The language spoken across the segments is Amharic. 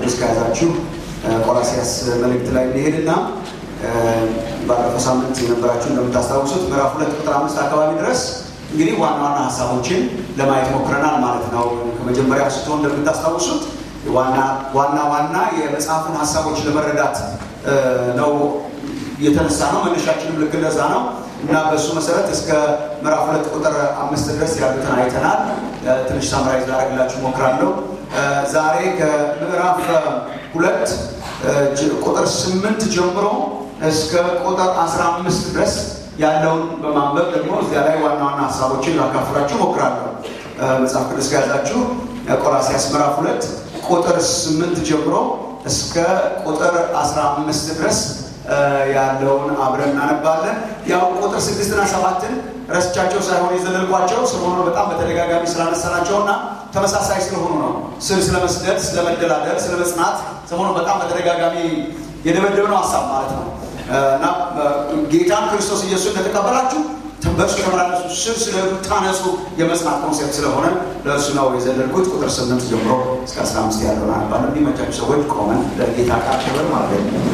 ቅዱስ ከያዛችሁ ቆላስይስ መልእክት ላይ እንሄድና ባለፈው ሳምንት የነበራችሁ እንደምታስታውሱት ምዕራፍ 2 ቁጥር 5 አካባቢ ድረስ እንግዲህ ዋና ዋና ሐሳቦችን ለማየት ሞክረናል ማለት ነው። ከመጀመሪያው አንስቶ እንደምታስታውሱት ዋና የመጽሐፍን ሐሳቦች ለመረዳት ነው የተነሳ ነው። መነሻችንም ልክ እንደዛ ነው እና በሱ መሰረት እስከ ምዕራፍ 2 ቁጥር 5 ድረስ ያሉትን አይተናል። ትንሽ ሳምራይዝ ላደርግላችሁ ሞክራለሁ። ዛሬ ከምዕራፍ 2 ቁጥር 8 ጀምሮ እስከ ቁጥር 15 ድረስ ያለውን በማንበብ ደግሞ እዚያ ላይ ዋና ዋና ሐሳቦችን ላካፍላችሁ ሞክራለሁ። መጽሐፍ ቅዱስ ከያዛችሁ ቆላስይስ ምዕራፍ 2 ቁጥር 8 ጀምሮ እስከ ቁጥር 15 ድረስ ያለውን አብረን እናነባለን። ያው ቁጥር 6 እና 7ን ረስቻቸው ሳይሆን የዘለልኳቸው ስለሆነ በጣም በተደጋጋሚ ስላነሳናቸውና ተመሳሳይ ስለሆኑ ነው። ስለመስደድ፣ ስለመደላደል፣ ስለመጽናት ሰሞኑን በጣም በተደጋጋሚ የደበደብነው ሐሳብ ማለት ነው እና ጌታን ክርስቶስ ኢየሱስ እንደተቀበላችሁ በእርሱ ተመላለሱ፣ ስር ስለታነጹ የመጽናት ኮንሴፕት ስለሆነ ለእሱ ነው የዘለልኩት። ቁጥር 8 ጀምሮ እስከ 15 ያለውን አነባለሁ። እንዲመቻችሁ ሰዎች ቆመን ለጌታ ቃል ክብር ማለት ነው።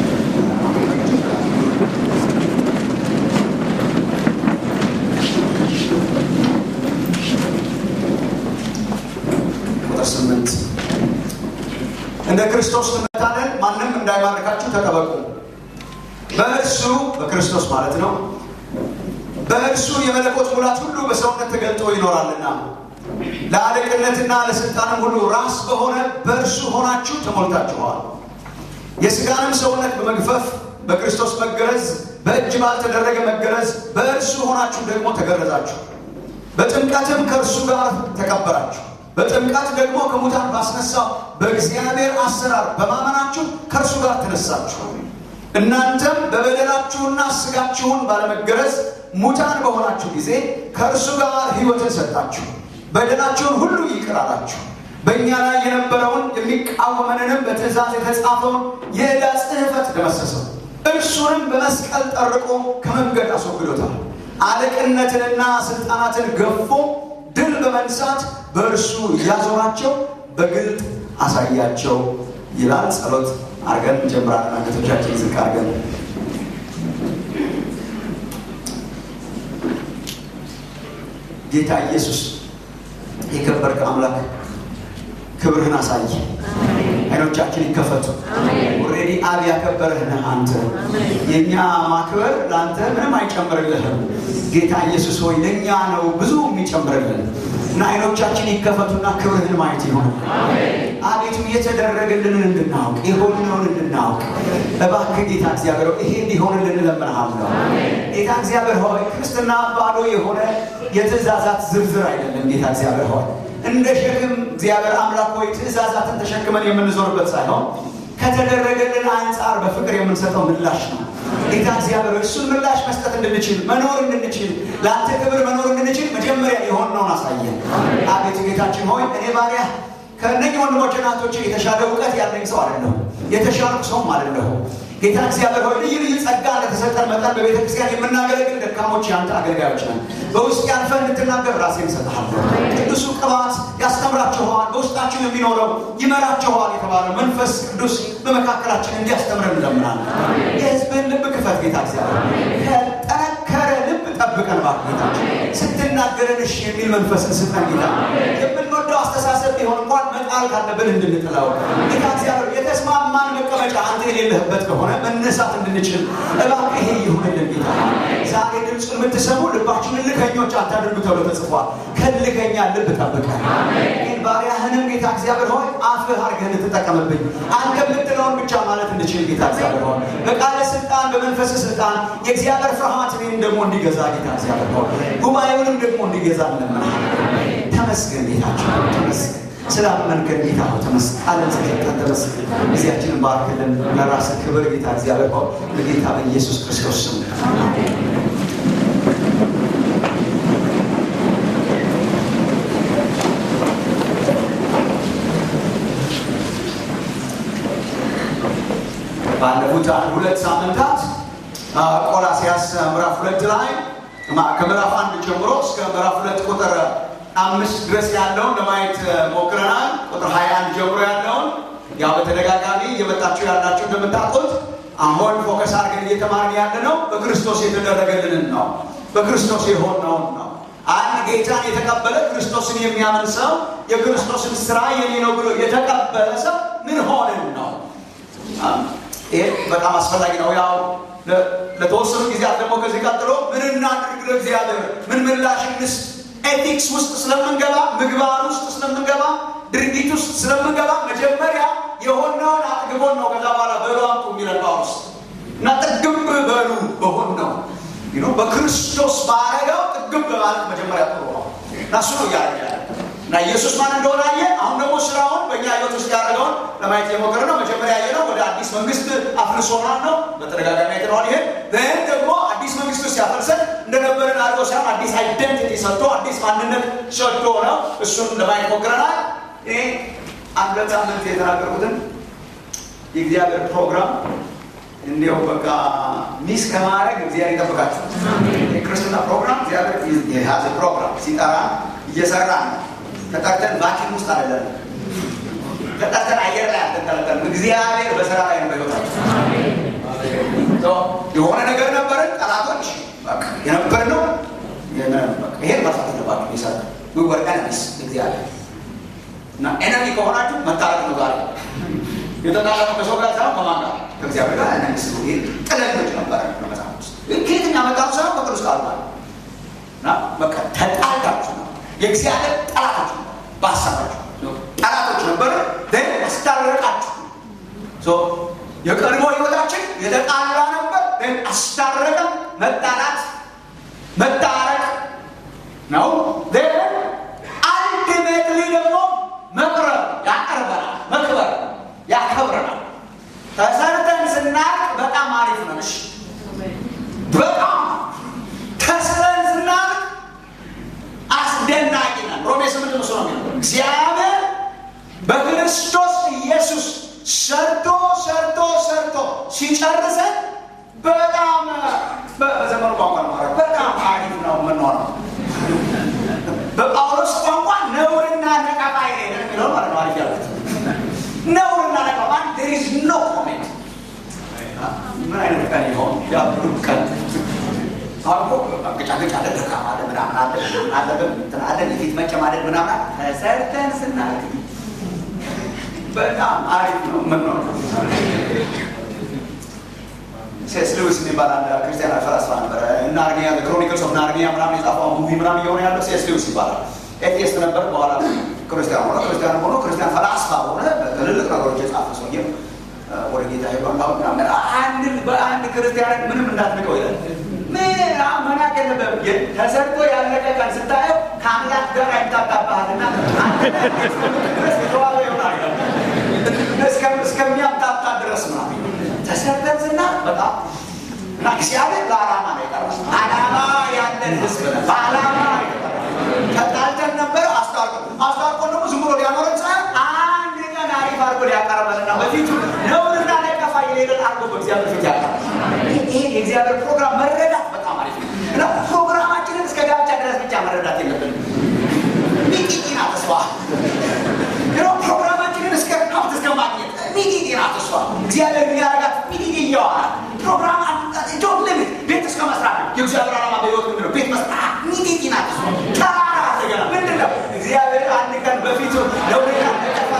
ቁጥር 8 እንደ ክርስቶስ መታደል ማንም እንዳይማርካችሁ ተጠበቁ። በእርሱ በክርስቶስ ማለት ነው በእርሱ የመለኮት ሙላት ሁሉ በሰውነት ተገልጦ ይኖራልና ለአለቅነትና ለስልጣንም ሁሉ ራስ በሆነ በእርሱ ሆናችሁ ተሞልታችኋል። የሥጋንም ሰውነት በመግፈፍ በክርስቶስ መገረዝ በእጅ ባልተደረገ መገረዝ በእርሱ ሆናችሁ ደግሞ ተገረዛችሁ። በጥምቀትም ከእርሱ ጋር ተቀበራችሁ። በጥምቀት ደግሞ ከሙታን ባስነሳው በእግዚአብሔር አሰራር በማመናችሁ ከእርሱ ጋር ተነሳችሁ። እናንተም በበደላችሁና ሥጋችሁን ባለመገረዝ ሙታን በሆናችሁ ጊዜ ከእርሱ ጋር ሕይወትን ሰጣችሁ። በደላችሁን ሁሉ ይቅር አላችሁ። በእኛ ላይ የነበረውን የሚቃወመንንም በትእዛዝ የተጻፈውን የዕዳ ጽሕፈት ደመሰሰው። እርሱንም በመስቀል ጠርቆ ከመንገድ አስወግዶታል። አለቅነትንና ስልጣናትን ገፎ ድል በመንሳት በእርሱ እያዞራቸው በግልጥ አሳያቸው ይላል። ጸሎት አርገን ጀምራለን። አንገቶቻችን ዝቅ አርገን ጌታ ኢየሱስ የከበርክ አምላክ ክብርህን አሳይ። አይኖቻችን ይከፈቱ። ኦሬዲ አብ ያከበረህ ነህ አንተ። የኛ ማክበር ለአንተ ምንም አይጨምርልህም። ጌታ ኢየሱስ ሆይ ለኛ ነው ብዙ የሚጨምርልን እና አይኖቻችን ይከፈቱና ክብርህን ማየት ይሆን። አቤቱ የተደረገልንን እንድናውቅ የሆነውን እንድናውቅ እባክህ ጌታ እግዚአብሔር ይሄ እንዲሆንልን እለምንሃለሁ። ጌታ እግዚአብሔር ሆይ ክርስትና ባዶ የሆነ የትእዛዛት ዝርዝር አይደለም። ጌታ እግዚአብሔር ሆይ እንደ ሸክም እግዚአብሔር አምላክ ሆይ ትእዛዛትን ተሸክመን የምንዞርበት ሳይሆን ከተደረገልን አንጻር በፍቅር የምንሰጠው ምላሽ ነው። ጌታ እግዚአብሔር እሱን ምላሽ መስጠት እንድንችል መኖር እንድንችል ለአንተ ክብር መኖር እንድንችል መጀመሪያ የሆነውን አሳየን። አቤቱ ጌታችን ሆይ እኔ ባሪያ ከእነኚህ ወንድሞች እናቶች የተሻለ እውቀት ያለኝ ሰው አይደለሁም፣ የተሻልኩ ሰውም አይደለሁም። ጌታ እግዚአብሔር ሆይ ልዩ ጸጋ ለተሰጠን መጠን በቤተ ክርስቲያን የምናገለግል ደካሞች ያንተ አገልጋዮች ነን። በውስጥ ያልፈን እንድትናገር ራሴን እሰጥሃለሁ። ቅዱሱ ቅባት ያስተምራችኋል፣ በውስጣችን የሚኖረው ይመራችኋል የተባለው መንፈስ ቅዱስ በመካከላችን እንዲያስተምረን እንለምናለን። የሕዝብን ልብ ክፈት ጌታ እግዚአብሔር። ከጠነከረ ልብ ጠብቀን ባክ ጌታችን። ስትናገረን እሺ የሚል መንፈስን ስጠን ጌታ። የምንወደው አስተሳሰብ ቢሆን እንኳን መጣል ካለብን እንድንጥለው ጌታ እግዚአብሔር። የተስማማን መቀመጫ አንተ የሌለህበት ከሆነ መነሳት እንድንችል እባክህ ይሄ ይሁንልን ጌታ። ዛሬ ድምፁን የምትሰሙ ልባችንን ልከኞች አታድርጉ ተብሎ ተጽፏል። ከልከኛ ልብ ጠብቀን ይህን ባሪያህንም ጌታ እግዚአብሔር ሆይ አፍህ አድርገህ እንድትጠቀምብኝ አንተ የምትለውን ብቻ ማለት እንድችል ጌታ እግዚአብሔር ሆይ በቃለ ስልጣን በመንፈስ ስልጣን የእግዚአብሔር ፍርሃት እኔን ደግሞ እንዲገዛ ጌታ እግዚአብሔር ሆይ ጉባኤውንም ደግሞ እንዲገዛ እንለምናለን። ተመስገን ጌታችን ተመስገን። ስላመንከን ጌታ ሆይ ተመስገን። ቃልን ስለሰጠን ተመስገን። ጊዜያችንን ባርክልን ለራስህ ክብር ጌታ እግዚአብሔር ሆይ በጌታ በኢየሱስ ክርስቶስ ስም ባለፉት 2 ሳምንታት ቆላስይስ ምዕራፍ 2 ላይ ከምዕራፍ 1 ጀምሮ እስከ ምዕራፍ 2 ቁጥር 5 ድረስ ያለውን ለማየት ሞክረናል። ቁጥር 21 ጀምሮ ያለውን ያው በተደጋጋሚ የመጣችሁ ያላችሁ እንደምታውቁት አሁን ፎከስ አድርገን እየተማርን ያለነው በክርስቶስ የተደረገልን ነው። በክርስቶስ የሆነው ነው። አንድ ጌታን የተቀበለ ክርስቶስን የሚያምን ሰው የክርስቶስን ስራ የኔ ነው ብሎ የተቀበለ ሰው ምን ሆነን ነው? ይሄ በጣም አስፈላጊ ነው። ያው ለተወሰኑ ጊዜያት ደግሞ ከዚህ ቀጥሎ ምን እናድርግ ለእግዚአብሔር ምን ምላሽ እንስጥ ኤቲክስ ውስጥ ስለምንገባ ምግባር ውስጥ ስለምንገባ ድርጊት ውስጥ ስለምንገባ መጀመሪያ የሆነውን አጥግቦን ነው ከዛ በኋላ በሉ አምጡ የሚለን ጳውሎስ እና ጥግብ በሉ በሆነው በክርስቶስ ባረገው ጥግብ በማለት መጀመሪያ ጥሩ ነው እና እሱ ነው ያደርጋል እና ኢየሱስ ማን እንደሆነ አየን። አሁን ደግሞ ስራውን በእኛ ህይወት ውስጥ ያደረገውን ለማየት የሞከረ ነው። መጀመሪያ ያየነው ወደ አዲስ መንግስት አፍልሶናል ነው በተደጋጋሚ አይተነዋል። ይሄ ደግሞ አዲስ መንግስት ውስጥ ያፈልሰን እንደነበረን አድርጎ ሳይሆን አዲስ አይደንቲቲ ሰጥቶ አዲስ ማንነት ሰጥቶ ነው። እሱን ለማየት ሞክረናል። ይሄ አንድ ሳምንት የተናገርኩትን የእግዚአብሔር ፕሮግራም እንዲያው በቃ ሚስ ከማድረግ እግዚአብሔር ይጠብቃችሁ። የክርስትና ፕሮግራም እግዚአብሔር የያዘ ፕሮግራም ሲጠራ እየሰራ ነው። ተጠርተን ቫኪም ውስጥ አይደለም። ተጠርተን አየር ላይ አልተጠረጠንም። እግዚአብሔር በስራ ላይ ነው በህይወታችን። የሆነ ነገር ነበርን ጠላቶች በቃ የነበርነው ይሄን መርሳት የለባችሁ። ይሰራ ወርቀን ሚስ እግዚአብሔር እና ኤነሚ ከሆናችሁ መታረቅ ነው ዛሬ የተጣላነው ከሰው ጋር ሳይሆን ከማን ጋር? ከእግዚአብሔር ጋር። እነዚህ ጥለኞች ነበረ በመጽሐፍ ውስጥ ከየትኛ መጣሁ ሳይሆን በቅዱስ ቃል ማለት እና በቃ ተጣልታችሁ ነው። የእግዚአብሔር ጠላቶች ነው። በሀሳባችሁ ጠላቶች ነበረ። አስታረቃችሁ። የቀድሞ ህይወታችን የተጣላ ነበር። አስታረቀ። መጣላት መታረቅ ነው። አልቲሜትሊ ደግሞ መቅረብ ያቀርበናል። መክበር ያከብረናል። ተሰርተን ስናቅ በጣም አሪፍ ነው። እሺ በጣም ተሰርተን ስናቅ አስደናቂ ነው። ሮሜ 8 ነው የሚለው እግዚአብሔር በክርስቶስ ኢየሱስ ሰርቶ ሲጨርሰን በጣም በዘመኑ ቋንቋ ማለት በጣም አሪፍ ነው የምንሆነው። በጳውሎስ ቋንቋ ነውርና ነቀፋ የሌለው የሚለው ማለት ነው። አሪፍ ያሉት ነውርና ነቀፋ there is no comment። ምን አይነት ቀን ይሆን ያብሩ ቀን አልቆ አገጫገጫ አደረጋ ማለት ምናምን አለብን እንትን አለ የፊት መጨማደድ ምናምን ተሰርተን ስናልቅ በጣም አሪፍ ነው የምንሆነው። ሴስ ሉዊስ የሚባል አንድ ክርስቲያን ፈላስፋ ነበረ። ናርኒያ ክሮኒክልስ ኦፍ ናርኒያ ምናምን የጻፈው ሙቪ ምናምን እየሆነ ያለው ሴስ ሉዊስ ይባላል። ኤቲስት ነበር። በኋላ ክርስቲያን ሆኖ ክርስቲያን ፈላስፋ ሆነ። ትልልቅ ነገሮች የጻፈ ሰውዬ ወደ ጌታ ሄዷል። በአንድ ክርስቲያን ምንም እንዳትንቀው ይላል። ምን አመናቅ የለበም። ተሰርቶ ያለቀ ቀን ስታየው ከአምላክ ጋር አይታጣባህልና ተዋለ ይሆናል እስከሚያምታታ ድረስ ነው። ተሰርተን ስናል በጣም እና እግዚአብሔር ለዓላማ ነው የጠራን። ዓላማ ያለን ህዝብ ነው። በዓላማ ተጣልተን ነበረ። አስታርቆ ደግሞ ዝም ብሎ ሊያኖረን ሳይሆን አንድ ቀን አሪፍ አድርጎ ሊያቀርበንና በፊቱ ነውርና ነቀፋ የሌለን አድርጎ በእግዚአብሔር ፊት ያቀርባል። ይሄ የእግዚአብሔር ፕሮግራም መረዳት በጣም አሪፍ ነው እና ፕሮግራማችንን እስከ ጋብቻ ድረስ ብቻ መረዳት የለብንም። ሚጢጢና ተስፋ ፕሮግራማችንን እስከ ሀብት እስከ ማግኘት ሚጢጢና ተስፋ እግዚአብሔር የሚያረጋት ሚጢጢ እያዋራል ፕሮግራም ጆብ ሊሚት ቤት እስከ መስራት ነው። የእግዚአብሔር ዓላማ በህይወት ምንድን ነው? ቤት መስራት ሚጢጢና ተስፋ ተራራ አደገና ምንድን ነው? እግዚአብሔር አንድ ቀን በፊቱ ለውሬታ ተቀፋ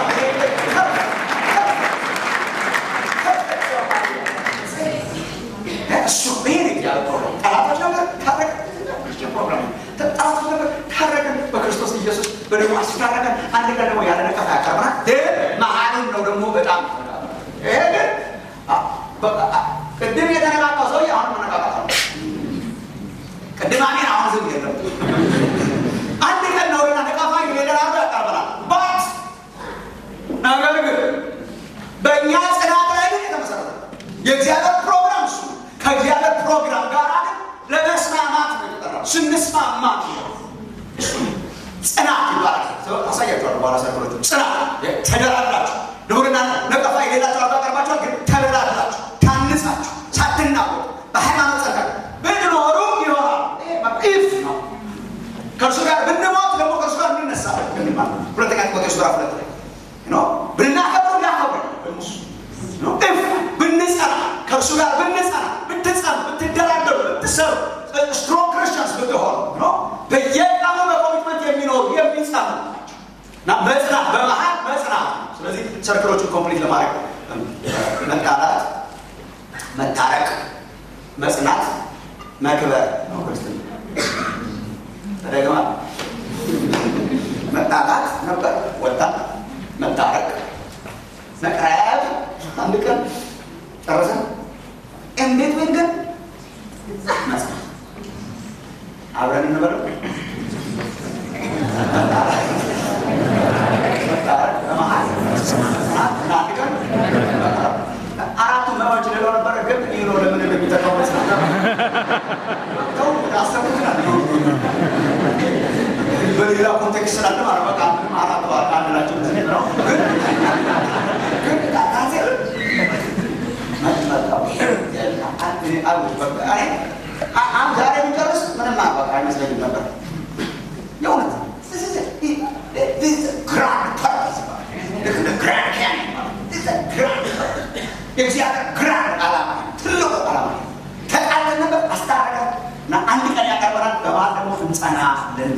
እሱ ቤት እግዚአብሔር ፕሮግራም ጠላቶች ነበር ታረቀ። ክርስቲያን ፕሮግራም ጠላቶች ነበር ታረቀ። በክርስቶስ ኢየሱስ በደሙ አስታረቀን። አንድ ቀን ደግሞ ያለ ነቀፋ ያቀርበናል። መሀሉን ነው ደግሞ በጣም ይሄ ግን ቅድም የተነቃቃው ሰው አሁን መነቃቃት ነው። ቅድም አሜን አሁን ዝም የለም። አንድ ቀን ነው እና ነቀፋ የሌላ ያቀርበናል። ባት ነገር ግን በእኛ ጽናት ላይ ግን የተመሰረተ የእግዚአብሔር ፕሮግራም እሱ ከእግዚአብሔር ፕሮግራም ጋር አይደል ለመስማማት ነው የተጠራው። ስንስማማ ጽናት ይባላል። አሳያችኋለሁ በኋላ ሳይኮሎጂ ጽናት ተደራድራችሁ ነውርና ነቀፋ የሌላችሁ አቀርባችሁ ግን ተደራድራችሁ ታንጻችሁ ሳትናወጡ በሃይማኖት ጸጋ ብትኖሩ ይሆናል። ኢፍ ነው ከእርሱ ጋር ብንሞት ደግሞ ከእርሱ ጋር እንነሳለን። ሁለተኛ ጢሞቴዎስ ምዕራፍ 2 ላይ ነው ብናከብረው ያከብረናል። እሱ ጋር ብንጸና ብትጸኑ ብትደራደሩ ብትሰሩ ስትሮንግ ክርስቲያንስ ብትሆኑ ነው በየቀኑ በኮሚትመንት የሚኖሩ የሚጸኑ እና መጽናት በመሃል መጽናት። ስለዚህ ሰርክሎቹን ኮምፕሊት ለማድረግ መጣላት፣ መታረቅ፣ መጽናት፣ መክበር ነው ክርስትና። ተደግማ መጣላት ነበር፣ ወጣ፣ መታረቅ፣ መቅረብ አንድ ቀን ጨረሰን። እንዴት ወይ ግን መጽናት አብረን እንበለው አራቱ መባች ሌላው ነበር ግን ይሄው ለምን እንደሚጠቀሙት በሌላ ኮንቴክስት ስላለ ማለት በቃ አራቱ አካላቸው ነው ግን ታታዘ መጥመጣው አሁን ዛሬ የሚጨርስ ምንም በቃ አይመስለኝም ነበር የእውነት this is a grand purpose. This is a grand canon. This is a grand purpose. It's a grand alama. ትልቁ አላማ ተቃለ ነበር አስታረቀ እና አንድ ቀን ያቀርበናል በማለት ደግሞ እንጸናለን።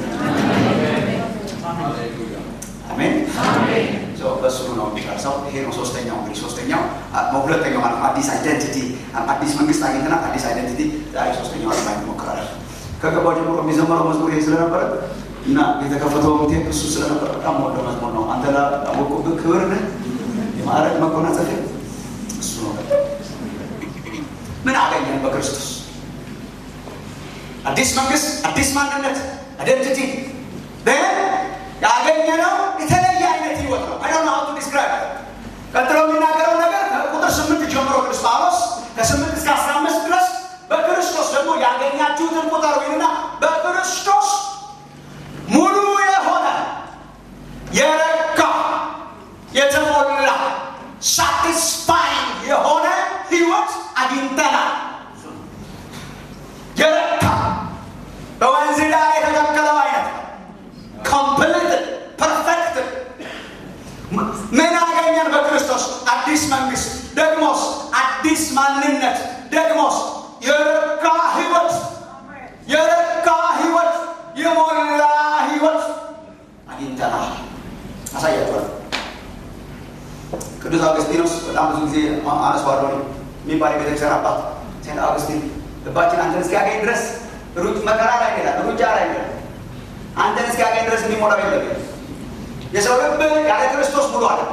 አሜን አሜን። በሱ ነው የሚቀርሰው። ይሄ ነው ሶስተኛው። እንግዲህ ሶስተኛው ሁለተኛው ማለት አዲስ አይደንቲቲ፣ አዲስ መንግስት አግኝተና አዲስ አይደንቲቲ ዛሬ ሶስተኛው ላይ እንሞክራለን። ከገባው ጀምሮ የሚዘመረው መዝሙር ይሄ ስለነበረ እና የተከፈተው ቴፕ እሱ ስለነበረ በጣም ወደው መዝሙር ነው። አንተ ላወቁብህ ክብር ነህ የማዕረግ መጎናጸፊያ እሱ ነው። ምን አገኘን በክርስቶስ? አዲስ መንግስት፣ አዲስ ማንነት፣ አይደንቲቲ ያገኘነው የተለየ አይነት ህይወት ነው። I don't know how to describe it። ቀጥሎ የሚናገረው ነገር ከቁጥር 8 ጀምሮ ቅዱስ ጳውሎስ ከ8 እስከ 15 ድረስ በክርስቶስ ደግሞ ያገኛችሁትን ቁጥር ወይና በክርስቶስ ሙሉ የሆነ የረካ የተሞላ ሳቲስፋይንግ የሆነ ህይወት አግኝተናል። የረካ በወንዝ ዳር የተተከለው አይነት ኮምፕሊት ፐርፌክት። ምን አገኘን በክርስቶስ? አዲስ መንግስት፣ ደግሞስ አዲስ ማንነት፣ ደግሞስ የረካ ህይወት፣ የረካ ህይወት፣ የሞላ ህይወት አግኝተናል። አሳያችኋለሁ። ቅዱስ አውግስጢኖስ በጣም ብዙ ጊዜ አነሳዋለሁ የሚባል የቤተክርስቲያን አባት ሴንት አውግስቲን ልባችን አንተን እስኪያገኝ ድረስ ሩጭ መከራ ላይ ይላል፣ ሩጫ ላይ ይላል። አንተን እስኪያገኝ ድረስ እንዲሞላ ይላል። የሰው ልብ ያለ ክርስቶስ ሙሉ አለ።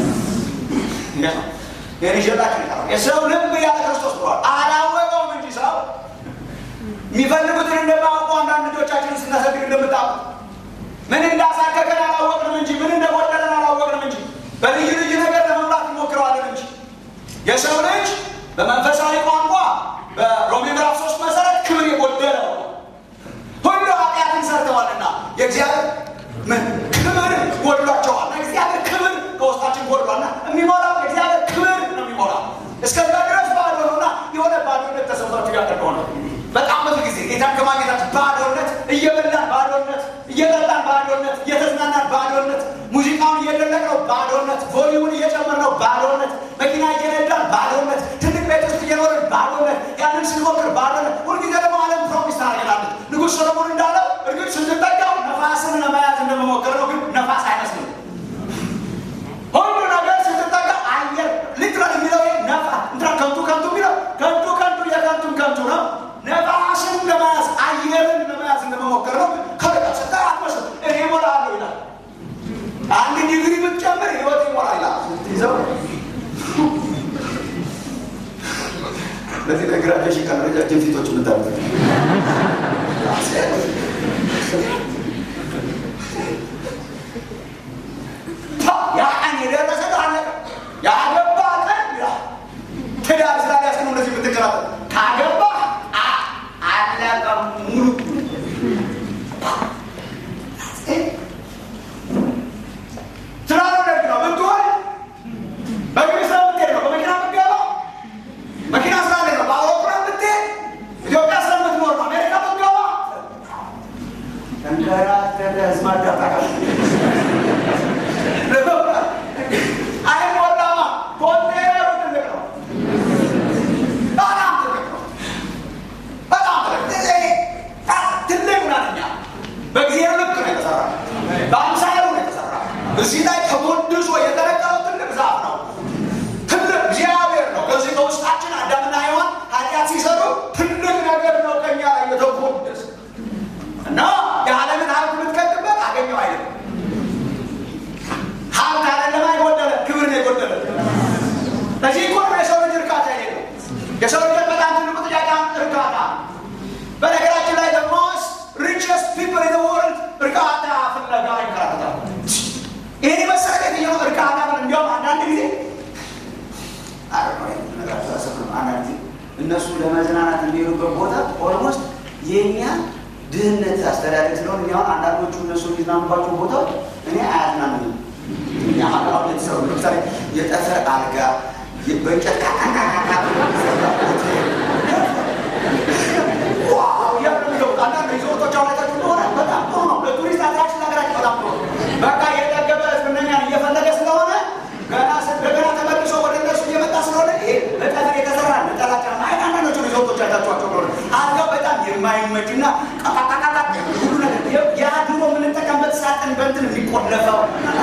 የሰው ልብ ያለ ክርስቶስ ሙሉ አለ። አላወቀውም እንጂ ሰው የሚፈልጉትን እንደማውቁ አንዳንድ ልጆቻችንን ስናሰግድ እንደምታውቁ ምን እንዳሳከከን አላወቅንም እንጂ ምን እንደጎደለን አላወቅንም እንጂ በልዩ ልዩ ነገር ለመምራት እንሞክረዋለን እንጂ የሰው ልጅ በመንፈሳዊ ቋንቋ በሮሜ ምዕራፍ 3 መሰረት ክብር የጎደለው ሁሉ ኃጢአትን ሰርተዋልና የእግዚአብሔር ክብር ጎድሏቸዋል። እግዚአብሔር ክብር ከውስጣችን ጎድሏልና የሚሞላው እግዚአብሔር ክብር ነው የሚሞላው። እስከዛ ድረስ ባዶ ነውና የሆነ ባዶነት ተሰምቷችሁ ያደርገው ነው። በጣም ብዙ ጊዜ ጌታን ከማግኘታችን ባዶነት፣ እየበላን ባዶነት፣ እየጠጣን ባዶነት፣ እየተዝናናን ባዶነት፣ ሙዚቃውን እየደለቅነው ባዶነት፣ ቮሊዩምን እየጨመርነው ባዶነት፣ መኪና እየነዳን ባዶነት፣ ትልቅ ቤት ውስጥ እየኖርን ባዶነት፣ ያንን ስንሞክር ባዶነት። ሁልጊዜ ደግሞ ዓለም ፕሮሚስ ታደርገናለች። ንጉሥ ሰሎሞን እንዳለው እርግጥ ስንጠቀው ነፋስን ለመያዝ እንደመሞከር ነው፣ ግን ነፋስ አይመስልም። ሁሉ ነገር ስትጠቀም አየር ሊትራል የሚለው ነፋ እንትና ከንቱ ከንቱ የሚለው ከንቱ ከንቱ የከንቱን ከንቱ ነው። ነፋስን ለመያዝ አየርን ለመያዝ እንደመሞከር ነው። ከበቃ ስታይ አትመስል። እኔ እሞላለሁ ይላል። አንድ ዲግሪ ብትጨምር ህይወት ይሞላ ይላል። ይዘው ለዚህ ለግራጁዌሽን ቀን ረጃጅም ፊቶች የምታዩት ያ ቀን የደረሰ አለቀ። ያገባ ቀን ይላል። ትዳር ስላልያዝክ ነው እንደዚህ የምትከራከር። ካገባ አለቀ ሙሉ። ስራ ነው ደግ ነው ብትሆን በግል ስራ ብትሄድ ነው፣ በመኪና ብትገባ መኪና ስራ ነው፣ በአውሮፕላን ብትሄድ ኢትዮጵያ ስለምትኖር ነው፣ አሜሪካ ብትገባ ተንከራተተ ስማርት አታውቃል። አይሞላማ ኮንቴነሩ ትልቅ ነው። በእግዚአብሔር ልክ ነው የተሰራ፣ በአምሳሉ ነው የተሰራ። እዚህ ላይ ተጎድሶ የተረቀለው ትልቅ ዛፍ ነው። ትልቅ እግዚአብሔር ነው። ከዚህ ከውስጣችን አዳምና ሔዋን ኃጢአት ሲሰሩ ትልቅ ነገር ነው ከኛ ላይ የተጎደሰ እና የዓለምን ሀብት የምትከትበት አገኘው አይደለም። ሀብት አይደለም አይጎደለ፣ ክብር ነው የጎደለ። ለዚህ እኮ ነው የሰው ልጅ እርካታ የሌለው። የሰው ልጅ በጣም ትልቁ ጥያቄ እርካታ። በነገራችን ላይ the most richest people in the world እርካታ ፍለጋ ይንከራተታሉ። ይሄን መሰረት የትኛው እርካታ ነው? እንዲያውም አንዳንድ ጊዜ አንዳንድ ጊዜ እነሱ ለመዝናናት የሚሄዱበት ቦታ ኦልሞስት የእኛ ድህነት አስተዳደግ ስለሆነ እኛ አንዳንዶቹ እነሱ የሚዝናኑባቸው ቦታዎች እኔ አያዝናኑኝም። እኛ አሁን የተሰሩ ለምሳሌ የጠፈር አልጋ በእንጨት ካካካካ ዋው ያለው አንዳንድ ሪዞርቶች አውላታችሁ እንደሆነ በጣም ጥሩ ነው። ለቱሪስት አትራክሽን ሀገራችን በጣም ጥሩ ነው። በቃ የጠገበ ዝነኛን እየፈለገ ስለሆነ ገና ተመልሶ ወደ እነሱ እየመጣ ስለሆነ ይሄ በጠፈር የተሰራ ነጠላጫ አንዳንዶቹ ሪዞርቶች አይታችኋቸው እንደሆነ አልጋው በጣም የማይመችና ቃቃቃቃ ሁሉ ነገር ያ ድሮ የምንጠቀምበት ሳጥን በእንትን የሚቆለፈው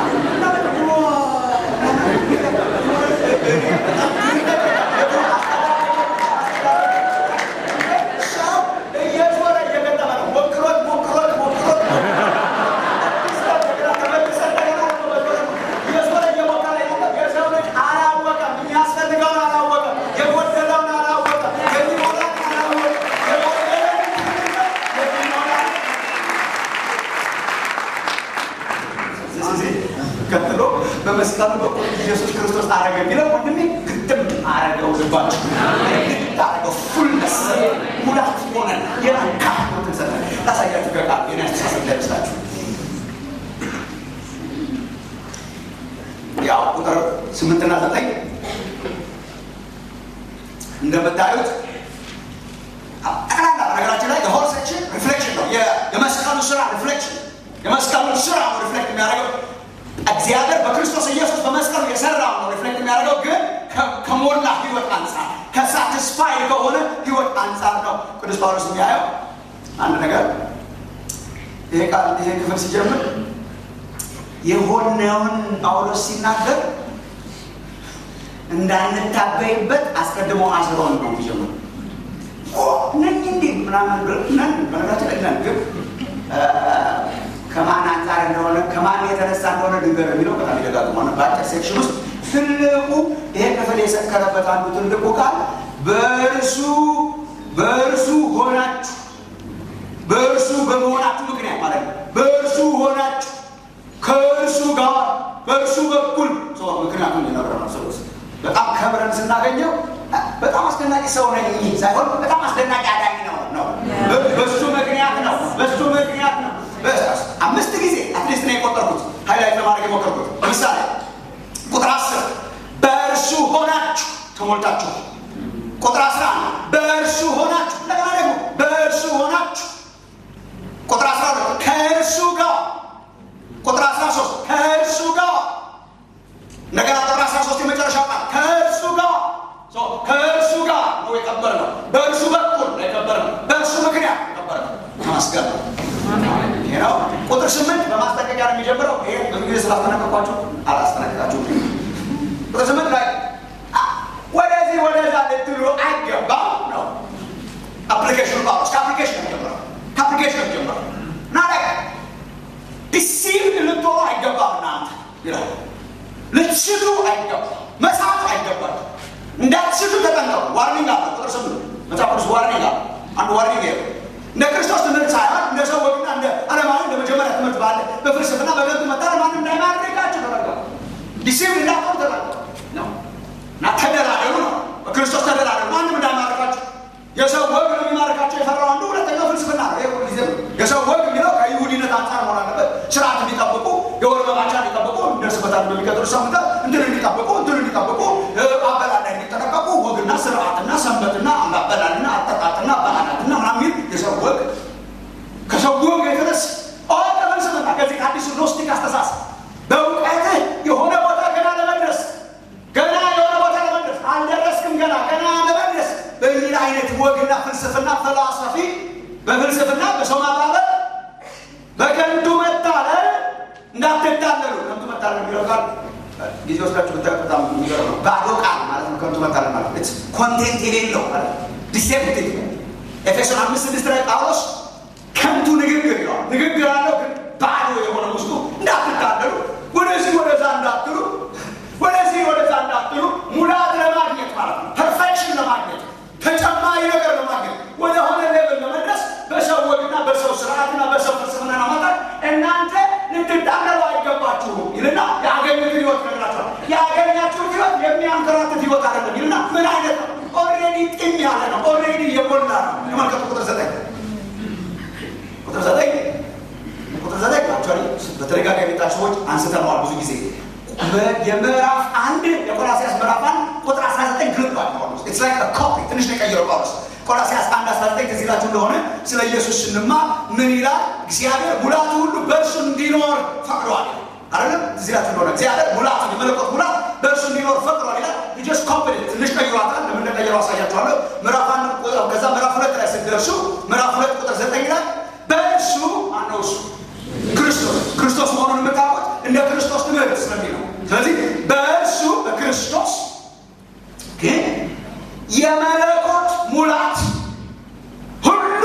በመስቀሉ በኩል ኢየሱስ ክርስቶስ አረገ ቢለው ወንድሜ ግጥም አረገው ልባችሁ ታረገው ፉልነስ ሙላት ሆነ የራካ ተሰጠ ታሳያችሁ ገቃ የናስተሳሰብ ለብሳችሁ ያው ቁጥር 8 እና 9 እንደምታዩት አቃላ ነገራችን ላይ የሆል ሴክሽን ሪፍሌክሽን ነው። የመስቀሉ ስራ ሪፍሌክሽን የመስቀሉ ስራ ነው ሪፍሌክት የሚያደርገው እግዚአብሔር በክርስቶስ ኢየሱስ በመስቀሉ የሰራው ነው ሪፍሌክት የሚያደርገው ግን ከሞላ ህይወት አንፃር ከሳቲስፋይ ከሆነ ህይወት አንፃር ነው ቅዱስ ጳውሎስ የሚያየው አንድ ነገር። ይሄ ክፍል ሲጀምር የሆነውን ጳውሎስ ሲናገር እንዳንታበይበት አስቀድሞ አስሮን ነው የሚጀምረው። ነኝ እንዴ ምናምን ብለን በነገራችን ላይ ነን ግን ከማን አንፃር እንደሆነ ከማን የተነሳ እንደሆነ ድንገር የሚለው በጣም ይደጋግማል። በአጭር ሴክሽን ውስጥ ትልቁ ይሄ ክፍል የሰከረበት አንዱ ትልቁ ቃል በእርሱ ሆናችሁ በእርሱ በመሆናችሁ ምክንያት ማለት ነው። በእርሱ ሆናችሁ ከእርሱ ጋር በእርሱ በኩል ሰው ምክንያቱም የነበረው ሰው በጣም ከብረን ስናገኘው በጣም አስደናቂ ሰው ነኝ ሳይሆን በጣም አስደናቂ አዳኝ ነው። በእሱ ምክንያት ነው። በእሱ ምክንያት ነው። አምስት ጊዜ አትሊስት ነው የቆጠርኩት ሃይላይት ለማድረግ የሞከርኩት። ለምሳሌ ቁጥር 10 በእርሱ ሆናችሁ ተሞልታችሁ፣ ቁጥር 11 በእርሱ ሆናችሁ፣ እንደገና ደግሞ በእርሱ ሆናችሁ፣ ቁጥር 12 ከእርሱ ጋር፣ ቁጥር 13 ከእርሱ ጋር፣ እንደገና ቁጥር 13 የመጨረሻው ቃል ከእርሱ ጋር ከእርሱ ጋር ነው የቀበርነው። በእርሱ በኩል ነው የቀበርነው። በእርሱ ምክንያት የቀበርነው ተመስገን ነው። ይሄ ነው ቁጥር 8 በማስጠንቀቂያ ነው የሚጀምረው። ይሄ በእንግሊዝ ስላስተነቀቋችሁ አላስተነቀቃችሁም። ቁጥር 8 ላይ ወደዚህ ወደዛ ልትሉ አይገባም ነው አፕሊኬሽኑ። ጳውሎስ ከአፕሊኬሽን ነው የሚጀምረው። ከአፕሊኬሽን ነው የሚጀምረው እና ዲሲቭድ ልትሆኑ አይገባም እናንተ ይላል። ልትስቱ አይገባም፣ መሳት አይገባም። እንዳትስቱ ተጠንቀቁ። ዋርኒንግ አለ። ቁጥር 8 መጽሐፍ ቅዱስ ዋርኒንግ አለ። አንድ ዋርኒንግ ይሄ እንደ ክርስቶስ ትምህርት ሳይሆን እንደ ሰው ወግና እንደ ዓለማዊ እንደ መጀመሪያ ትምህርት ባለ በፍልስፍና በገንቱ መታረም ማንም እንዳይማርካችሁ ተጠንቀቁ። ዲሲፕሊን እንዳትሆኑ ተጠንቀቁ ነው እና ተደራደሩ ነው። በክርስቶስ ተደራደሩ፣ ማንም እንዳይማርካችሁ። የሰው ወግ ነው የሚማርካቸው። የፈራው አንዱ ሁለተኛው ፍልስፍና ነው። ይሄ ሁሉ ጊዜ የሰው ወግ የሚለው ከይሁዲነት አንጻር መሆን አለበት። ስርዓት እንዲጠብቁ፣ የወር መባቻ እንዲጠብቁ፣ እንደርስበታል በሚቀጥሉ ሳምንት እንትን እንዲጠብቁ አበላላ እንዲጠነቀቁ ወግና ስርዓትና ሰንበትና አበላልና አጠጣጥና ባህላትና ምናምን የሰው ወግ ከሰው ወግ የተነሳ ፍልስፍና ከዚህ ከአዲሱ ኖስቲክ አስተሳሰብ በእውቀትህ የሆነ ቦታ ገና ለመድረስ አልደረስክም ገና ለመድረስ በሚል አይነት ወግና ፍልስፍና ፊሎሶፊ በፍልስፍና በሰው ማባበል ጊዜ ወስዳችሁ ብታዩት በጣም የሚገርም ነው። ባዶ ቃል ማለት ነው። ከንቱ መታረቅ ማለት ነው። ኮንቴንት የሌለው ማለት ዲሴፕቲቭ። ኤፌሶን 5:6 ላይ ጳውሎስ ከንቱ ንግግር ይለዋል። ንግግር አለው ግን ባዶ የሆነ ውስጡ እንዳትታለሉ፣ ወደዚህ ወደዛ እንዳትሉ፣ ወደዚህ ወደዛ እንዳትሉ፣ ሙላት ለማግኘት ማለት ነው። ፐርፌክሽን ለማግኘት ተጨማሪ ነገር ለማግኘት ወደ ሆነ ሌቭል ለመድረስ በሰው ወግና በሰው ስርዓትና በሰው ፍልስፍና ለማድረግ እናንተ ልትታለሉ አይገባችሁም ይልና ያገኙትን ህይወት ነግራቸዋል። ያገኛችሁት ህይወት የሚያንከራትት ህይወት አይደለም ይልና ምን አይነት ነው? ኦልሬዲ ጥም ያለ ነው። ኦልሬዲ የሞላ ነው። ተመልከቱ ቁጥር 9 አክቹዋሊ በተደጋጋሚ ሰዎች አንስተነዋል ብዙ ጊዜ። የምዕራፍ 1 የቆላስይስ ምዕራፍ 1 ቁጥር 19 ግልጧል። ኢትስ ላይክ አ ኮፒ ትንሽ ነው የቀየረው ጳውሎስ። ቆላስይስ 1:19 ትዝ ይላችሁ እንደሆነ ስለ ኢየሱስ ስንማር ምን ይላል? እግዚአብሔር ሙላቱ ሁሉ በእርሱ እንዲኖር ፈቅዷል አይደለም? ትዝ ይላችሁ እንደሆነ እግዚአብሔር ሙላቱ የመለኮት ሙላት በእርሱ እንዲኖር ፈቅዷል ይላል። ጀስት ኮፒ ትንሽ ቀይሯታል። ለምን እንደቀየረው አሳያችኋለሁ። ምዕራፍ 1 ቁጥር ከዛ ምዕራፍ 2 ላይ ስትደርሱ ምዕራፍ 2 ቁጥር 9 ላይ በእርሱ ማነው እሱ? ክርስቶስ መሆኑን የምታውቁት እንደ ክርስቶስ ትምህርት ስለሚል ነው። ስለዚህ በእርሱ በክርስቶስ ግን የመለኮት ሙላት ሁሉ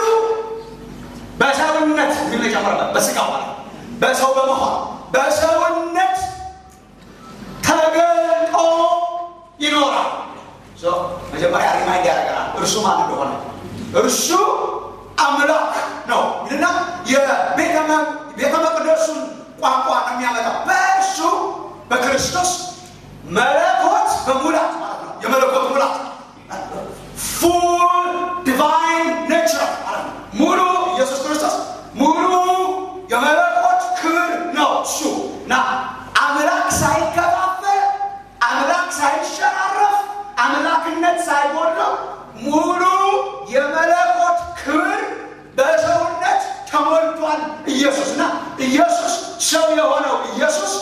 በሰውነት የሚጨምርበት በስጋ ማለት በሰው በመሆን በሰውነት ተገልጦ ይኖራል። መጀመሪያ ሪማይንድ ያደርገናል እርሱ ማን እንደሆነ። እርሱ አምላክ ነው እና የቤተ መቅደሱን ቋንቋ ነው የሚያመጣው። በእርሱ በክርስቶስ መለኮት በሙላት ማለት ነው። የመለኮት ሙላት ፉል ዲቫይን ኔቸር ማለት ነው። ሙሉ ኢየሱስ ክርስቶስ ሙሉ የመለኮት ክብር ነው እሱ እና አምላክ ሳይከፋፈል፣ አምላክ ሳይሸራረፍ፣ አምላክነት ሳይጎድለው ሙሉ የመለኮት ክብር በሰውነት ተሞልቷል ኢየሱስና ኢየሱስ ሰው የሆነው ኢየሱስ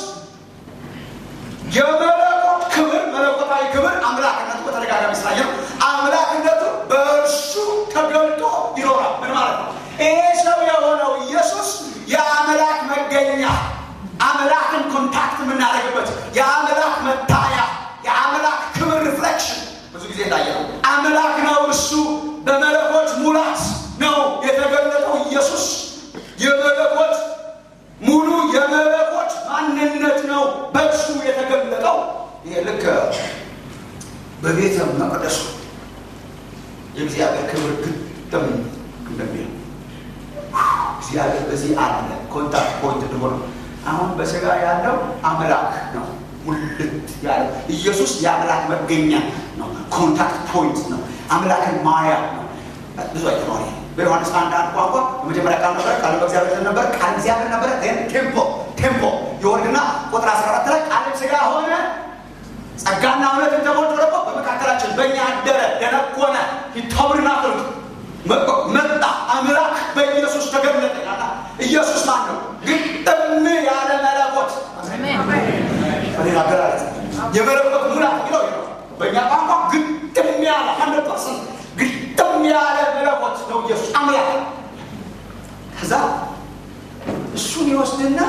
የመለኮት ክብር መለኮታዊ ክብር አምላክነቱ በተደጋጋሚ ስላየ ነው። አምላክነቱ በእርሱ ተገልጦ ይኖራል። ምን ማለት ነው? ይሄ ሰው የሆነው ኢየሱስ የአምላክ መገኛ፣ አምላክን ኮንታክት የምናደርግበት የአምላክ መታያ፣ የአምላክ ክብር ሪፍሌክሽን ብዙ ጊዜ እንዳየ ነው። አምላክ ነው እሱ። በመለኮት ሙላት ነው የተገለጠው ኢየሱስ። የመለኮት ሙሉ የመለኮት ማንነት ነው በእሱ የተገለጠው። ይሄ ልክ በቤተ መቅደሱ የእግዚአብሔር ክብር ግጥም እንደሚለው እግዚአብሔር በዚህ አለ ኮንታክት ፖይንት እንደሆነ አሁን በስጋ ያለው አምላክ ነው። ሙልት ያለ ኢየሱስ የአምላክ መገኛ ነው። ኮንታክት ፖይንት ነው። አምላክን ማያ ነው። ብዙ አይተዋል። በዮሐንስ 1 ቋንቋ በመጀመሪያ ቃል ነበር፣ ቃል በእግዚአብሔር ነበር፣ ቃል እግዚአብሔር ነበር። ቴምፖ ይወርድና ቁጥር 14 ላይ ቃል ስጋ ሆነ ጸጋና እውነትን ተሞልቶ ደግሞ በመካከላችን በእኛ አደረ፣ ደነቆነ፣ ይታብርናል መጣ። አምላክ በኢየሱስ ተገለጠ። ኢየሱስ ማን ነው? ግጥም ያለ መለኮት። በሌላ አገላለጽ የመለኮት ሙላት ይለው በእኛ ቋንቋ ግጥም ያለ 100% ግጥም ያለ መለኮት ነው ኢየሱስ አምላክ። ከዛ እሱን ይወስድና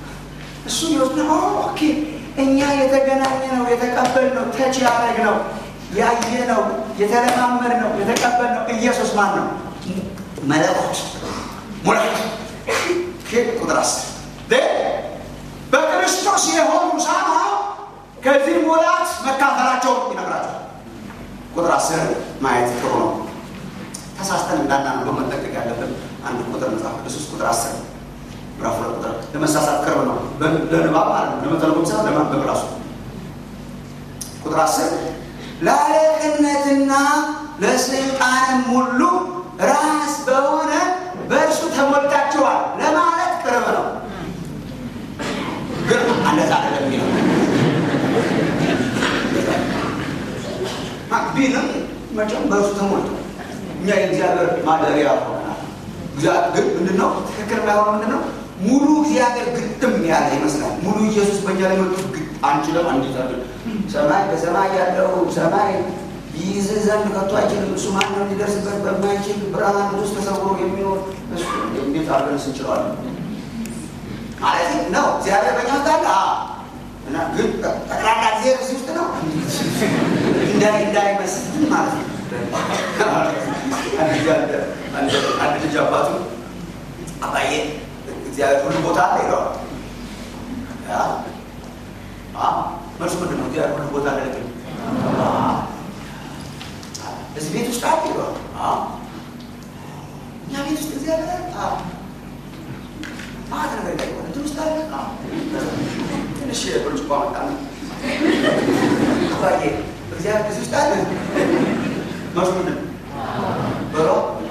ኦኬ እኛ የተገናኘነው የተቀበልነው ተች ያደረግነው ያየነው የተለማመድነው የተቀበልነው ኢየሱስ ማን ነው? መለኮት ሙላት። ቁጥር 10 በክርስቶስ የሆኑ ሳማ ከዚህ ሙላት መካፈላቸው ይነግራቸዋል። ቁጥር 10 ማየት ጥሩ ነው። ተሳስተን እንዳናነበው መጠንቀቅ ያለብን አንድ ቁጥር መጽሐፍ ቅዱስ ውስጥ ቁጥር 10 ምዕራፍ 2 ቁጥር ለመሳሳት ቅርብ ነው። ለንባብ ማለት ነው፣ ለመተርጎም ሳይሆን ለማንበብ ራሱ። ቁጥር 10 ለአለቅነትና ለስልጣንም ሁሉ ራስ በሆነ በእርሱ ተሞልታችኋል ለማለት ቅርብ ነው። ግን እንደዛ አይደለም የሚለው ቢልም መቼም በእርሱ ተሞልቶ እኛ የእግዚአብሔር ማደሪያ ሆነናል። ግን ምንድነው ትክክል ባይሆን ምንድነው ሙሉ እግዚአብሔር ግጥም ያለ ይመስላል። ሙሉ ኢየሱስ በእኛ ላይ መጥቶ አንችልም። አንዲት ሰማይ በሰማይ ያለው ሰማይ ይይዝ ዘንድ ከቶ አይችልም። እሱ ማንም ሊደርስበት በማይችል ብርሃን ውስጥ ተሰውሮ የሚኖር እሱ እንዴት አድርገን እንችላለን ማለት ነው። እግዚአብሔር በእኛ ታላ እና ግን ጠቅላላ እንዳይመስል ማለት ነው። አንድ ልጅ አባቱ አባዬ እግዚአብሔር ሁሉ ቦታ አለ ይለዋል። መልሱ ምንድን ነው? እግዚአብሔር ሁሉ ቦታ አለ ግን እዚህ ቤት ውስጥ አለ ይለዋል። እኛ ቤት ውስጥ እግዚአብሔር ማለት ነገር ላይ ሆነ ውስጥ አለ። ትንሽ ብርጭቆ አመጣና አባዬ እግዚአብሔር እዚህ ውስጥ አለ። መልሱ ምንድን ነው? በሮ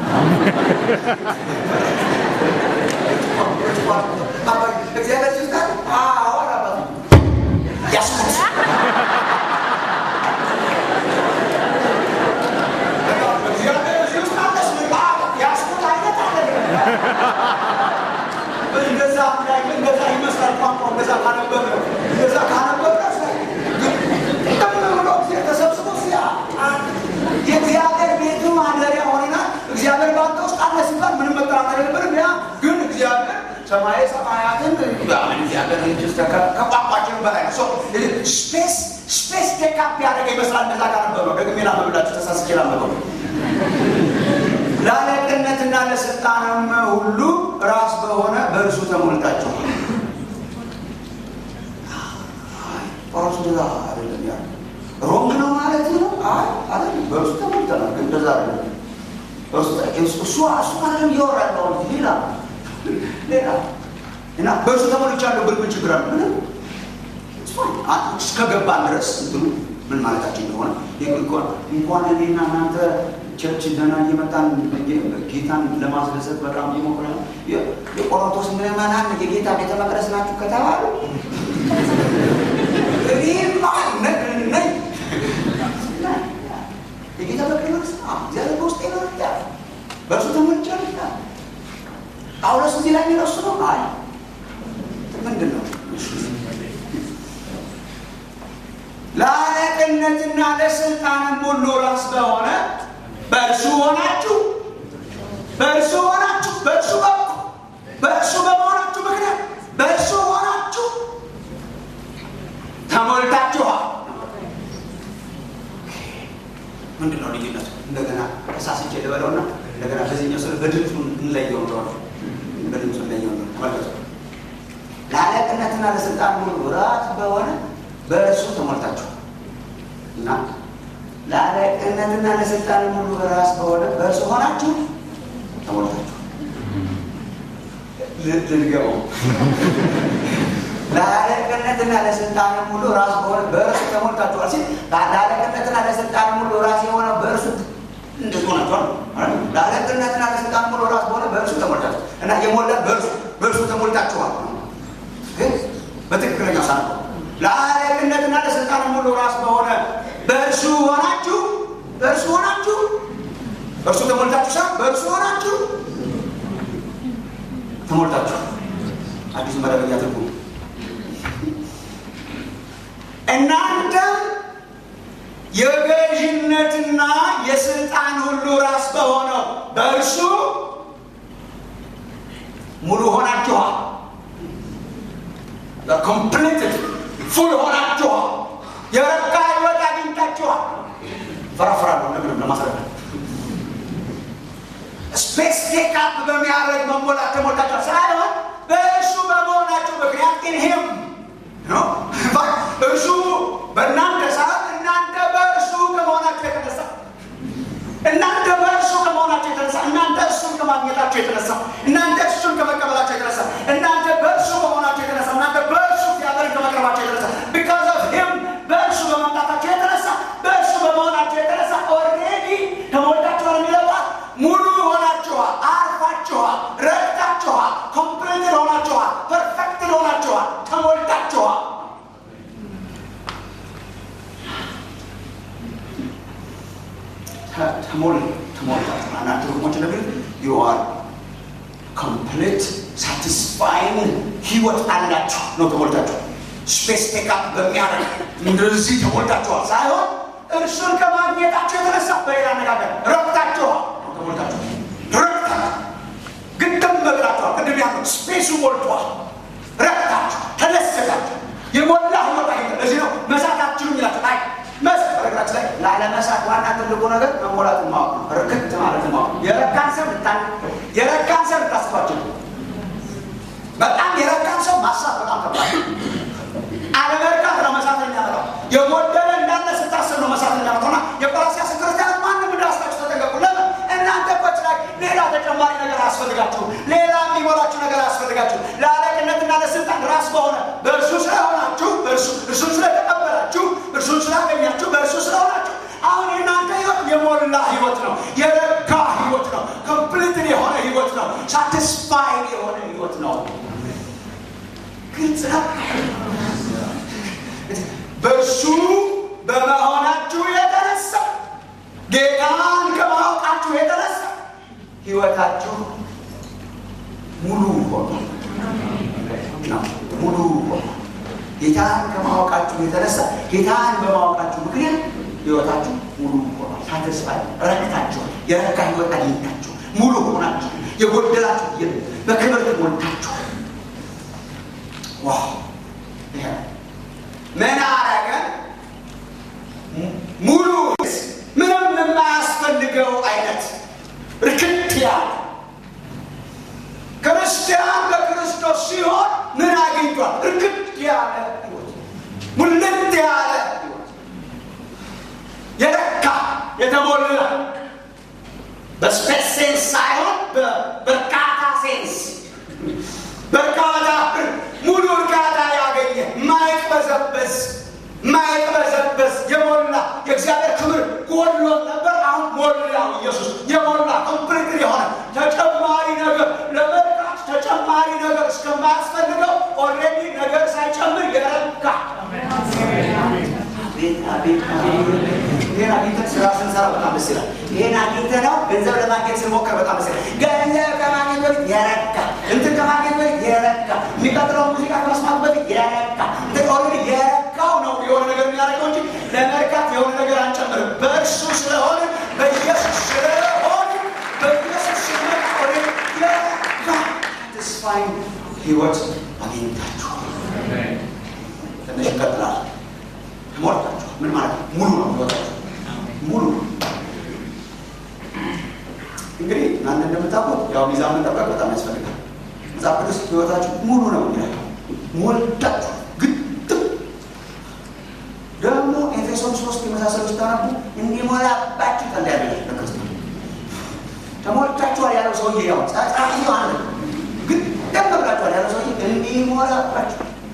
እግዚአብሔር እዚህ ውስጥ አለ። ያስኩት እንደዛ ይመስላል። ቋንቋ እንደዛ ካነበበ ተሰብስቦ የእግዚአብሔር ቤቱ ማደሪያ ሆነና እግዚአብሔር ባንተ ውስጥ አለ ሲባል ምንም መጠራጠር የለብንም። ያ ግን እግዚአብሔር ሰማየ ሰማያትን እግዚአብሔር ከቋንቋችን በላይ ነው። ስፔስ ቴካፕ ያደረገ ይመስላል። እንደዛ ካነበበ ደግሜ ላንብብላችሁ ተሳስቼ ላነበበው ለአለቅነትና ለስልጣንም ሁሉ ራስ በሆነ በእርሱ ተሞልታችኋል። ጳውሎስ እንደዛ አይደለም ያለው። ሮንግ ነው ማለት ነው? አይደለም። በእርሱ ተሞልተናል። ግን እንደዛ አይደለም። እሱ ማለት እያወራለሁ ሌላ እና በእርሱ ተሞልቻለሁ ብል ምን ችግር አለ? ምንም እስከገባን ድረስ እንትኑ ምን ማለታችን እንደሆነ እንኳን እኔና እናንተ ቸርች ደህና እየመጣን ጌታን ለማስደሰት በጣም እየሞከርን የቆሮንቶስ ምዕመናን የጌታ ቤተ መቅደስ ናችሁ ከተባሉ የጌታ መቅደስ እግዚአብሔር በውስጤ ነው ይላል። በእርሱ ተሞልቻለሁ ይላል ጳውሎስ። እዚህ ላይ የሚለው እሱ ነው። ምንድን ነው? ለአለቅነትና ለስልጣንም ሁሉ ራስ በሆነ በእርሱ ሆናችሁ በእርሱ በመሆናችሁ ምክንያት በእርሱ ሆናችሁ ተሞልታችኋል። ምንድን ነው ልዩነቱ? እንደገና ተሳስቼ ልበለውና እንደገና በዚህኛው ስለ በድምፁ እንለየው እንደሆነ በድምፁ እንለየው እንደሆነ ተመልከቱ። ለአለቅነትና ለስልጣን ሁሉ ራስ በሆነ በእርሱ ተሞልታችኋል እና ለአለቅነትና ለስልጣን ሁሉ ራስ በሆነ በእርሱ ሆናችሁ ተሞልታችኋል። ልንገባው ለአለቅነትና ለስልጣን ሁሉ ራስ በሆነ በእርሱ ተሞልታችኋል ሲል ለአለቅነትና ለስልጣን ሁሉ ራስ የሆነ በእርሱ እንደዚህ ሆናችኋል። ለአለቅነትና ለስልጣን ሁሉ ራስ በሆነ በእርሱ ተሞልታችኋል እና የሞላ በእርሱ ተሞልታችኋል። ግን በትክክለኛው ሳንቆ ለአለቅነትና ለስልጣን ሁሉ ራስ በሆነ በእርሱ ሆናችሁ በእርሱ ተሞልታችሁ ሳይሆን በእርሱ ሆናችሁ ተሞልታችሁ። አዲስ መደበኛ ትርጉም እናንተም የገዥነትና የስልጣን ሁሉ ራስ በሆነው በእርሱ ሙሉ ሆናችኋል። ኮምፕሊትድ ፉል ሆናችኋል። የረካ ህይወት አግኝታችኋል። ፈራፍራለሁ ለምንም ለማስረዳት ስፔስ ቴካፕ በሚያደርግ መሞላት ተሞልታችኋል ሳይሆን በእርሱ በመሆናችሁ ምክንያት ግን ሄም ነው። እርሱ በእናንተ ሰዓት እናንተ በእርሱ ከመሆናችሁ የተነሳ እናንተ እሱን ከማግኘታችሁ የተነሳ እናንተ እሱን ከመቀበላችሁ የተነሳ እናንተ በእርሱ ከመሆናችሁ የተነሳ እናንተ በእርሱ እግዚአብሔርን ከመቅረባችሁ የተነሳ because of him በእርሱ በመምጣታችሁ የተነሳ በእርሱ በመሆናችሁ የተነሳ ኦልሬዲ ተሞልታችኋል። የሚለባት ሙሉ ሆናችኋል፣ አርፋችኋል፣ ረድታችኋል፣ ኮምፕሊትድ ሆናችኋል፣ ፐርፌክትድ ሆናችኋል፣ ተሞልታችኋል። ተሞልታችኋል። እናንተ ትርጉሞች እንደሚሉት you are complete satisfying ህይወት አላችሁ ነው ተሞልታችኋል። ስፔስ ቴካፕ በሚያደርግ እንደዚህ ተሞልታችኋል ሳይሆን እርሱን ከማግኘታችሁ የተነሳ በሌላ አነጋገር ረክታችኋል። ተሞልታችኋል፣ ረክታችኋል፣ ግጥም ብላችኋል። ቅድም ያለው ስፔሱ ሞልቷል። ረክታችሁ ተደሰታችሁ። የሞላ ህይወት አይደለም። ለዚህ ነው መሳታችሁም ይላችሁ። አይ በነገራችን ላይ ላለመሳት ዋና ትልቁ ነገር መሞላትን ማወቅ ነው። ርክት ማለት ማወቅ የረካን ሰው ልታስባቸው በጣም የረካን ሰው ማሳት በጣም ከባድ አለመርካት ነው መሳት የሚያመጣው። የጎደለ እንዳለ ስታስብ ነው መሳት የሚያመጣውና የቆላስይስ ክርስቲያኖች ማንም እንዳያስታችሁ ተጠንቀቁ። ለምን እናንተ ቆጭ ላይ ሌላ ተጨማሪ ነገር አያስፈልጋችሁ፣ ሌላ የሚሞላችሁ ነገር አያስፈልጋችሁ። ለአለቅነትና ለስልጣን ራስ በሆነ በእርሱ ስለሆናችሁ፣ እርሱን ስለተቀበላችሁ፣ እርሱን ስላገኛችሁ፣ በእርሱ ስለሆናችሁ አሁን የእናንተ ህይወት የሞላ ህይወት ነው፣ የረካ ህይወት ነው፣ ኮምፕሊትሊ የሆነ ህይወት ነው፣ ሳቲስፋይድ የሆነ ህይወት ነው። ግልጽ ነው። በእርሱ በመሆናችሁ የተነሳ ጌታን ከማወቃችሁ የተነሳ ህይወታችሁ ሙሉ ሆኗል። ሙሉ ሆኗል። ጌታን ከማወቃችሁ የተነሳ ጌታን በማወቃችሁ ምክንያት ህይወታችሁ ሙሉ ሆኗል። ሳትስፋይ ረክታችሁ የረካ ህይወት አግኝታችሁ ሙሉ ሆናችሁ የጎደላችሁ በክብር ተሞልታችሁ ዋው ይሄ ምን አረገ? ሙሉ ምንም የማያስፈልገው አይነት ርክት ያለ ክርስቲያን በክርስቶስ ሲሆን ምን አግኝቷል? ርክት ያለ ህይወት፣ ሙልት ያለ ህይወት፣ የረካ የተሞላ በስፔስ ሴንስ ሳይሆን በበርካታ ሴንስ በርካታ ሙሉ እርካታ ያገኘ ማይቅበዘበዝ የሞላ የእግዚአብሔር ክብር ጎድሎ ነበር። አሁን ሞላው ኢየሱስ የሞላ ኮምፕሊት የሆነ ተጨማሪ ነገር ለመርካት ተጨማሪ ነገር እስከማያስፈልገው ኦልሬዲ ነገር ሳይጨምር የረካ አቤት ይሄን አግኝተን ስራ ስንሰራ በጣም ደስ ይላል። ይሄን አግኝተን ነው ገንዘብ ለማግኘት ስንሞክር በጣም ደስ ይላል። ገንዘብ ከማግኘት በፊት የረካ እንትን ከማግኘት በፊት የረካ የሚቀጥለው ሙዚቃ ከመስማት በፊት የረካ እንትን ኦልሬዲ የረካው ነው የሆነ ነገር የሚያደርገው እንጂ ለመርካት የሆነ ነገር አንጨምርም። በእርሱ ስለሆነ በኢየሱስ ስለሆነ በኢየሱስ ስለሆነ ኦልሬዲ የረካ ተስፋይ ህይወት አግኝታችሁ ትንሽ ይቀጥላል። ሞልታችሁ ምን ማለት ነው? ሙሉ ነው ህይወታችሁ ሙሉ። እንግዲህ እናንተ እንደምታውቁት ያው ሚዛን መጠበቅ በጣም ያስፈልጋል። መጽሐፍ ቅዱስ ህይወታችሁ ሙሉ ነው ይላል። ሞልታችሁ ግጥም ደግሞ ኤፌሶን 3 የመሳሰሉት ታነቡ እንዲሞላባችሁ ጸልያለሁ። ለክርስቶስ ተሞልታችኋል ያለው ሰውዬ ያው ጻጻፊው አለ ግጥም ብላችኋል ያለው ሰውዬ እንዲሞላባችሁ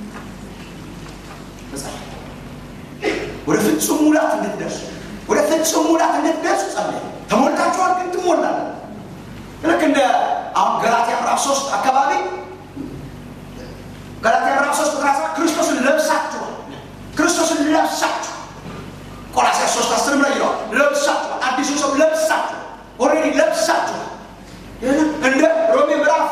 ወደ ፍጹም ሙላት እንድትደርሱ ጸልዩ። ተሞልታችኋል ግን ትሞላላችሁ። ልክ እንደ አሁን ገላትያ ምዕራፍ 3 አካባቢ ገላትያ ምዕራፍ 3 ቁጥር 10 ክርስቶስን ለብሳችኋል። ቆላስይስ 3:10 ላይ ይላል ለብሳችኋል። አዲሱ ሰው ለብሳችኋል። ኦልሬዲ ለብሳችኋል። እንደ ሮሜ ምዕራፍ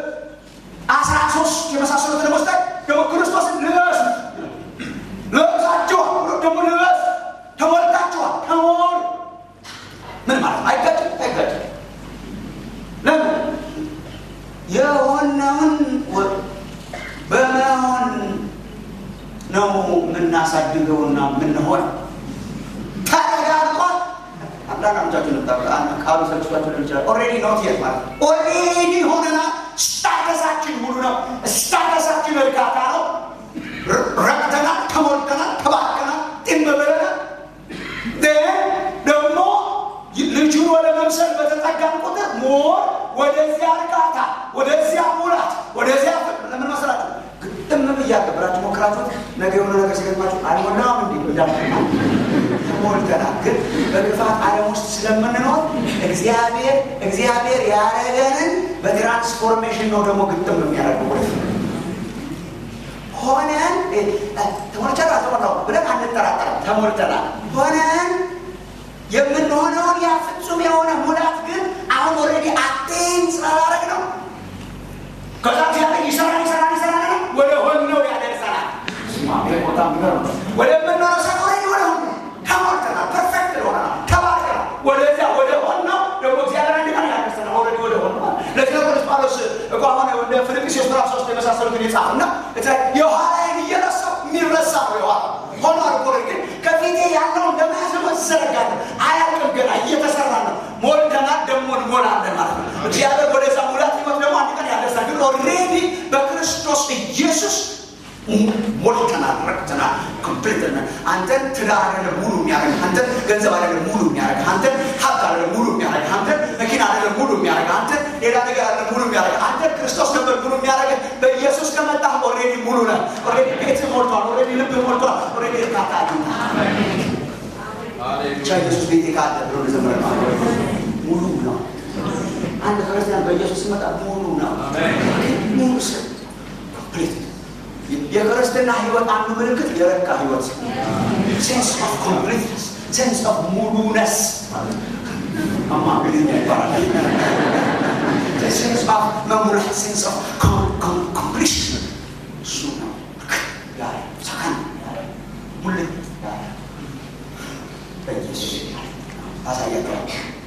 13 የመሳሰሉትን ለመስጠት ደግሞ ክርስቶስን ልበሱ ለብሳችኋል። ደግሞ ልበስ ተሞልታችኋል። ተሞሉ ምን ማለት አይጋጭም። ለምን የሆነውን በመሆን ነው የምናሳድገውና የምንሆን ተረጋግጧል። አንዳንዶቻችሁ ቃሉ ሰልችቷችሁ ሊሆን ይችላል። ኦልሬዲ ኖት የት ማለት ኦልሬዲ ሆነና ስታተሳችን ሙሉ ነው። ስታተሳችን እርካታ ነው። ረክተናል፣ ተሞልተናል፣ ተባርከናል፣ ጤም ብለናል። ደግሞ ልጁን ወደ መምሰል በተጠጋን ቁጥር ሞር ወደዚያ እርካታ፣ ወደዚያ ሙላት፣ ወደዚያ ፍቅር ለምን መሰላችሁ? ግጥም ብያለሁ ሞክራችሁት ነገ የሆነ ነገር ሲገጥማችሁ አልሞላም እንዴ ብያለሁ። ተሞልተናል። ግን በክፋት ዓለም ውስጥ ስለምንኖር እግዚአብሔር ያረገንን በትራንስፎርሜሽን ነው ደግሞ ግጥም የሚያደርገው ወደፊት ሆነን ተሞልተናል ብለን አንጠራጠርም። ተሞልተናል ሆነን የምንሆነውን ያ ፍጹም የሆነ ሙላት ግን አሁን ኦልሬዲ አቴን ስላላረግ ነው። ከዛ እግዚአብሔር ይሰራል ወደ ሆነው ያደርሰናል። ወደምንሆነው ሰው ኦልሬዲ ወደ ሆነ ተሞልተናል። ፐርፌክት ሆነናል። ተባርከናል። ወደዚያ ወደ ሆነው ደግሞ እግዚአብሔር አንድ ያደርሰናል። ኦልሬዲ ወደ ሆነው ለዚህ ቅዱስ ጳውሎስ እኮ አሁን ወደ ፊልጵስዩስ ምዕራፍ 3 የመሳሰሉትን የጻፈና የኋላዬን እየረሳሁ የሚረሳ ነው የኋላ ሆኖ አልቆረ ግን ከፊቴ ያለውን ለመያዝ ትዘረጋለህ። አያልቅም፣ ገና እየተሰራ ነው። ሞልተናል፣ ደግሞ እንሞላለን ማለት ነው። እግዚአብሔር ወደዛ ሙላት ህይወት ደግሞ አንድ ቀን ያደርሳል። ግን ኦልሬዲ በክርስቶስ ኢየሱስ ሞልተናል፣ ረክተናል፣ ኮምፕሊት ነን። አንተን ትዳር አይደለም ሙሉ የሚያደርግ፣ አንተን ገንዘብ አይደለም ሙሉ የሚያደርግ፣ አንተን ሀብት አይደለም ሙሉ የሚያደርግ፣ አንተን መኪና አይደለም ሙሉ የሚያደርግ፣ አንተን ሌላ ነገር አይደለም ሙሉ የሚያደርግ፣ አንተን ክርስቶስ ነበር ሙሉ የሚያደርግ። በኢየሱስ ከመጣህ ኦልሬዲ ሙሉ ነህ። ኦልሬዲ ቤት ሞልቷል። ኦልሬዲ ልብ ሞልቷል። ኦልሬዲ እርካታ አግኝተሃል። ብቻ ኢየሱስ ቤቴ ካለ ብሎ ዘመረ ሙሉ ነው። አንድ ክርስቲያን በኢየሱስ ሲመጣ ሙሉ ነው። ሙሉ ሰው ኮምፕሊት። የክርስትና ህይወት አንዱ ምልክት የረካ ህይወት፣ ሴንስ ኦፍ ኮምፕሊትነስ፣ ሴንስ ኦፍ ሙሉነስ እንግሊዝኛ ይባላል። ሴንስ ኦፍ መሙላት፣ ሴንስ ኦፍ ኮምፕሊሽን። እሱ ነው ያለ ሰካን ያለ ሙልት ያለ በኢየሱስ አሳያቸዋል።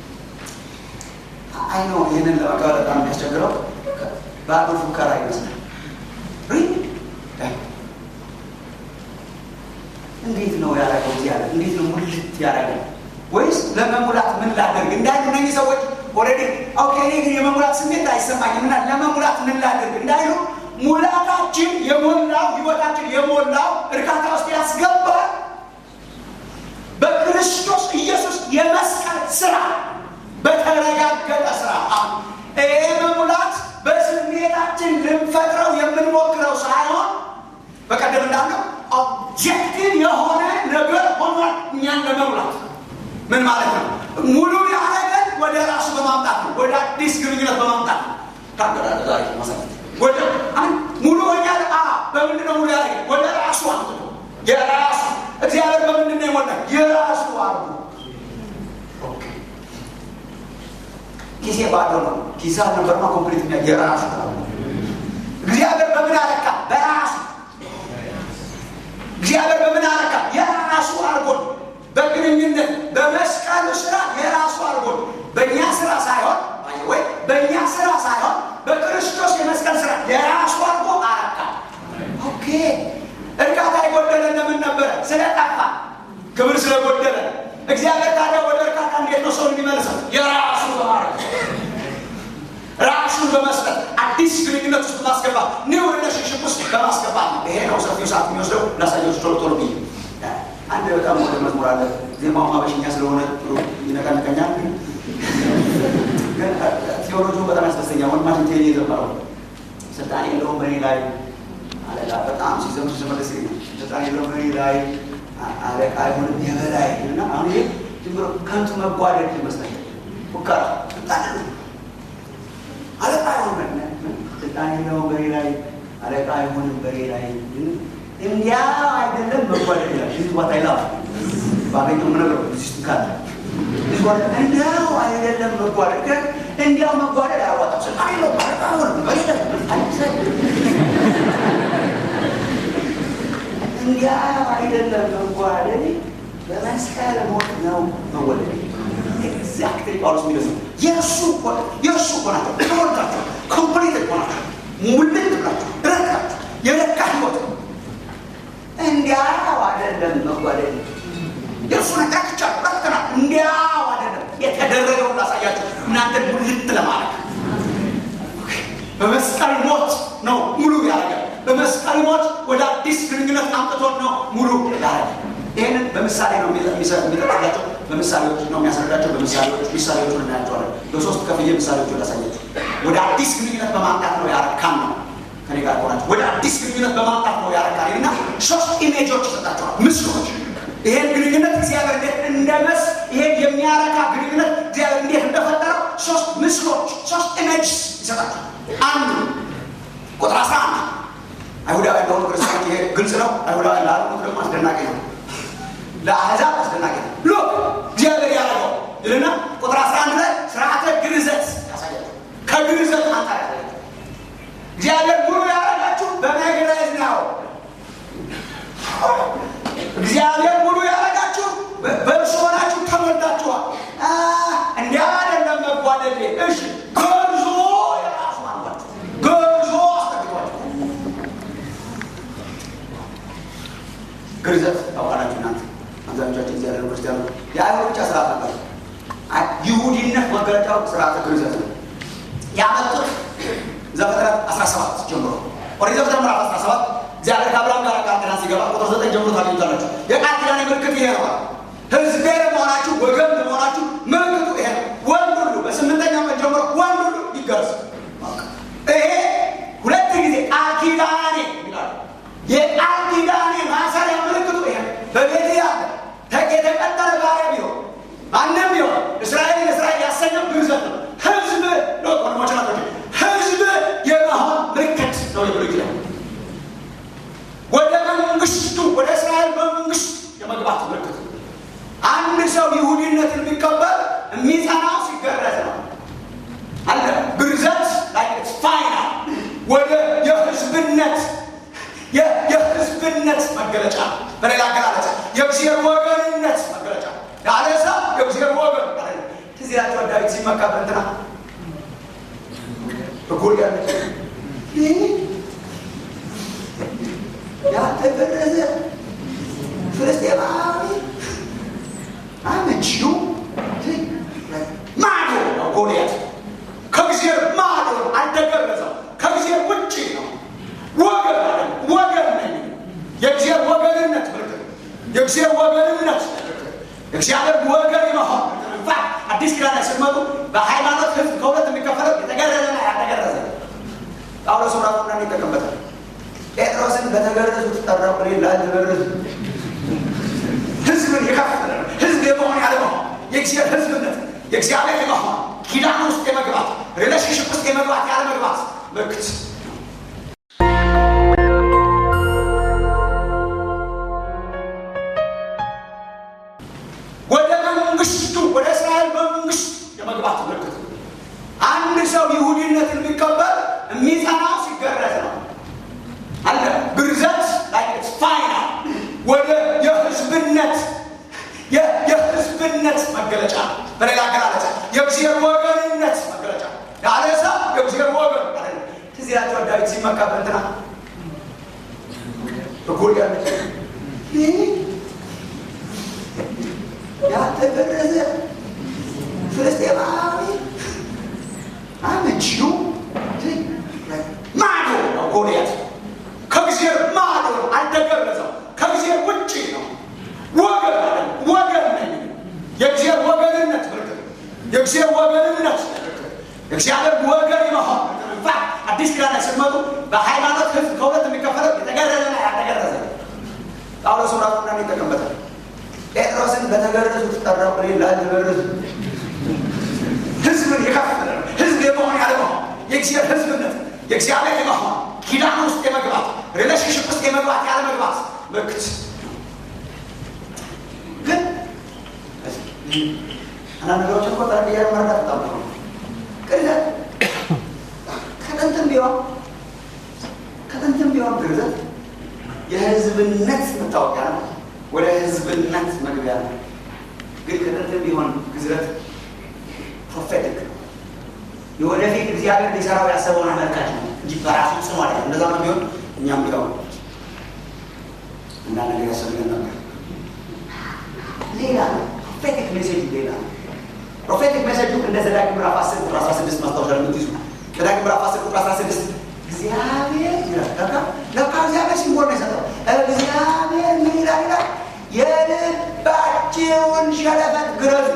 አይ ነው ይህንን ለመቀበል በጣም የሚያስቸግረው ባዶ ፉከራ ይመስላል። እንዴት ነው ያደረገው? ያለ እንዴት ነው ሙልት ያደረገው? ወይስ ለመሙላት ምን ላደርግ እንዳይሉ እነዚህ ሰዎች ኦልሬዲ ኦኬ እኔ ግን የመሙላት ስሜት አይሰማኝም እና ለመሙላት ምን ላደርግ እንዳይሉ ሙላታችን የሞላው ህይወታችን የሞላው እርካታ ውስጥ ያስገባል በክርስቶስ ኢየሱስ የመስቀል ስራ፣ በተረጋገጠ ስራ። ይሄ መሙላት በስሜታችን ልንፈጥረው የምንሞክረው ሳይሆን በቀደም እንዳልነው ኦብጀክቲቭ የሆነ ነገር ሆኗል። እኛን ለመሙላት ምን ማለት ነው? ሙሉ ያደረገን ወደ ራሱ በማምጣት ነው። ወደ አዲስ ግንኙነት በማምጣት ነው። ታገራለ ዛሬ ማሰረት ወደ ሙሉ ሆኛል። በምንድን ነው ሙሉ ያደረገን? ወደ ራሱ አምጥቶ የራሱ እግዚአብሔር በምንድን ነው የሞላው? የራሱ አርጉ። ኦኬ ኪሴ ባዶ ነው። ኪሳ ነበርማ ኮምፕሊት ነው። የራሱ እግዚአብሔር በምን አረካ? በራሱ እግዚአብሔር በምን አረካ? የራሱ አርጎን በግንኙነት በመስቀሉ ስራ የራሱ አርጎን በእኛ ስራ ሳይሆን ወይ በእኛ ስራ ሳይሆን በክርስቶስ የመስቀል ስራ የራሱ አርጎ አረካ። ኦኬ እርካታ የጎደለን ለምን ነበረ? ስለጠፋ፣ ክብር ስለጎደለ። እግዚአብሔር ታዲያ ወደ እርካታ እንዴት ነው ሰው የሚመልሰው? የራሱ በማድረግ ራሱን በመስጠት አዲስ ግንኙነት ውስጥ ማስገባት፣ ኒው ሪሌሽንሽፕ ውስጥ በማስገባት ነው። ይሄ ነው ሰፊው ሰዓት የሚወስደው። ላሳያችሁ ቶሎ ቶሎ ብዬ። አንድ በጣም ወደ መዝሙር አለ። ዜማው ማበሽኛ ስለሆነ ጥሩ ይነቃነቀኛል። ግን ቴዎሎጂው በጣም ያስደስተኛል። ወንድማችን ቴሌ የዘመረው ስልጣን የለውም በእኔ ላይ አለቃ፣ በጣም ሲዘምር ደስ ይለኛል። ስልጣን የለውም በእኔ ላይ አለቃ አይሆንም የበላይ እና አሁን ይሄ ዝም ብሎ ከንቱ መጓደድ ይመስላል። ፉከራ ስልጣን አለቃ አይሆንም፣ ስልጣን የለውም በእኔ ላይ አለቃ አይሆንም በእኔ ላይ እንዲያ አይደለም መጓደድ ይላል። ይህ ቦታ ይላል ባገኘው ምነገር ሲስት ካለ እንዲያው አይደለም መጓደድ። ግን እንዲያው መጓደድ አያዋጣም። ስልጣን የለውም አለቃ አይሆንም በእኔ ላይ እንዲያ አይደለም መጓደድ፣ በመስቀል ሞት ነው መወለድ። ኤግዛክትሊ ጳውሎስ የሚለው የእሱ ሆናቸው ተሞልታቸው ኮምፕሊት ሆናቸው ሙልት ብላቸው ረካቸው የረካ ህይወት እንዲያው አይደለም መጓደድ። የእሱ ነካክቻ ረክተና እንዲያው አይደለም የተደረገው ላሳያቸው እናንተ ሙልት ለማለት በመስቀል ሞት ነው ሙሉ ያደረገ። በመስቀል ሞት ወደ አዲስ ግንኙነት አምጥቶን ነው ሙሉ ያደረገ። ይህንን በምሳሌ ነው የሚጠቅላቸው፣ በምሳሌዎች ነው የሚያስረዳቸው። ምሳሌዎቹን እናያቸዋለን። በሶስት ከፍዬ ምሳሌዎቹን ላሳያቸው። ወደ አዲስ ግንኙነት በማምጣት ነው ያረካን ነው። ከኔ ጋር ሆናችሁ ወደ አዲስ ግንኙነት በማምጣት ነው ያረካን እና ሶስት ኢሜጆች ይሰጣቸዋል፣ ምስሎች። ይሄን ግንኙነት እግዚአብሔር እንዴት እንደመስ ይሄን የሚያረካ ግንኙነት እግዚአብሔር እንዴት እንደፈጠረው ሶስት ምስሎች፣ ሶስት ኢሜጅ ይሰጣቸዋል። አንዱ ቁጥር 11 አይሁዳዊ ለሆኑ ክርስቲያኖች ይሄ ግልጽ ነው። አይሁዳዊ ላልሆኑት ደግሞ አስደናቂ ነው። ለአሕዛብ አስደናቂ ነው። ሉክ እግዚአብሔር ያደረገው ይልና ቁጥር 11 ላይ ስርዓተ ግርዘት ያሳያል። ከግርዘት አንጻር ያሳያል። እግዚአብሔር ሙሉ ያደረጋችሁ በመግረዝ ነው። እግዚአብሔር ሙሉ ያደረጋችሁ በእርሱ ሆናችሁ ተሞልታችኋል። እንዲያ አይደለም መጓደል። እሺ ገርዞ የራሱ አሏችሁ፣ ገርዞ አስጠግቷችሁ። ግርዘት ታውቃላችሁ እናንተ አብዛኞቻችን እዚህ ያለ ክርስቲያኖች የአይሁድ ብቻ ስርዓት ነበር። ይሁዲነት መገለጫው ስርዓተ ግርዘት ነው። ያመጡት ዘፍጥረት 17 ጀምሮ ኦሪት ዘፍጥረት ምዕራፍ 17 እግዚአብሔር ከአብርሃም ጋር ቃል ኪዳን ሲገባ ቁጥር 9 ጀምሮ ታገኙታላችሁ። የቃል ኪዳን ምልክት ይሄ ነው። ሕዝቤ ለመሆናችሁ ወገን ለመሆናችሁ ምልክቱ ይሄ ነው። ወንድ ሁሉ በ8ኛው ቀን ጀምሮ ወንድ ሁሉ ይገረዝ። ይሄ ሁለት ጊዜ ቃል ኪዳኔ ይላል። የቃል ኪዳኔ ማሰሪያ ምልክቱ ይሄ ነው። በቤት ያለ የተቀጠረ ባሪያ ቢሆን ማንም ቢሆን እስራኤል ያሰኘው ግርዘት ነው። ሕዝብ ነው ወንድሞች ናቸው። ሕዝብ የመሆን ምልክት ነው ይብሉ ይችላል። ወደ መንግስቱ ወደ እስራኤል መንግስት የመግባት ምልክት። አንድ ሰው ይሁዲነትን የሚቀበል የሚጸናው ሲገረዝ ነው አለ። ግርዘት ላይ ፋይናል ወደ የህዝብነት መገለጫ፣ በሌላ አገላለጽ የእግዚአብሔር ወገንነት መገለጫ። ያለ ሰው የእግዚአብሔር ወገን ማለት ነው። እዚህ ያለው ዳዊት ሲመካ በእንትና በጎልያድ ያልተገረዘ ፍልስጤማዊ አመቺ ማዶ ነው። ጎልያድ ከእግዚአብሔር ማዶ አልተገረዘም። ከእግዚአብሔር ውጭ ነው። ወገን ነኝ። የእግዚአብሔር ወገንነት ምልክት፣ የእግዚአብሔር ወገንነት የእግዚአብሔር ወገን መሆን። አዲስ ኪዳን ሲመጡ በሃይማኖት ህዝብ ከሁለት የሚከፈለው የተገረዘና ያልተገረዘ። ጳውሎስ ራሱ እና ይጠቀምበታል። ጴጥሮስን በተገረዙት ጠራው፣ ላልተገረዙ ህዝብን የከፈለ ህዝብ የመሆን ያለመሆን የእግዚአብሔር ህዝብነት የእግዚአብሔር የመሆን ኪዳን ውስጥ የመግባት ሪሌሽንሽፕ ውስጥ የመግባት ያለመግባት ምልክት። ወደ መንግስቱ ወደ እስራኤል መንግስት የመግባት ምልክት። አንድ ሰው ይሁዲነትን የሚቀበል የሚጸናው ሲገረዝ ነው አለ። ግርዘት ላይ ፋይናል ወደ የህዝብነት መገለጫ፣ በሌላ አገላለጽ የእግዚአብሔር ወገንነት መገለጫ። ያለ ሰው የእግዚአብሔር ወገን ማለት ነው። እዚህ ያለው ዳዊት ሲመካ በእንትና በጎልያድ ያልተገረዘ ፍልስጤማዊ አመቺ ማዶ ነው። ጎልያድ ከእግዚአብሔር ማዶ አልተገረዘም። ከእግዚአብሔር ውጭ ነው። ወገን ነኝ። የእግዚአብሔር ወገንነት ምልክት፣ የእግዚአብሔር ወገንነት የእግዚአብሔር ወገን መሆን። አዲስ ኪዳን ሲመጡ በሃይማኖት ህዝብ ከሁለት የሚከፈለው የተገረዘና ያልተገረዘ። ጳውሎስ ራሱ እና ይጠቀምበታል። ጴጥሮስን በተገረዙት ጠራው፣ ላልተገረዙ ህዝብን የከፈለ ህዝብ የመሆን ያለመሆን የእግዚአብሔር ህዝብነት የእግዚአብሔር የመሆን ኪዳን ውስጥ የመግባት ሪሌሽንሽፕ ውስጥ የመግባት ያለመግባት ምልክት። ግን አንዳንድ ነገሮችን እኮ ጠረጴዛ መረዳት በጣም ነው። ግርዘት ከጥንትም ቢሆን ግርዘት የህዝብነት መታወቂያ ነው። ወደ ህዝብነት መግቢያ ነው። ግን ከጥንትም ቢሆን ግዝረት ፕሮፌቲክ ነው። የወደፊት እግዚአብሔር ሊሰራው ያሰበውን አመልካች ነው እንጂ በራሱ ጽኑ አይደለም። እንደዛ ነው ቢሆን እኛም ቢሆን እና ነገር ያሰብልን ነበር። ሌላ ፕሮፌቲክ ሜሴጅ ሌላ ፕሮፌቲክ ሜሴጅ እንደ ዘዳግም ምዕራፍ 10 ቁጥር 16 ማስታወሻ ለምትይዙ ዘዳግም ምዕራፍ 10 ቁጥር 16 እግዚአብሔር ይላል። ለካ እግዚአብሔር ሲምቦል ነው የሰጠው። እግዚአብሔር ምን ይላል? የልባችሁን ሸለፈት ግረዙ።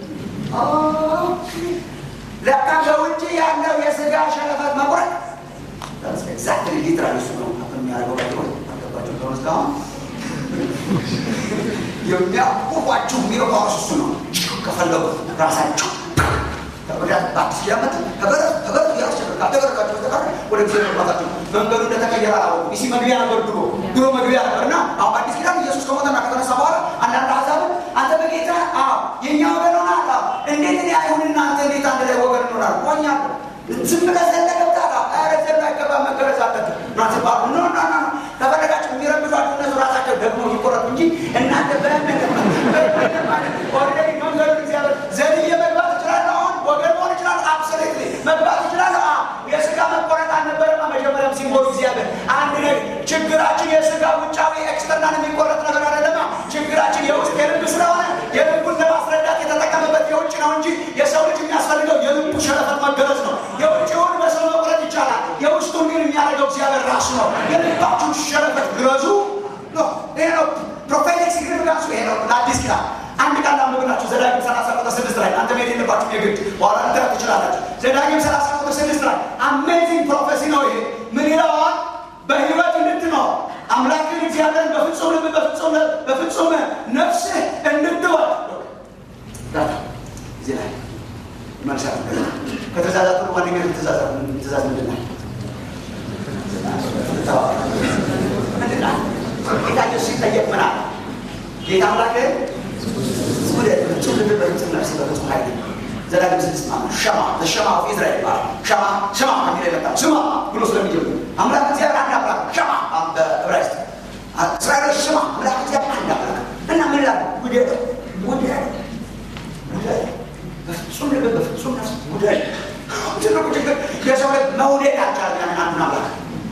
ለካ በውጭ ያለው የስጋ ሸለፈት መቁረጥ ኤግዛክትሊ ሊትራሊ እሱ ነው የሚያደርገው። አልገባችሁ ከሆነ እስካሁን የሚያውቋችሁ የሚረባው እሱ ነው። ከፈለጉ ራሳቸው ተበዳት ባክስ ያመት ተበረቱ ያስቸግራቸው ተቀር ወደ እግዚአብሔር መጣጣቸው መንገዱ እንደተቀየረ አላወቁም። እዚህ መግቢያ ነበር ድሮ መግቢያ ነበርና አሁን አዲስ ኪዳን ኢየሱስ ከሞተና ከተነሳ በኋላ አንዳንድ አሕዛብ አንተ በጌታ የኛ ወገን ሆናል። እንዴት እኔ አይሁንና አንተ እንዴት አንድ ላይ ወገን ሆናል? ቆኛ ዝም ብለህ ዘለገብታ አረዘና ይገባ መገረዝ አለበት ማለት ባሉ ነው። ተፈለጋችሁ የሚረብሿችሁ እነሱ ራሳቸው ደግሞ ይቆረጡ እንጂ እናንተ በእምነት ኦልሬዲ መንገዱ እግዚአብሔር ዘልዬ መግባት ይችላል። አሁን ወገን መሆን ይችላል። አብሶሉትሊ መግባት ይችላል። የስጋ መቆረጥ አልነበረም። መጀመሪያም ሲምቦል እግዚአብሔር አንድ ነገር ችግራችን የስጋ ውጫዊ ኤክስተርናል የሚቆረጥ ነገር አይደለም። ችግራችን የውስጥ የልብ ስለሆነ የልቡን ለማስ መገረዝ ነው። የውጭውን በሰው መቁረጥ ይቻላል፣ የውስጡን ግን የሚያደርገው እግዚአብሔር ራሱ ነው። የልባችሁን ሸረፈት ግረዙ ነው። ይሄ ነው ፕሮፌቲክ ሲግኒፊካንሱ። ይሄ ነው ለአዲስ ኪዳን። አንድ ቃል ላንብብላችሁ። ዘዳግም 30:6 ላይ እናንተ መሄድ የለባችሁም የግድ በኋላ ልትረዱ ትችላላችሁ። ዘዳግም 30:6 ላይ አሜዚንግ ፕሮፌሲ ነው ይሄ። ምን ይለዋል? በህይወት እንድትኖር አምላክን እግዚአብሔርን በፍጹም ልብ በፍጹም ነፍስህ እንድትወድ እዚህ ላይ ይመልሳል። ከተዛዛቱ ዋነኛ ትእዛዝ ምንድን ነው? ጌታ ኢየሱስ ሲጠየቅ ምን አለ? ጌታ አምላክህን ውደድ በፍጹም ልብ በፍጹም ነፍስ በፍጹም ኃይል። ዘዳግም 6 ማለት ሸማ በሸማ ኢዝራኤል ይባላል። ሸማ ከሚል የመጣው ስማ ብሎ ስለሚጀምር አምላክ እግዚአብሔር አንድ አምላክ ሸማ በዕብራይስጥ እስራኤሎች ስማ አምላክ እግዚአብሔር አንድ አምላክ እና ምን ይላል? ውደድ በፍጹም ልብ በፍጹም ነፍስ ውደድ። ትልቁ ችግር የሰው ልብ መውደድ አልቻለም። አንዱን አምላክ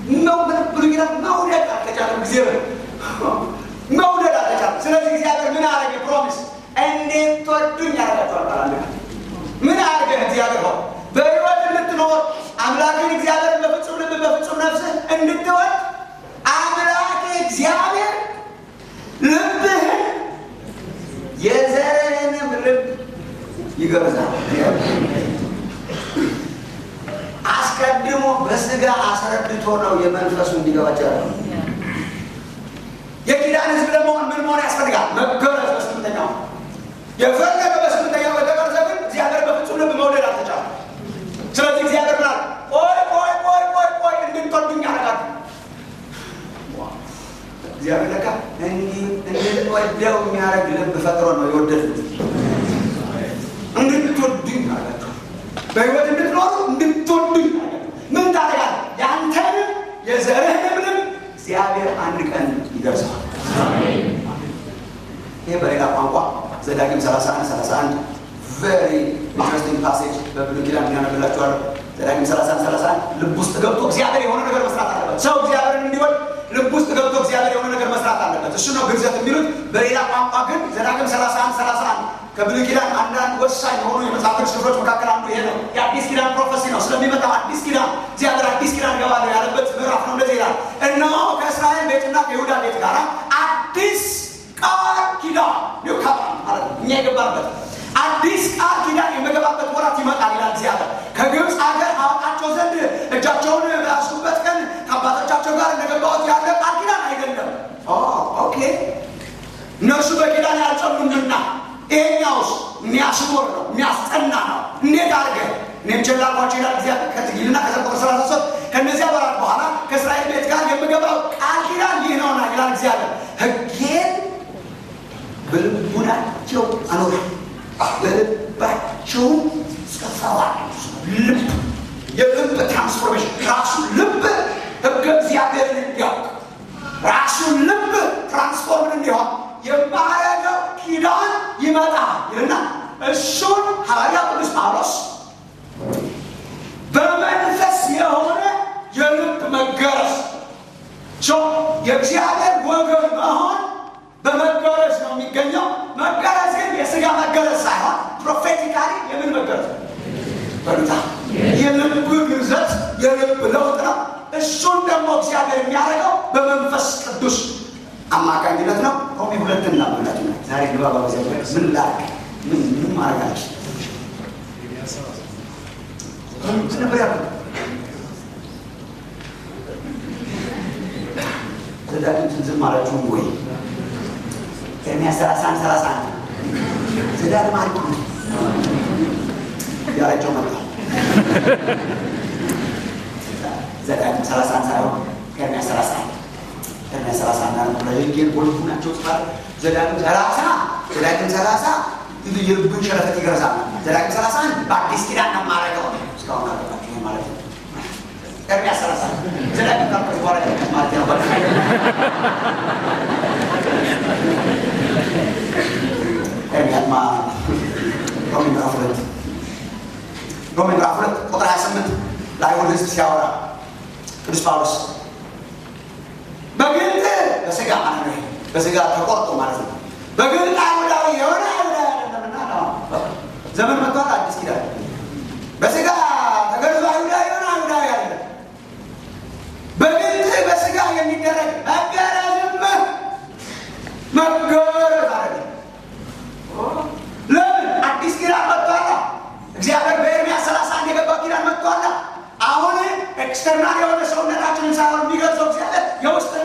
መውደድ አልተቻለም። እግዚአብሔር መውደድ አልተቻለም። ስለዚህ እግዚአብሔር ምን አደረገ? ፕሮሚስ እንዴት ትወዱኝ ያደርጋቸዋል ባላለ ምን አደረገ? እግዚአብሔር ሆይ በሕይወት እንድትኖር አምላክን እግዚአብሔር በፍጹም ልብ በፍጹም ነፍስ እንድትወድ አምላክ እግዚአብሔር ልብህን የዘርህንም ልብ ይገርዛል። አስቀድሞ በስጋ አስረድቶ ነው የመንፈሱ እንዲገባቸው። የኪዳን ሕዝብ ለመሆን ምን መሆን ያስፈልጋል? መገረዝ በስምንተኛው የፈለገ በስምንተኛው በተገረዘ ግን እግዚአብሔር በፍጹም ልብ መውደድ አልተቻለም። ስለዚህ እግዚአብሔር ምናል ቆይ እንድትወዱኝ ያደርጋል። እግዚአብሔር ለካ እንድንወደው የሚያደርግ ልብ ፈጥሮ ነው የወደድኩት። እንድትወዱኝ ያደርጋል። በሕይወት እንድትኖሩ እንድትወዱኝ ያደርጋል። ምን ታደርጋለህ? ያንተንም የዘርህንም ልብ እግዚአብሔር አንድ ቀን ይደርሰዋል። ይሄ በሌላ ቋንቋ ዘዳግም 31 ቬሪ ኢንትረስቲንግ ፓሴጅ በብሉይ ኪዳን ያነብላችኋለሁ። ዘዳግም 31 ልብ ውስጥ ገብቶ እግዚአብሔር የሆነ ነገር መስራት አለበት። ሰው እግዚአብሔርን እንዲወድ ልብ ውስጥ ገብቶ እግዚአብሔር የሆነ ነገር መስራት አለበት። እሱ ነው ግርዘት የሚሉት። በሌላ ቋንቋ ግን ዘዳግም 31 ከብሉይ ኪዳን አንዳንድ ወሳኝ የሆኑ የመጽሐፍ ቅዱስ ክፍሎች መካከል አንዱ ይሄ ነው። የአዲስ ኪዳን ፕሮፌሲ ነው። ስለሚመጣው አዲስ ኪዳን እግዚአብሔር አዲስ ኪዳን ገባለሁ ያለበት ምዕራፍ ነው። እንደዚህ ይላል፣ እነሆ ከእስራኤል ቤትና ከይሁዳ ቤት ጋር አዲስ ቃል ኪዳን ኒው ካቨናንት ማለት ነው። እኛ የገባንበት አዲስ ቃል ኪዳን የምገባበት ወራት ይመጣል ይላል እግዚአብሔር። ከግብፅ ሀገር አወጣቸው ዘንድ እጃቸውን በያዝኩበት ቀን ከአባቶቻቸው ጋር እንደገባሁት ያለ ቃል ኪዳን አይደለም። ኦኬ እነርሱ በኪዳን ያልጸኑምና ይሄኛውስ የሚያስኖር ነው፣ የሚያስጠና ነው። እንዴት አድርገህ እኔም ቸላልኳቸው ይላል እግዚአብሔር። ከትጊልና ከዘቆር 33 ከእነዚያ ወራት በኋላ ከእስራኤል ቤት ጋር የምገባው ቃል ኪዳን ይህ ነውና ይላል እግዚአብሔር። ሕጌን በልቡናቸው አኖር በልባቸውን ጽፈዋል። ልብ የልብ ትራንስፎርሜሽን ራሱ ልብ ሕገ እግዚአብሔርን እንዲያውቅ ራሱ ልብ ትራንስፎርምን እንዲሆን የማያደርገው ኪዳን ይመጣል ይልና እሱን ሐዋርያው ቅዱስ ጳውሎስ በመንፈስ የሆነ የልብ መገረዝ የእግዚአብሔር ወገን መሆን በመገረዝ ነው የሚገኘው። መገረዝ ግን የስጋ መገረዝ ሳይሆን ፕሮፌቲካሊ የምን መገረዝ በሉታ የልብ ግርዘት የልብ ለውጥ ነው። እሱን ደግሞ እግዚአብሔር የሚያደርገው በመንፈስ ቅዱስ አማካኝነት ነው። ሮሜ 2 እናምናለን። ዛሬ ግባባ እግዚአብሔር ምን ላክ ምን ማረጋች ነበር ያለው ዘዳግም ዝም ማለቱ ወይ ኤርምያስ 31 ዘዳግም አልኩ ያረጀው መጣ። ዘዳግም 31 ሳይሆን ኤርምያስ 31 ነው። ለይገር ወልፉ ናቸው ጽፋ ዘዳግም 30 የልብን ሸረፈት ይገርዛል። ዘዳግም 31 በአዲስ ኪዳን ነው ማረገው እስካሁን አደረጋችሁ ይሄ ማለት ነው። ኤርምያስ 30 ዘዳግም ካልኩ በኋላ ማለት ነው። ኤርምያስ ሮሜ ምዕራፍ 2 ቁጥር 28 ለአይሁድ ሕዝብ ሲያወራ ቅዱስ ጳውሎስ በግልጥ በስጋ ማለት ነው። በስጋ ተቆርጦ ማለት ነው። በግልጥ አይሁዳዊ የሆነ አይሁዳዊ አይደለምና ነው። ዘመን መጥቷል። አዲስ ኪዳን በስጋ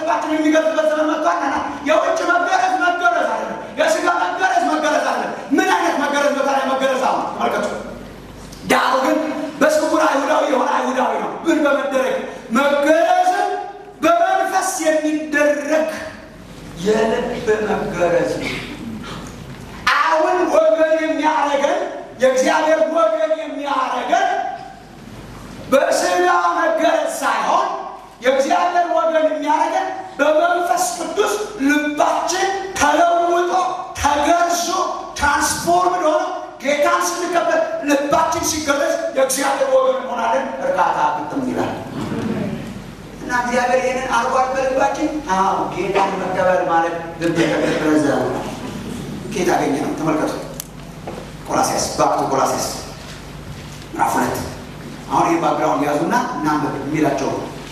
ልባችን የሚገልጽበት ዘመን መጥቷልና የውጭ መገረዝ መገረዝ አለ፣ የስጋ መገረዝ መገረዝ አለ። ምን አይነት መገረዝ ቦታ ላይ መገረዝ አሁን ተመልከቱ። ዳሩ ግን በስውር አይሁዳዊ የሆነ አይሁዳዊ ነው። ምን በመደረግ መገረዝ በመንፈስ የሚደረግ የልብ መገረዝ ነው። አሁን ወገን የሚያረገን የእግዚአብሔር ወገን የሚያረገን በስጋ መገረዝ ሳይሆን የእግዚአብሔር ወገን የሚያረገን በመንፈስ ቅዱስ ልባችን ተለውጦ ተገርዞ ትራንስፎርምድ ሆኖ ጌታን ስንቀበል ልባችን ሲገረዝ የእግዚአብሔር ወገን እንሆናለን። እርካታ ግጥም ይላል እና እግዚአብሔር ይህንን አርጓል በልባችን። ጌታን መቀበል ማለት ልብ የተገረዘ ጌታ አገኘ ነው። ተመልከቱ ቆላስይስ ባክቱ ቆላስይስ ምዕራፍ 2 አሁን ይህ ባክግራውንድ ያዙና እናንበብ የሚላቸው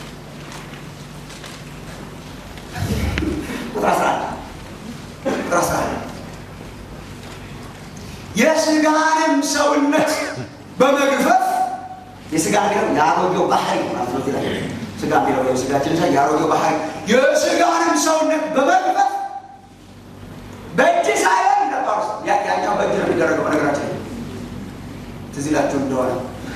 ቁጥር 11 የስጋንም ሰውነት በመግፈፍ የስጋ ነገር ያሮጌው ባህሪ ማለት ነው። ስጋ የሚለው የስጋችን ሳይሆን ያሮጌው ባህሪ የስጋንም ሰውነት በመግፈፍ በእጅ ሳይሆን ነበር። ያኛው በእጅ ነው የሚደረገው። በነገራችን ትዝ ይላችሁ እንደሆነ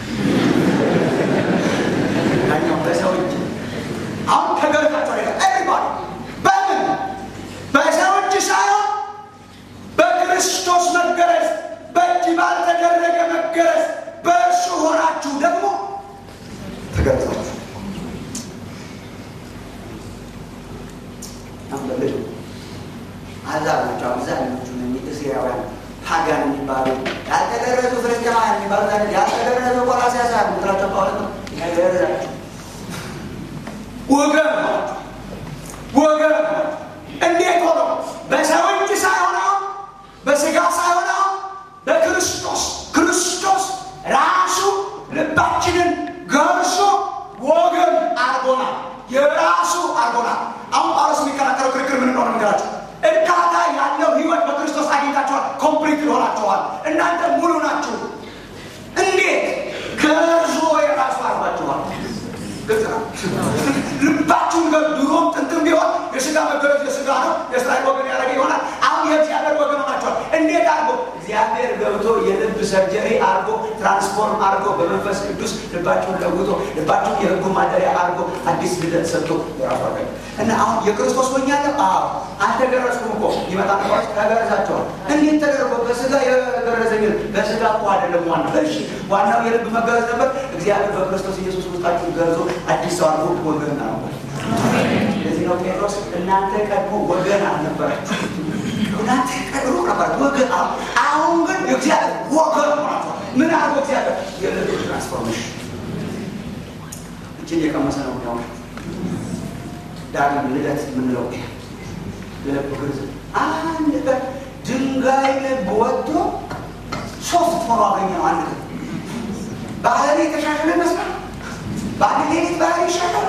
ያኛው በሰው እጅ አሁን ተገርታችሁ አይደል? ኤቭሪባዲ በምን በሰው እጅ ሳይሆን በክርስቶስ መገረዝ በእጅ ባልተደረገ መገረዝ በእርሱ ሆናችሁ ደግሞ ተገረዛችሁ። አንበለኝ አዛሮች አብዛኞቹ እስራኤላውያን ፓጋን የሚባሉ ያልተገረዙ ፍልስጤማውያን የሚባሉ ያልተገረዙ ቆላስይስ ምትራቸው ጳውሎስ ነው ያገረዛችሁ ወገን እንዴት ሆኖ በሰው እጅ ሳይሆን በስጋ ሳይሆን በክርስቶስ ራሱ ልባችንን ገርሶ ወገን አርጎናል፣ የራሱ አርጎናል። አሁን ጳውሎስ የሚከራከረው ክርክር ምን እንደሆነ ነገራችሁ። እርካታ ያለው ህይወት በክርስቶስ አግኝታችኋል፣ ኮምፕሊት ሆናችኋል፣ እናንተ ሙሉ ናችሁ። እንዴት ገርዞ የራሱ አርጓችኋል። ልባችሁን ድሮም ጥንትም ቢሆን የስጋ መገረዝ የስጋ ነው፣ የእስራኤል ወገን ያደረገ ይሆናል። አሁን የእግዚአብሔር ወገን ሆናችኋል። እንዴት አድርጎ እግዚአብሔር ገብቶ የልብ ሰርጀሪ አድርጎ ትራንስፎርም አድርጎ በመንፈስ ቅዱስ ልባችሁን ለውጦ ልባችሁን የህጉ ማደሪያ አድርጎ አዲስ ልደት ሰጥቶ የራሱ አድርጎ እና አሁን የክርስቶስ ሆኛለሁ። አልተገረዝኩም እኮ ይመጣ ነባች ተገረዛቸዋል። እንዴት ተገረዘ? በስጋ የገረዘኝ በስጋ እኮ አይደለም ዋናው። እሺ ዋናው የልብ መገረዝ ነበር። እግዚአብሔር በክርስቶስ ኢየሱስ ውስጣችሁን ገርዞ አዲስ ሰው አድርጎ ወገን አደረገ። ለዚህ ነው ጴጥሮስ እናንተ ቀድሞ ወገን አልነበራችሁ፣ እናንተ ቀድሞ ነበር ወገን። አሁን ግን የእግዚአብሔር ወገን ሆናችኋል። ምን አድርጎ እግዚአብሔር የልብ ትራንስፎርሜሽን እጅን የቀመሰ ነው ነው ዳግም ልደት የምንለው የልብ ግርዝ አንድ ቀን ድንጋይ ልብ ወጥቶ ሶፍት ሆኖ አገኘነው። አንድ ቀን ባህሪ የተሻሻለ ይመስላል። ባህሪ ሌሊት ባህሪ ይሻሻል።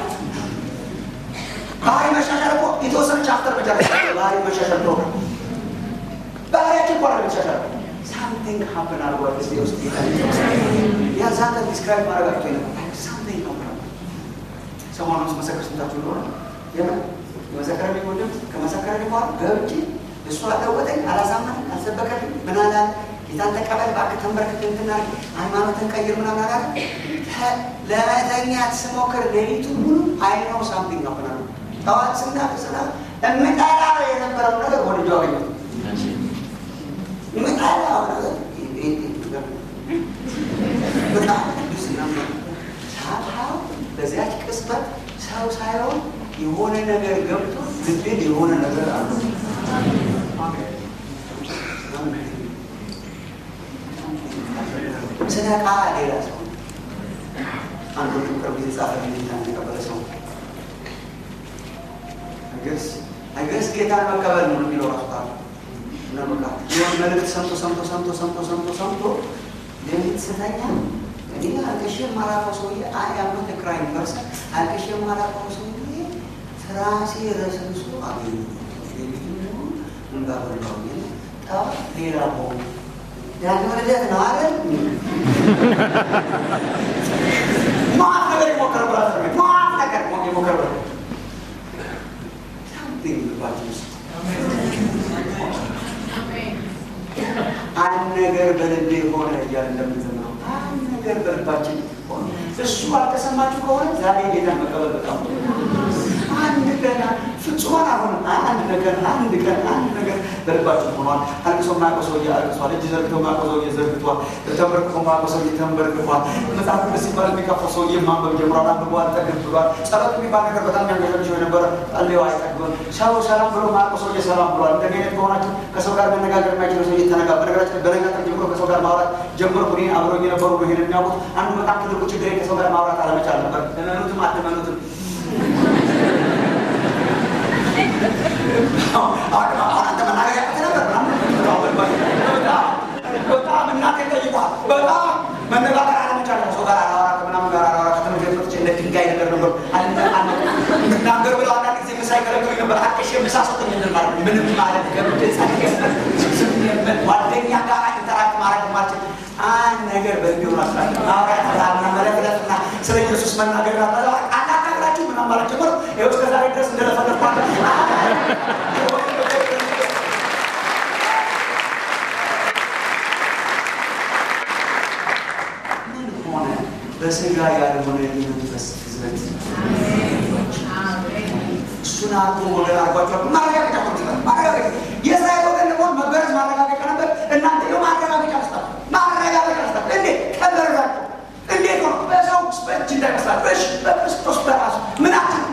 ባህሪ መሻሻል እኮ የተወሰነ ቻፕተር መጨረሻ ባህሪ መሻሻል ፕሮግራም ባህሪያችን እኮ ነው መሻሻል። ሳምቲንግ ሀፕን አድርጓል ስ ውስጥ ያዛተ ዲስክራይብ ማድረጋቸው ይነበር ሳምቲንግ ሀፕን ሰሞኑን ስመሰክር ስንታችሁ እንደሆነ የመሰከረ ወንድም ከመሰከረ በኋላ ገብቼ እሱ አለወጠኝ፣ አላሳመነኝ፣ አልሰበከልኝ። ምን አለ? ጌታን ተቀበል እባክህ ተንበርክክ እንትና ሃይማኖትን ቀይር ምናምን አለ። ለመተኛት ስሞክር ሌሊቱን ሙሉ አይነው ሳምቲንግ ነው ምናምን ጠዋት ስናፍስና እምጠላው የነበረው ነገር ወደ ጆ አገኘሁ። እምጠላው ነገር በጣም ቅዱስ ነበር። ሳታው በዚያች ቅጽበት ሰው ሳይሆን የሆነ ነገር ገብቶ ልቤን የሆነ ነገር አለ። ስነቃ ሌላ ሰው አንዱ ቅርብ ጊዜ ጻፈ የተቀበለ ሰው አይገስ ጌታን መቀበል ነው የሚለው ራሱ ታል እና በቃ የሆነ መልእክት ሰምቶ ሌሊት ስተኛ እኔ አልቅሼ የማላውቀው ሰውዬ አያምት ክራይም ፐርሰን አልቅሼ የማላውቀው ሰውዬ ራሴ ረስንሶ አገኘ እንባበላው ጠዋ ሌላ ሆኖ ዳግም ልደት ነው አይደል? ማት ነገር ይሞከር ብራት ነው ማት ነገር ይሞከር ብራት something ልባችን ውስጥ አንድ ነገር በልቤ ሆነ እያለ እንደምንዘምረው አንድ ነገር በልባችን ሆነ። እሱ አልተሰማችሁ ከሆነ ዛሬ ጌታን መቀበል በጣም አንድ ቀን ፍጹም አሁን አንድ ነገር በልባችን ሆኗል። አልቅሶ ማቆሶ ያልቅሷል። እጅ ዘርግቶ ማቆሶ ዘርግቷል። ተንበርክኮ ማቆሶ ተንበርክኳል። መጽሐፍ ቅዱስ ሲባል የሚከፈው ሰውዬ ማንበብ ጀምሯል። አንብቧል፣ ተገብቷል። ጸሎት የሚባል ነገር በጣም ያንገሸግሸው የነበረ ጸልዮ አይጠግብም። ሰው ሰላም ብሎ ማቆሶ ሰላም ብሏል። እንደገና ከሆናችሁ ከሰው ጋር መነጋገር የማይችለው ሰውዬ ተነጋገረ። በነገራችን በነጋገር ጀምሮ ከሰው ጋር ማውራት ጀምሮ እኔ አብሮኝ የነበሩ ነው ይሄን የሚያውቁት። አንዱ በጣም ትልቁ ችግር ከሰው ጋር ማውራት አለመቻል ነበር። እመኑትም አትመኑትም አንተ መናገር ያቅት ነበር በጣም እናቴ ጠይቋል። በጣም መነጋገር አለመቻል ከሰው ጋር አላወራ ከምናምን ጋር አላወራ ከተመጀመሪያ እንደ ድንጋይ ነገር ነበር ምናገር ብለው አንዳንድ ጊዜ ምሳ ይከለክሉኝ ነበር። አቅሽ ምሳ ሰጡኝ ማለት ምንም ማለት ገብቼ ጓደኛ ጋር ኢንተራክት ማድረግ ማለት አንድ ነገር በሚሆን አስራት ማውራት መለፍለፍና ስለ ኢየሱስ መናገር አናካግራችሁ ምናምን ማለት ጀምሮ ይኸው እስከ ዛሬ ድረስ እንደለፈለኳል። ምን ሆነ? በስጋ ያልሆነ የመንፈስ ግዝበት እሱን አልቆ ወገን አርጓቸዋል። ማረጋገጫ ኮንትራል ማረጋገጫ የእስራኤል ወገን ለመሆን መገረዝ ማረጋገጫ ነበር። እናንተ ደግሞ ማረጋገጫ አስጣጡ ማረጋገጫ አስጣጡ። እንዴት ከበረዛችሁ? እንዴት ነው? በሰው ስፐች እንዳይመስላችሁ። እሺ በክርስቶስ በራሱ ምናችን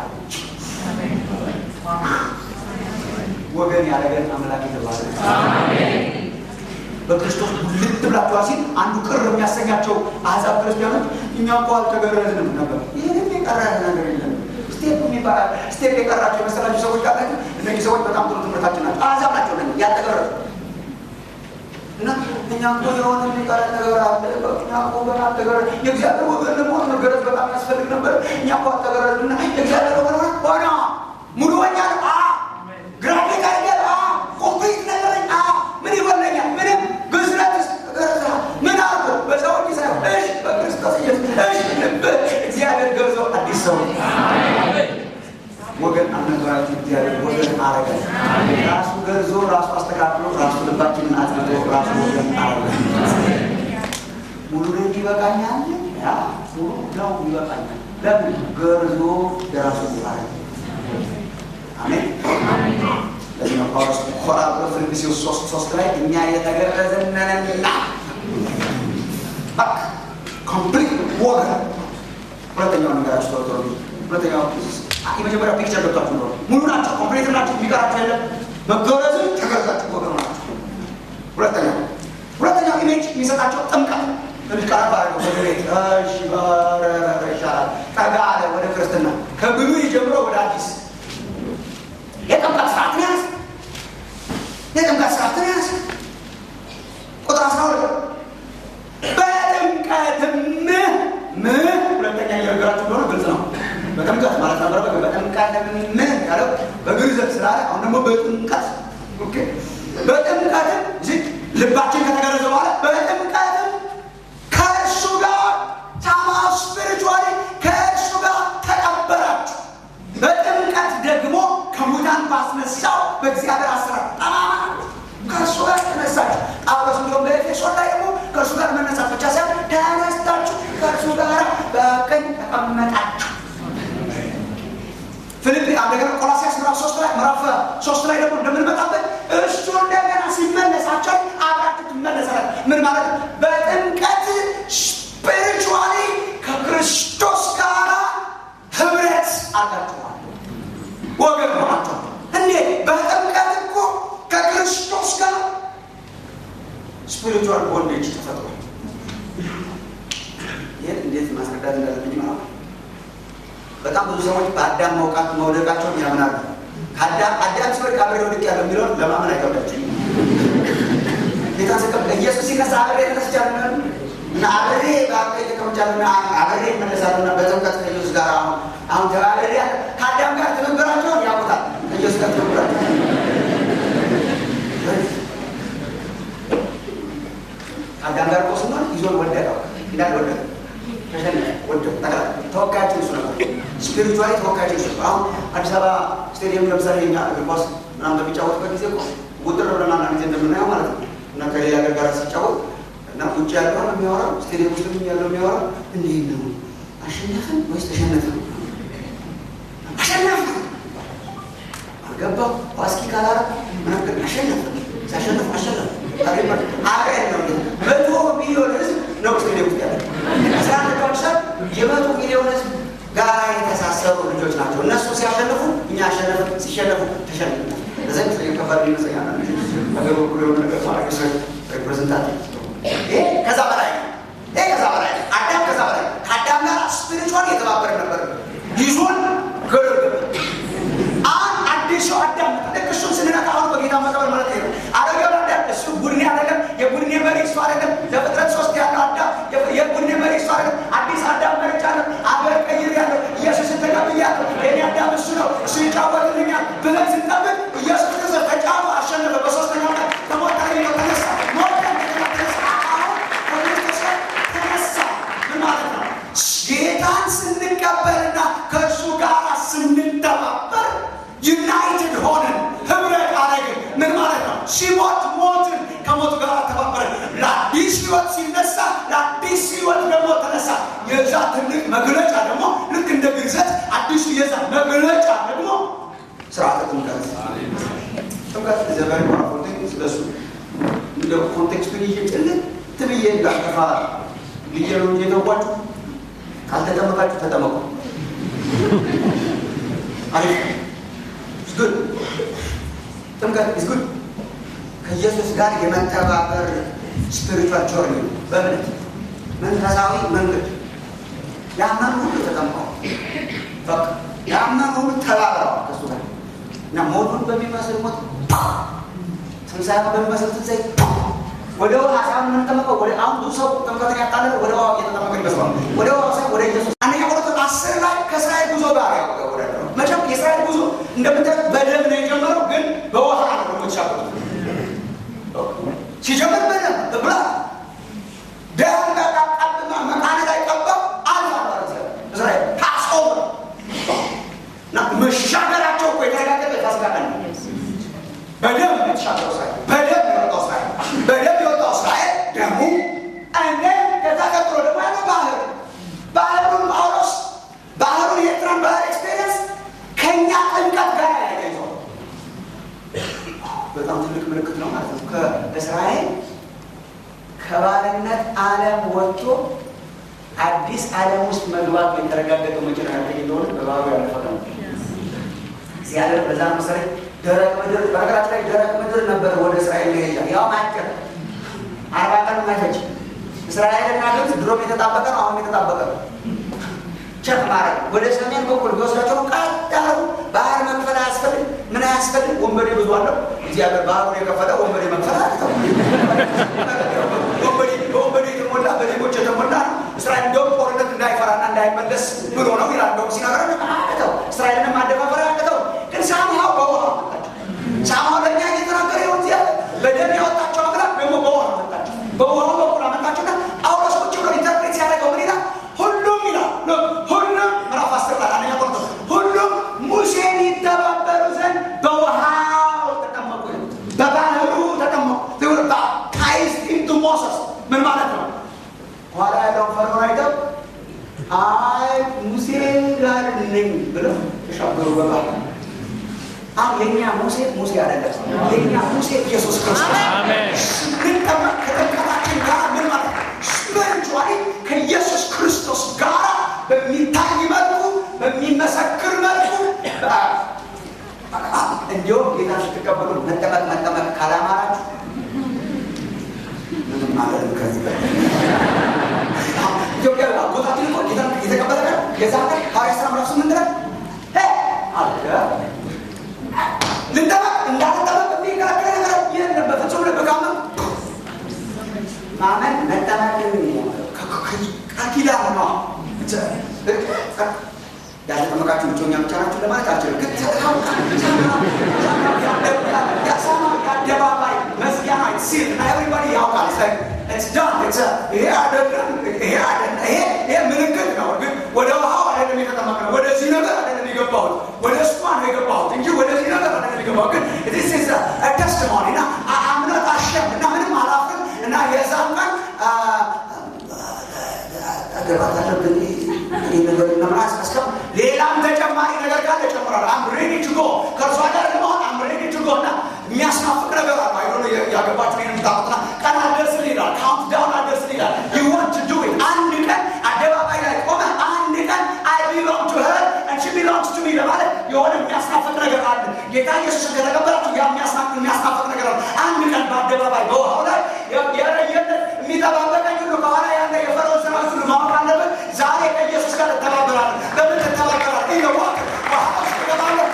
ወገን ያደረገን አምላክ የተባለ አሜን። በክርስቶስ ልት ብላችኋል ሲል አንዱ ቅር የሚያሰኛቸው አሕዛብ ክርስቲያኖች እኛ እኮ አልተገረዝንም ነበር። ይህንም የቀረ ነገር የለም። ስቴፕ የቀራቸው የመሰላቸው ሰዎች ካላችሁ እነዚህ ሰዎች በጣም ጥሩ ትምህርታችን ናቸው። አሕዛብ ናቸው ነ ያልተገረዙ እና እኛ እኮ የሆነ የሚቀረ ነገር አለ። እኛ እኮ ገና አልተገረዝ የእግዚአብሔር ወገን ለመሆን መገረዝ በጣም ያስፈልግ ነበር። እኛ እኮ አልተገረዝና የእግዚአብሔር ወገን ሆነ ሙሉ ወኛል ግራፊክ አይደል ኮምፕሊት ነገረኝ ምን ይወለኛል ምንም ግዝረትስ ገረዛ ምን አልኩ በሰዎች ሳይሆን እሺ በክርስቶስ ኢየሱስ እሺ እግዚአብሔር ገርዞ አዲስ ሰው ወገን አልነበራችሁ። እግዚአብሔር ወገን አረገ። ራሱ ገርዞ ራሱ አስተካክሎ ራሱ ልባችንን አጥርቶ ራሱ ወገን አረገ። ሙሉ ልጅ ይበቃኛል ሙሉ ነው ይበቃኛል። ለምን ገርዞ የራሱ አረገ። አሜን አሜን። ለዚህ ነው ጳውሎስ ቆራጥቶ ፊልጵስዩስ 3:3 ላይ እኛ የተገረዝን ነንና በቃ ኮምፕሊት ወገን። ሁለተኛው ነገራችሁ ተወጥሮ ሁለተኛው የመጀመሪያው ፒክቸር ገብቷችሁ ነው። ሙሉ ናቸው፣ ኮምፕሊት ናቸው፣ የሚቀራቸው የለም። መገረዝን ተገረዛችሁ ወገን ናቸው። ሁለተኛው ኢሜጅ የሚሰጣቸው ጥምቀት ትንሽ ቀረብ አድርገው በግሬት እሺ ባረረ ይሻላል ጠጋ አለ ወደ ክርስትና ከብሉይ ጀምሮ ወደ አዲስ የጥምቀት ስርዓት ነው። የጥምቀት ስርዓት ነው። ቁጥር 12 በጥምቀትም ሁለተኛ እየነገራችሁ እንደሆነ ግልጽ ነው። በጥምቀት ማለት ነበረ። በጥምቀትም ያለው በግርዘት ስላለ አሁን ደግሞ በጥምቀት ኦኬ። በጥምቀትም ልባችን ከተገረዘ በኋላ በጥምቀትም ከእርሱ ጋር ታማው ስፒሪቹዋሊ ከእርሱ ጋር ተቀበራችሁ። በጥምቀት ደግሞ ከሙታን ባስነሳው በእግዚአብሔር አሰራር ከእርሱ ጋር ተነሳችሁ። ጳውሎስ እንደውም በኤፌሶን ላይ ደግሞ ከእርሱ ጋር መነሳት ብቻ ሳይሆን ተነስታችሁ ከእርሱ ጋር በቀኝ ተቀመጣችሁ። ፊልጵ እንደገና ቆላስይስ ምዕራፍ 3 ላይ ደግሞ እንደምንመጣበት እሱ እንደገና ሲመለሳቸው አብራችሁ ትመለሳላችሁ። ምን ማለት ነው? በጥምቀት ስፒሪቹዋሊ ከክርስቶስ ጋር ህብረት አድርጋችኋል። ወገን ሆናችሁ እንዴት? በጥምቀት እኮ ከክርስቶስ ጋር ስፒሪቹዋል ቦንዴጅ ተፈጥሯል። ይሄን እንዴት ማስረዳት እንዳለብኝ ማለት ነው። በጣም ብዙ ሰዎች በአዳም መውደቃቸውን ያምናሉ። አዳም ሲወድቅ አብሬ ወድቄያለሁ የሚለውን ለማመን አይከብዳቸውም። ጌታ ሲቀበል ኢየሱስ ሲነሳ አብሬ ተነስቻለሁ እና አብሬ በአብሬ ተቀምጫለሁና አብሬ እመለሳለሁና በጥምቀት ከኢየሱስ ጋር አሁን ተባብሬ ከአዳም ጋር ትብብራቸውን ያውቁታል። ከኢየሱስ ጋር ትብብራቸው ከአዳም ጋር እኮ ስንሆን ይዞን ወደቀው እንዳልወደቀ ተወካያችን እሱ ነበር። ስፒሪቹዋሊ ተወካያችን እሱ። አሁን አዲስ አበባ ስቴዲየም ለምሳሌ እኛ እግር ኳስ ምናምን በሚጫወትበት ጊዜ እኮ ውጥር ብለን አንዳንድ ጊዜ እንደምናየው ማለት ነው እና ከሌላ ሀገር ጋር ሲጫወት እና ውጭ ያለው የሚያወራው ስቴዲየም ውስጥ ያለው የሚያወራው እንዴት ነው አሸነፍን ወይስ ተሸነፍን? አሸነፍን አልገባው ዋስኪ ካላራ ምናምን አሸነፍን ሲያሸነፍ አሸነፍ ታሪክ አገር ነው መቶ ሚሊዮን ህዝብ ነው ስቴዲየም ውስጥ ያለው 11 የመቶ ሚሊዮን ህዝብ ጋራ የተሳሰሩ ልጆች ናቸው። እነሱ ሲያሸንፉ እኛ አሸነፍን፣ ሲሸነፉ ተሸነፍን። ለዚህ የከባድ ይመስለኛል ነገር ሁሉ የሆነ ነገር ማለት ነው ሪፕሬዘንታቲቭ ከዛ በላይ አዳም ከዛ በላይ ከአዳም ጋር ስፒሪቹዋል የተባበረ ነበር ይዞን ገረብ አዲሱ አዳም ለክርስቶስ ስንነካ አሁን በጌታ መቀበል ማለት ነው። አረጋው አዳም እሱ ቡድን ያደረገ የቡድን መሪ እሱ አይደለም። ለፍጥረት 3 ያለው አዳም የቡድን መሪ እሱ አይደለም። አዲስ አዳም መርጫለሁ፣ አገር ቀይሬያለሁ፣ ኢየሱስን ተቀብያለሁ፣ የኔ አዳም እሱ ነው፣ እሱ ይጫወትልኛል ብለን ስንጠብቅ ኢየሱስ ክርስቶስ ተጫወተ፣ አሸነፈ። በሶስተኛው ቀን ከሞት ተነሳ። ጌታን ስንቀበልና ከእሱ ጋር ስንተባበር ዩናይትድ ሆነን ህብረት አደረግን። ምን ማለት ነው? ሲሞት ሞትን፣ ከሞቱ ጋር ተባበረን። ለአዲስ ህይወት ሲነሳ ለአዲስ ህይወት ደግሞ ተነሳ። የዛ ትልቅ መግለጫ ደግሞ ልክ እንደ ግርዘት አዲሱ የዛ መግለጫ ደግሞ ስርዓተ ጥምቀት። ጥምቀት ዘበሪ ሆነ ስለሱ እንደ ኮንቴክስቱን ይጭልት ብዬ እንዳጠፋ ልየሩ የተዋችሁ ካልተጠመቃችሁ ተጠመቁ። አሪፍ ጉድ ጥምቀት is good። ከኢየሱስ ጋር የመተባበር ስፒሪቹዋል ጆርኒ በእምነት መንፈሳዊ መንገድ ያመኑ ሁሉ ተጠምቀው በቃ ያመኑ ሁሉ ተባብረው ከእሱ ጋር እና ሞቱን በሚመስል ሞት ትንሣኤውን በሚመስል ትንሣኤ ወደ ውሃ ሳይሆን የምንጠመቀው ወደ አሁን ብዙ ሰው ጥምቀትን ያቃለለ ወደ ውሃ እየተጠመቀ ይመስላል። ወደ ውሃ ሳይሆን ወደ ኢየሱስ። አንደኛ ቆሮንቶስ 10 ላይ ከእስራኤል ጉዞ ጋር ያወራል። መቼም የእስራኤል ጉዞ እንደምታዩት በደም ነው የጀመረው፣ ግን በውሃ ነው ደግሞ የተሻገሩት። ሲጀምር በደም ብላ ደም ተቃቀብና መቃነት አይቀባም አልፋ ማለት ነው። እስራኤል ታስቆም እና መሻገራቸው እኮ የተረጋገጠ ታስጋቀን በደም የተሻገረው እስራኤል በደም የወጣው እስራኤል በደም የወጣው እስራኤል ደሙ እንደ ከዛ ቀጥሎ ደግሞ ያለው ባህሩን ጳውሎስ ባህሩን የኤርትራን ባህር ኤክስፔሪየንስ ከኛ ጥምቀት ጋር ያያይዘው በጣም ትልቅ ምልክት ነው ማለት ነው። ከእስራኤል ከባርነት ዓለም ወጥቶ አዲስ ዓለም ውስጥ መግባት የተረጋገጠው መቼ ነው? እንደሆነ በባህሩ ያለፈው ነው። ሲያደር በዛ መሰረት ደረቅ ምድር በሀገራችን ላይ ደረቅ ምድር ነበር ወደ እስራኤል መሄጃ። ያው ማጭር 40 ቀን ማይፈጅ እስራኤልና ግብጽ ድሮም የተጣበቀ ነው፣ አሁን የተጣበቀ ነው። ቸክ ማድረግ ወደ ሰሜን በኩል ቢወስዳቸው ቀጣሩ ባህር መክፈል አያስፈልግ ምን አያስፈልግ። ወንበዴ ብዙ አለው እዚህ ሀገር ባህሩን የከፈለ ወንበዴ መክፈል አልተው ወንበዴ የተሞላ በሌቦች የተሞላ ነው። እስራኤል እንደውም ጦርነት እንዳይፈራና እንዳይመለስ ብሎ ነው ይላል። እንደውም ሲናገረን አያቅተው እስራኤልንም አደፋፈር አያቅተው። ግን ሳምሃው በውሃ ሳምሃው ለእኛ እየተናገረ ይሆን እዚያ በደም ያወጣቸው አምላክ ደግሞ በውሃ መጣቸው። በውሃው በኩል አመጣቸውና ጳውሎስ ቁጭ ብሎ ኢንተርፕሬት ሲያደርገው ምን ይላል? ሁሉም ይላል ሁሉም ምዕራፍ 10 ላይ አንደኛ ቆሮንቶስ ሁሉም ሙሴን ይተባበሩ ዘንድ በውሃው ተጠመቁ፣ በባህሩ ተጠመቁ። ታይዝድ ኢንቱ ሞሰስ ምን ማለት ነው? ኋላ ያለው ፈርዖን አይተው አይ ሙሴ ጋር ነኝ ብለው ተሻገሩ በባህር። አሁን የኛ ሙሴ አይደለም፣ የኛ ሙሴ ኢየሱስ ክርስቶስ። አሜን። ከጥምቀታችን ጋር ምን ማለት ነው? ስፒሪቹዋሊ ከኢየሱስ ክርስቶስ ጋር በሚታይ መልኩ በሚመሰክር መልኩ እንዲሁም ጌታ ስትቀበሉ መጠመቅ ካላማራችሁ ምንም ማለት ነው። ከዚህ ኢትዮጵያ ቦታችን እኮ ጌታ የተቀበለ ነው። የዛ ቀን ሐዋርያት ሥራ ምዕራፍ 8 ላይ አለ ልንጠመቅ እንዳልጠመቅ የሚከለክል ነገር የለም። በፍጹም ልብ ካመን ማመን መጠመቅ ከኪዳን ነው። ያልተጠመቃችሁ ብቻኛ ብቻ ናችሁ ለማለት አልችልም። ግን የአደባባይ መዝጊያ ነው ሲል እና ኤቭሪባዲ ያውቃል። ይሄ ምልክት ነው። ግን ወደ ውሃው አይደለም የተጠመቅነው፣ ወደዚህ ነገር አይደለም የገባሁት፣ ወደ እሷ ነው የገባሁት እንጂ የሚገባው። ግን this is a testimony እና I'm not ashamed እና ምንም አላፍርም እና የዛን ቀን አገባታለሁ ግን ይሄ ነገር ለማስ አስከም ሌላም ተጨማሪ ነገር ካለ ጨምራለሁ። I'm ready to go ከእርሷ ጋር ለመሆን I'm ready to go እና የሚያስናፍቅ ነገር አለ። አይ ዶንት ኖ ያገባችሁ ነው የምታውቁትና ቀን አልደርስም ይላል። ካውንት ዳውን አልደርስም ይላል። you want to do it አንድ ቀን አደባባይ ላይ ቆመ አንድ ቀን I belong to her and she belongs to me ለማለት የሆነ የሚያስናፍቅ ነገር አለ። ጌታ ኢየሱስ ከተቀበላችሁ የሚያስናፍቅ ነገር አለ። አንድ ቀን በአደባባይ በውሃው ላይ የረየነት የሚጠባበቀኝ ሁሉ ከኋላ ያለ የፈርዖን ሰራዊት ሁሉ ማወቅ አለበት። ዛሬ ከኢየሱስ ጋር ተባበራለሁ። በምን ተባበራለሁ? ይወቅ ወሃው ተባበራለሁ።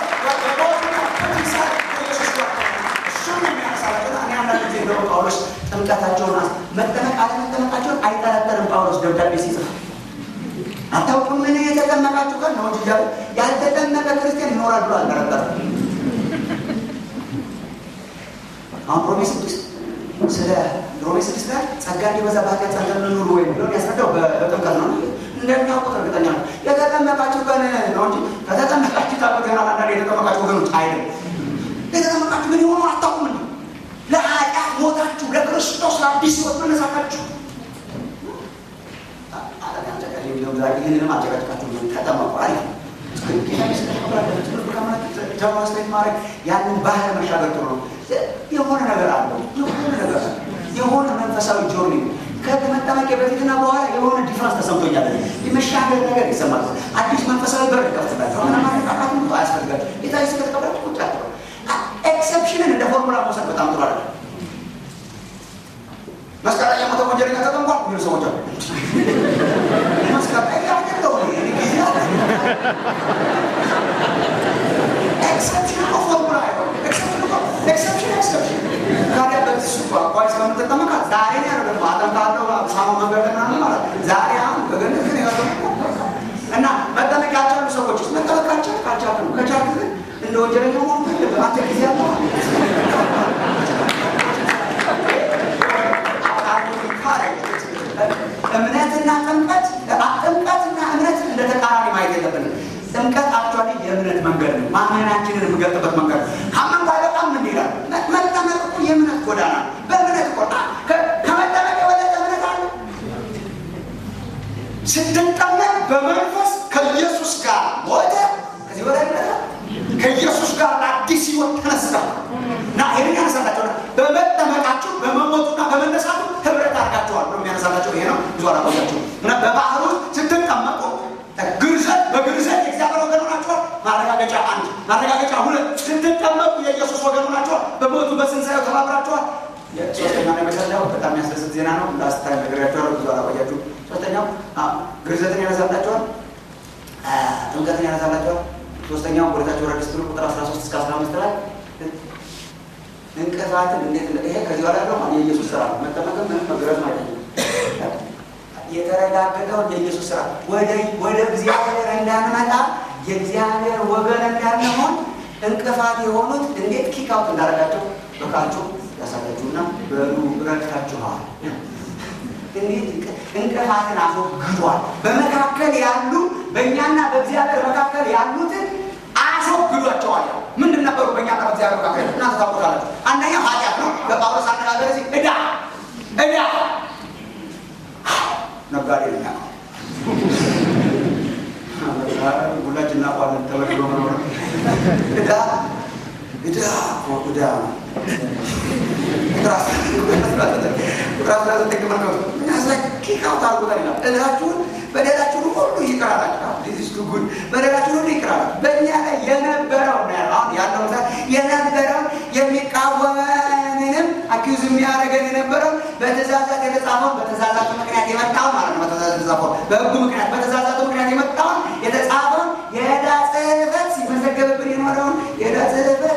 ጳውሎስ ጥምቀታቸውን መጠመቃቸውን አይጠረጠርም። ጳውሎስ ደብዳቤ ሲጽፍ አታውቁም ምን የተጠመቃችሁ ቀን ነው እንጂ ያልተጠመቀ ክርስቲያን ይኖራል ብሎ አልጠረጠርም። አሁን ሮሜ 6 ስለ ሮሜ 6 ላይ ጸጋ እንዲበዛ በኃጢአት ጸንተን እንኑር ወይ ብሎ ያስረዳው በጥምቀት ነው። እንደሚያውቁት እርግጠኛ ነው። የተጠመቃችሁ ቀን ነው እንጂ ከተጠመቃችሁ ታውቁትና አንዳንድ የተጠመቃችሁ ወገኖች አይደለም። የተጠመቃችሁ ግን የሆኑ አታውቁም እንዴ? ለኃጢአት ሞታችሁ ለክርስቶስ አዲስ ሕይወት መነሳታችሁ ይህንንም አጨቃጭቃችሁ ተጠመቁ አለ። ያንን ባህር መሻገር ጥሩ ነው። የሆነ ነገር አለው። የሆነ መንፈሳዊ ጆርኒ ከተመጠመቄ በፊትና በኋላ የሆነ ዲፍረንስ ተሰምቶኛል። የመሻገር ነገር ይሰማል። አዲስ መንፈሳዊ በር ይከፍትላችሁ። አሁን ማለቃቃት ነው አያስፈልጋል። የታይስ ከተቀበላችሁ ቁጭ አትበሉ። ኤክሰፕሽንን እንደ ፎርሙላ መውሰድ በጣም ጥሩ አይደለም። መስቀል ላይ የሞተ ወንጀለኛ ተጠምቋል የሚሉ ሰዎች አሉ። መስቀል ላይ ያለው ኤክሰፕሽን ነው ፎርሙላ አይደለም። ኤክሰፕሽን ካዲያ በዚህ ቋንቋ ስለምትጠመቃ ዛሬ ነው ያለው ማጠም ካለው ሳሙ መንገድና ማለት ዛሬ አሁን በገነት ነው ያለው እና መጠመቃቸው ሰዎች መጠመቃቸው ካቻሉ ከቻሉ እንደ ወንጀለኛ ሆኖ በአንተ ጊዜ ያለው እምነትና ጥምቀትና እምነት እንደተቃራኒ ማየት የለብንም። ጥምቀት አክቹዋሊ የእምነት መንገድ ነው። ማመናችንን የምንገልጥበት መንገድ ነው። ካመንኩ አይበቃም ምን ይላል? መጠመቅ እኮ የእምነት ጎዳና ነው። በእምነት ቆጣ ከመጠመቅ የበለጠ እምነት አለ። ስትጠመቅ በመንፈስ ከኢየሱስ ጋር ሞተ። ከዚህ በላይ ከኢየሱስ ጋር አዲስ ሕይወት ተነሳ እና ይሄን ያነሳላቸው በመጠመቃችሁ በመሞቱና በመነሳቱ ህብረት አድርጋችኋል ነው የሚያነሳላቸው። ይሄ ነው ብዙ አላቆያችሁ እና በባህሩ ስትጠመቁ ግርዘት በግርዘት የእግዚአብሔር ወገን ሆናችኋል። ማረጋገጫ 1 ማረጋገጫ 2 ስትጠመቁ የኢየሱስ ወገን ሆናችኋል። በሞቱ በትንሣኤው ተባብራችኋል። ሶስተኛው የመሰላው በጣም የሚያስደስት ዜና ነው። ላስታይ ነገራችኋለሁ። ብዙ አላቆያችሁ። ሶስተኛው ግርዘትን ያነሳላችኋል። ጥምቀትን ያነሳላችኋል። ሶስተኛው ወደታች ወረድ ስትሉ ቁጥር 13 እስከ 15 ላይ እንቅፋትን እንዴት ይሄ ከዚህ በኋላ ነው የኢየሱስ ስራ መጠመቅም ምንም መግረዝ ማለት ነው። የተረጋገጠው የኢየሱስ ስራ ወደ እግዚአብሔር እንዳንመጣ የእግዚአብሔር ወገን እንዳንሆን እንቅፋት የሆኑት እንዴት ኪክ አውት እንዳደረጋቸው በቃችሁ ያሳያችሁና በሉ ረድታችኋል። እንዴት እንቅፋትን አስወግዷል። በመካከል ያሉ በእኛና በእግዚአብሔር መካከል ያሉትን አስወግዷቸዋል። ምንድን ነበሩ በእኛና በእግዚአብሔር መካከል? እናንተ ታውቁታላችሁ። አንደኛው ኃጢአት ነው። በጳውሎስ አነጋገር እዚህ ዕዳ ነጋዴ ነው። ሁላችን እናውቃለን። ተበድሎ መኖር ዕዳ በደላችሁን ሁሉ ይቅራላችሁ። በደላችሁን ሁሉ ይቅራላችሁ። በእኛ ላይ የነበረው አሁን ያለው የነበረው የሚቃወመንም አኪዩዝ የሚያደርገን የነበረው በትእዛዛት የተጻፈውን በትእዛዛቱ ምክንያት የመጣውን ማለት ነው። በትእዛዛት የተጻፈውን በሕጉ ምክንያት በትእዛዛቱ ምክንያት የመጣውን የተጻፈውን የዕዳ ጽሕፈት ሲመዘገብብን የኖረውን የዕዳ ጽሕፈት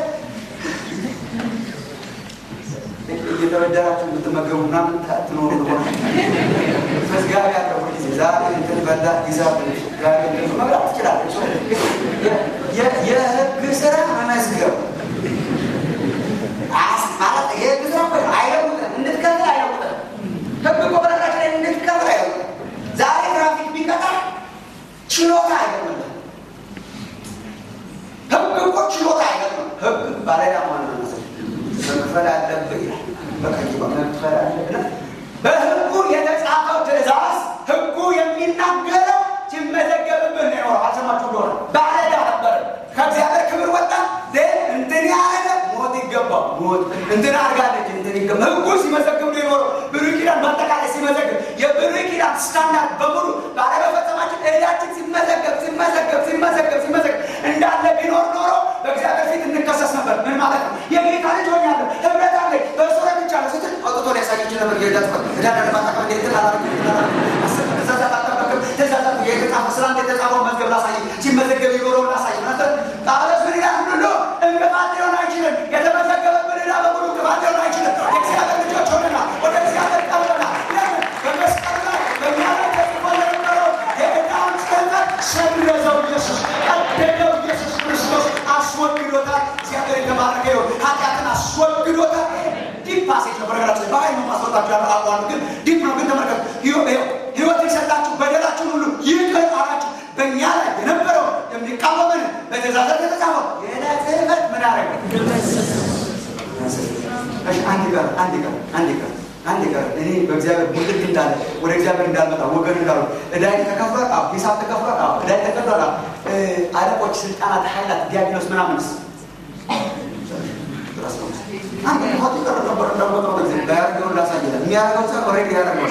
እየተበደራችሁ የምትመገቡ ምናምን ትኖሩ ሆነ መዝጋቢ ያለው ጊዜ ዛሬ እንትን በላ ሂሳብ ጋር መብላት ትችላለች። የህግ ስራ መመዝገብ ማለት የህግ ስራ አይለውጥም። እንድትከፍል አይለውጥም። ህግ እኮ በነገራችን ላይ እንድትከፍል አይለውጥም። ዛሬ ትራፊክ ቢቀጣ ችሎታ አይለውጥም። ህግ እኮ ችሎታ አይለውጥም። በህግ ባለዕዳ መሆን ነው። መክፈል አለብህ በቀኝ መክፈል አለብህ። በህጉ የተጻፈው ትእዛዝ ህጉ የሚናገረው ሲመዘገብብህ ነው። አልሰማችሁ እንደሆነ ባለዕዳ ነበር። ከእግዚአብሔር ክብር ወጣ። እንትን ያለ ሞት ይገባው ሞት እንትን አድርጋለች እንትን ይገባው። ህጉ ሲመዘግብ ነው የኖረው። ብሉይ ኪዳን በአጠቃላይ ሲመዘግብ የብሉይ ኪዳን ስታንዳርድ በሙሉ ባለመፈጸማችን እዳችን ሲመዘገብ እንዳለ ቢኖር ኖሮ በእግዚአብሔር ፊት እንከሰስ ነበር። ምን ማለት ነው? የጌታ ልጅ ሆኛለሁ፣ ህብረት አለኝ፣ በእርሱ ረድቻለሁ ስትል አውጥቶ ሊያሳይ ይችል ነበር። የተጻፈው መዝገብ ላሳይ፣ ሲመዘገብ የኖረውን ላሳይ ነበር። ጳውሎስ ምን ይላል? ሁሉ እንቅፋት ሊሆን አይችልም። የተመዘገበብን ዕዳ በሙሉ እንቅፋት ሊሆን አይችልም። የእግዚአብሔር ልጆች ሆነናል፣ ወደ እግዚአብሔር ቀርበናል። ለምን? በመስቀል ላይ በእኛ ላይ ተጽፎ የነበረው የዕዳውን ጽሕፈት ሰረዘው ኢየሱስ፣ ቀደደው ኢየሱስ ክርስቶስ አስወግዶታል። እግዚአብሔር የተባረከ ይሁን። ኃጢአትን አስወግዶታል። ዲፕ ፓሴጅ ነው። በነገራችን በኃይል ነው ማስወጣችሁ ያለው ግን ዲፕ ነው። ግን ተመልከቱ፣ ሕይወት የሰጣችሁ በደላችሁን ሁሉ ይቅር አላችሁ። በእኛ ላይ የነበረው የሚቃወመን በትእዛዝ የተጻፈው የዕዳ ጽሕፈት ምን አደረገ? አንድ ቀር እኔ በእግዚአብሔር ሙልክ እንዳለ ወደ እግዚአብሔር እንዳልመጣ ወገን እንዳሉ ዕዳይ ተከፍሏል። ሂሳብ ተከፍሏል። ዕዳይ ተከፍሏል። አለቆች፣ ስልጣናት፣ ኃይላት፣ ዲያብሎስ ምናምንስ አንድ ሆት ይቀር ነበር። እንደምቆጥረው ጊዜ ባያደርገውን ላሳየለ የሚያደርገው ሰው ኦልሬዲ ያደርገው።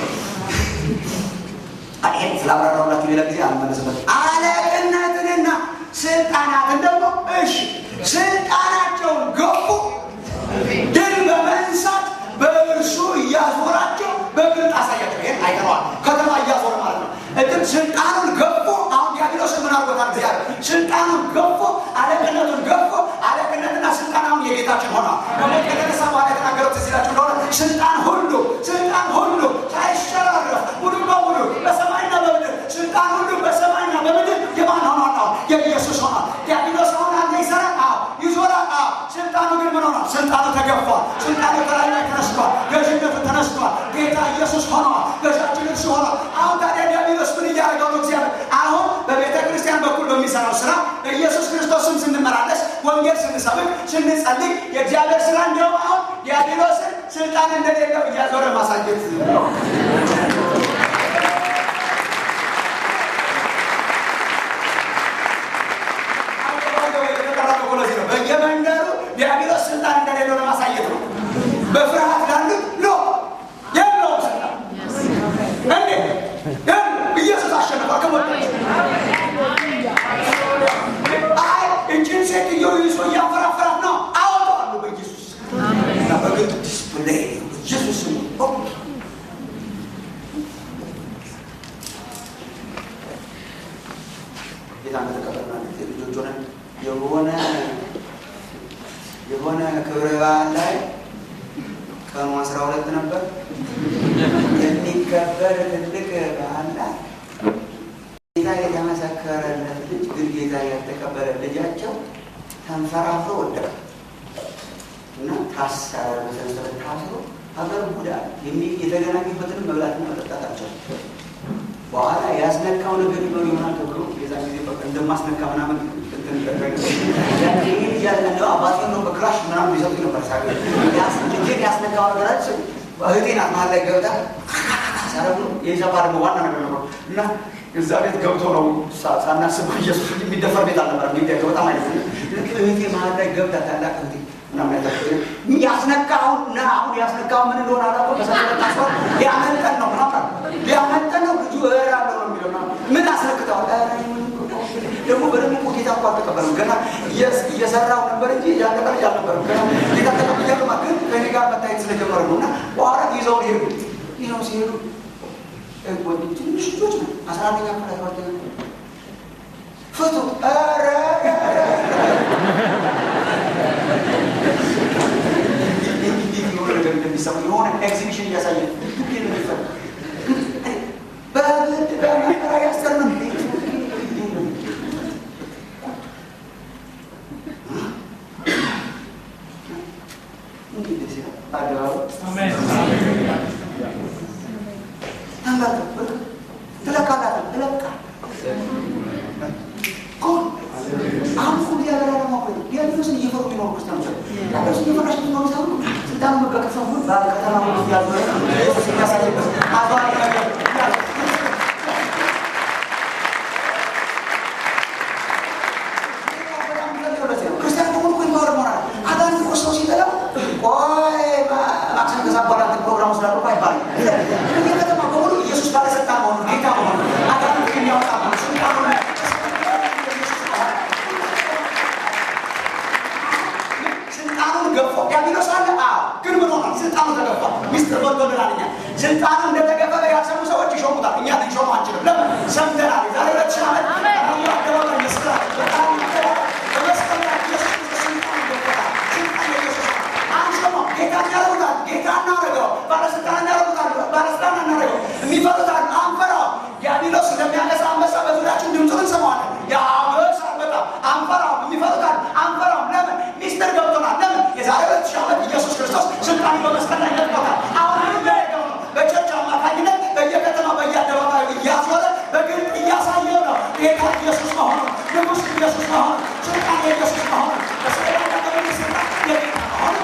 ይሄን ስላብራራሁላችሁ ሌላ ጊዜ አልመለስበት። አለቅነትንና ስልጣናትን ደግሞ እሺ ስልጣናቸውን ገፉ፣ ድል በመንሳት በእርሱ እያዞራቸው በግልጥ አሳያቸው። ይሄን አይተነዋል። ከተማ እያዞረ ማለት ነው። እድም ስልጣኑን ገፎ አሁን ዲያብሎስን ምን አድርጎታል? እግዚአብሔር ስልጣኑን ገፎ አለቅነቱን ገፎ አለቅነትና ስልጣን አሁን የጌታችን ሆኗል። ከሞት ከተነሳ በኋላ የተናገረው ትዝ ይላችሁ እንደሆነ ስልጣን ሁሉ ሳይሸራረፍ ሙሉ በሙሉ በሰማይና በምድር ስልጣን ሁሉ በሰማይና በምድር የማን ሆኗል? የኢየሱስ ሆኗል። ዲያብሎስ አሁን አለ ይሰራል፣ ይዞራል። ስልጣኑ ግን ምን ሆኗል? ስልጣኑ ተገፏል። ስልጣኑ ከላይ ላይ ተነስቷል። ገዥነቱ ተነስቷል። ጌታ ኢየሱስ ሆኗል። ገዣችን እርሱ ሆኗል። አሁን ታዲያ ዲያብሎስ ምን እያደረገው ነው? እግዚአብሔር አሁን በቤተ ክርስቲያን በኩል በሚሰራው ስራ በኢየሱስ ክርስቶስም ስንመላለስ ወንጌል ስንሰብክ ስንጸልይ የእግዚአብሔር ስራ እንዲያውም አሁን ዲያብሎስን ስልጣን እንደሌለው እያዞረ ማሳየት ነው። በየመንደሩ ዲያብሎስ ስልጣን እንደሌለው ለማሳየት ነው። በፍርሃት ላሉት ነው የለውም ስልጣን። እንዴ ኢየሱስ አሸነፈ። ከሞት አይ እንጂን ሴትዮ ይዞ እያፈራፈራት ነው። አወጣዋለሁ በኢየሱስ እና በግድ ዲስፕሌይ ኢየሱስ ነው። ጌታን ተቀበልና ልጆች ሆነን የሆነ ክብረ በዓል ላይ ቀኑ 12 ነበር የሚከበር ትልቅ በዓል ላይ ጌታ የተመሰከረለት ልጅ ግን ጌታ ያልተቀበለ ልጃቸው ተንፈራፍሮ ወደቀ እና ታሰረ። በሰንሰለት ታስሮ ሀገር ጉዳ የተገናኙበትንም መብላትና መጠጣታቸው በኋላ ያስነካው ነገር ይኖር ይሆናል ተብሎ የዛ ጊዜ በቃ እንደማስነካ ምናምን አባቴ ነው በክራሽ ምናምን ይዘቱ ነበር። ያስነካው ነገራችን እህቴ ናት መሀል ላይ ገብታ ሳረቡ የኢዛባ ደግሞ ዋና ነገር ነበር እና እዛ ቤት ገብቶ ነው ሳናስበው ኢየሱስ የሚደፈር ቤት አልነበረም። ሚዲያቸው በጣም አይነት እህቴ መሀል ላይ ገብታ ታላቅ እህቴ ምናምን ያስነካው እና አሁን ያስነካው ምን እንደሆነ አላውቅም። በሰለታው ሰው ሊያመልጠን ነው ምናምን ሊያመልጠን ነው ልጁ እራለው ነው የሚለው ምን አስነክተው ደግሞ በደንብ ጌታ እኮ አልተቀበለም። ገና እየሰራው ነበር እንጂ ያለቀለ አልነበረም። ገና ጌታ ተቀበለ ማለት ከኔ ጋር መታየት ስለጀመረ ነውና በኋላ ይዘው ሲሄዱ ትንሽ ልጆች ነው 11ኛ ክፍል 12ኛ ፎቶ የሆነ ኤግዚቢሽን እያሳየ በግድ በመከራ ያስቀርም ክርስቲያን ዲያብሎስ እየፈራሽ ነው ሰው ስልጣኑ በከተማ ሁሉ በከተማ ሁሉ ያለው ኢየሱስ ያሳየበት አባል ነገር ክርስቲያን ሁሉ ኮንባር ሞራል አዳን ኮሶ ሲተላ ቆይ ማክሰን ከዛባራ ፕሮግራም ስላሉ ባይባል ከተማ ሁሉ ኢየሱስ ባለስልጣን ሆኖ ጌታ ሆኖ አዳን ከሚያወጣ ስልጣኑ ስልጣኑን ገፋ ዲያብሎስ አለ ግን ምን ሆነ ስልጣኑ ተገፋ ሚስተር ወልዶላኛ ስልጣኑ እንደተገፋ ያሰሙ ሰዎች ይሾሙታል እኛ ልንሾም አንችልም ለምን ሰምተናል ዛሬ ለተሻለ አሁን አደባባይ ላይ መስራት በጣም ጌታ ያረጋል ጌታ እናረጋው ባለስልጣን እናረጋው የሚፈሩታል አንፈራው ዲያብሎስ እንደሚያነሳ አንበሳ በዙሪያችን ድምፁን እንሰማዋለን ያበሳ በጣም አንፈራው የሚፈሩታል አንፈራው ለምን ሚስጥር ገብቶናል ለምን የዛሬ 2000 ዓመት ኢየሱስ ክርስቶስ ስልጣን በመስቀል ላይ ነጥቆታል አሁን እንደያገው ነው በቸርች አማካኝነት በየከተማ በየአደባባዩ እያዞረ በግልጥ እያሳየው ነው ጌታ ኢየሱስ መሆኑ ንጉሥ ኢየሱስ መሆኑ ስልጣን ኢየሱስ መሆኑ በሰላም ስልጣን የጌታ መሆኑ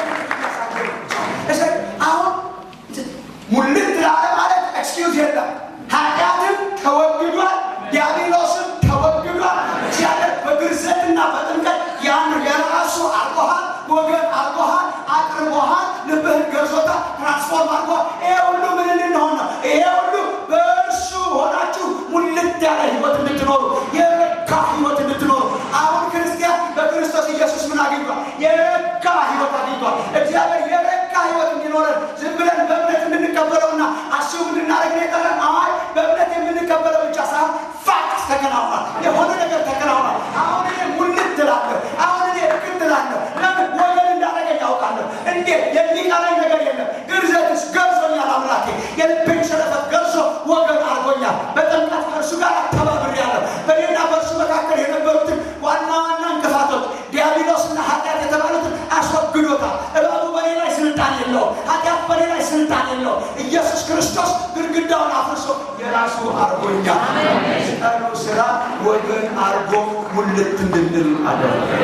አሁን ሙልት ላለ ማለት ኤክስኪውዝ የለም ኃጢአትም ተወግዷል ዲያብሎስም ተወግዷል እግዚአብሔር በግርዘትና በጥምቀት ያን የራሱ አርጎሃል ወገን አርጎሃል አቅርቦሃል ልብህን ገርዞታል ትራንስፎርም አርጎሃል ይሄ ሁሉ ምን እንድንሆን ነው ይሄ ሁሉ በእርሱ ሆናችሁ ሙልት ያለ ህይወት እንድትኖሩ የረካ ህይወት እንድትኖሩ አሁን ክርስቲያን በክርስቶስ ኢየሱስ ምን አግኝቷል የረካ ህይወት አግኝቷል እግዚአብሔር የረካ ህይወት እንዲኖረን ዝም ብለን በእምነት እንድንቀበለውና አስቡ እንድናደርግ ነው የጠራን አይ በእምነት የምንቀበለው ብቻ ሳይሆን ፋክት ተከናውኗል የሆነ ነገር ተከናውኗል አሁን እኔ ሙልት እላለሁ አሁን እኔ እቅድ እላለሁ ለምን ወገን እንዳደረገኝ ያውቃለሁ እንዴት የሚቀረኝ ነገር የለም ግርዘትስ ገርዞኛል አምላኬ የልቤን ሸለፈት ገርዞ ወገን አድርጎኛል በጥምቀት ከእርሱ ጋር ተባብሬያለሁ በእኔና በእርሱ መካከል የነበሩትን ዋና ዋና እንቅፋቶች ዲያብሎስና ኃጢአት የተባሉትን አስወግዶታል እባቡ በኔ ላይ ስልጣን የለውም ኃጢአት በኔ ላይ ስልጣን የለውም ኢየሱስ ክርስቶስ ግድግዳውን አፍርሶ የራሱ አድርጎኛል የሰጠነው ስራ ወገን አድርጎ ሙልት እንድንል አደረገ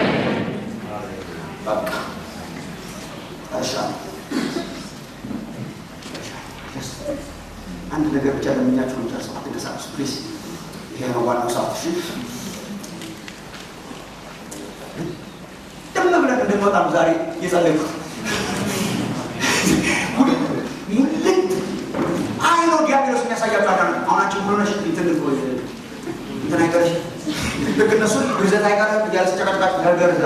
በቃ አንድ ነገር ብቻ ለምኛችሁ እንጨርሰው ተደሳሱ ፕሊዝ ይሄ ነው ዋናው ሰዓት እሺ ደም ብለን እንደምወጣ ዛሬ የጸለይኩት ሙልት አይኖ ዲያብሎስ የሚያሳያችሁ አዳነ አሁናችሁ ሁሉ ነሽ እንትን አይቀርሽ ልክ እነሱ ግርዘት አይቀርም እያልተጨቀጨቃችሁ ገርገርዛ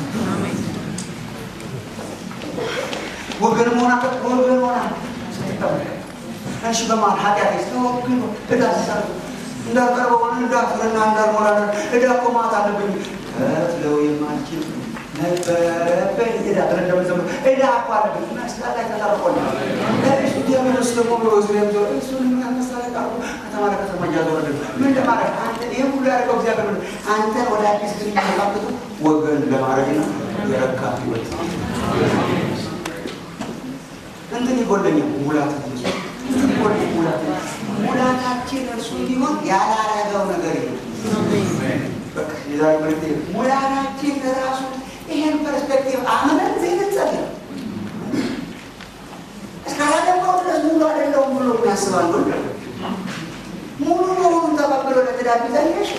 ወገን ሆና እሺ በማን ኃጢአት ይስተወግኑ እዳሰር እንዳቀርበው እንዳፈረና እንዳልሞላና እዳቆማት አለብኝ ከፍለው የማንችል ነበረብኝ እንደምዘም አቋረብኝ መስጠት ተጣርቆኝ እሺ ዲያብሎስ ደግሞ በወዝሬም ዞር እሱን ማስተላለፍ ከተማ ለከተማ እያዞረ ምን ለማድረግ አንተ ይሄ ሁሉ ያደረገው እግዚአብሔር አንተ ወደ አዲስ ግን ያመጣው ወገን ለማድረግ ነው የረካ ህይወት እንትን ይጎለኛል ሙላታችን እርሱ እንዲሆን ያላረገው ነገር የለም ሙላታችን ራሱ ይሄን ፐርስፔክቲቭ አምነን ዘይነጸልም እስካላደቀው ድረስ ሙሉ አይደለውም ብሎ ያስባሉ ሙሉ መሆኑን ተቀብሎ ለትዳር ቢጠየሽ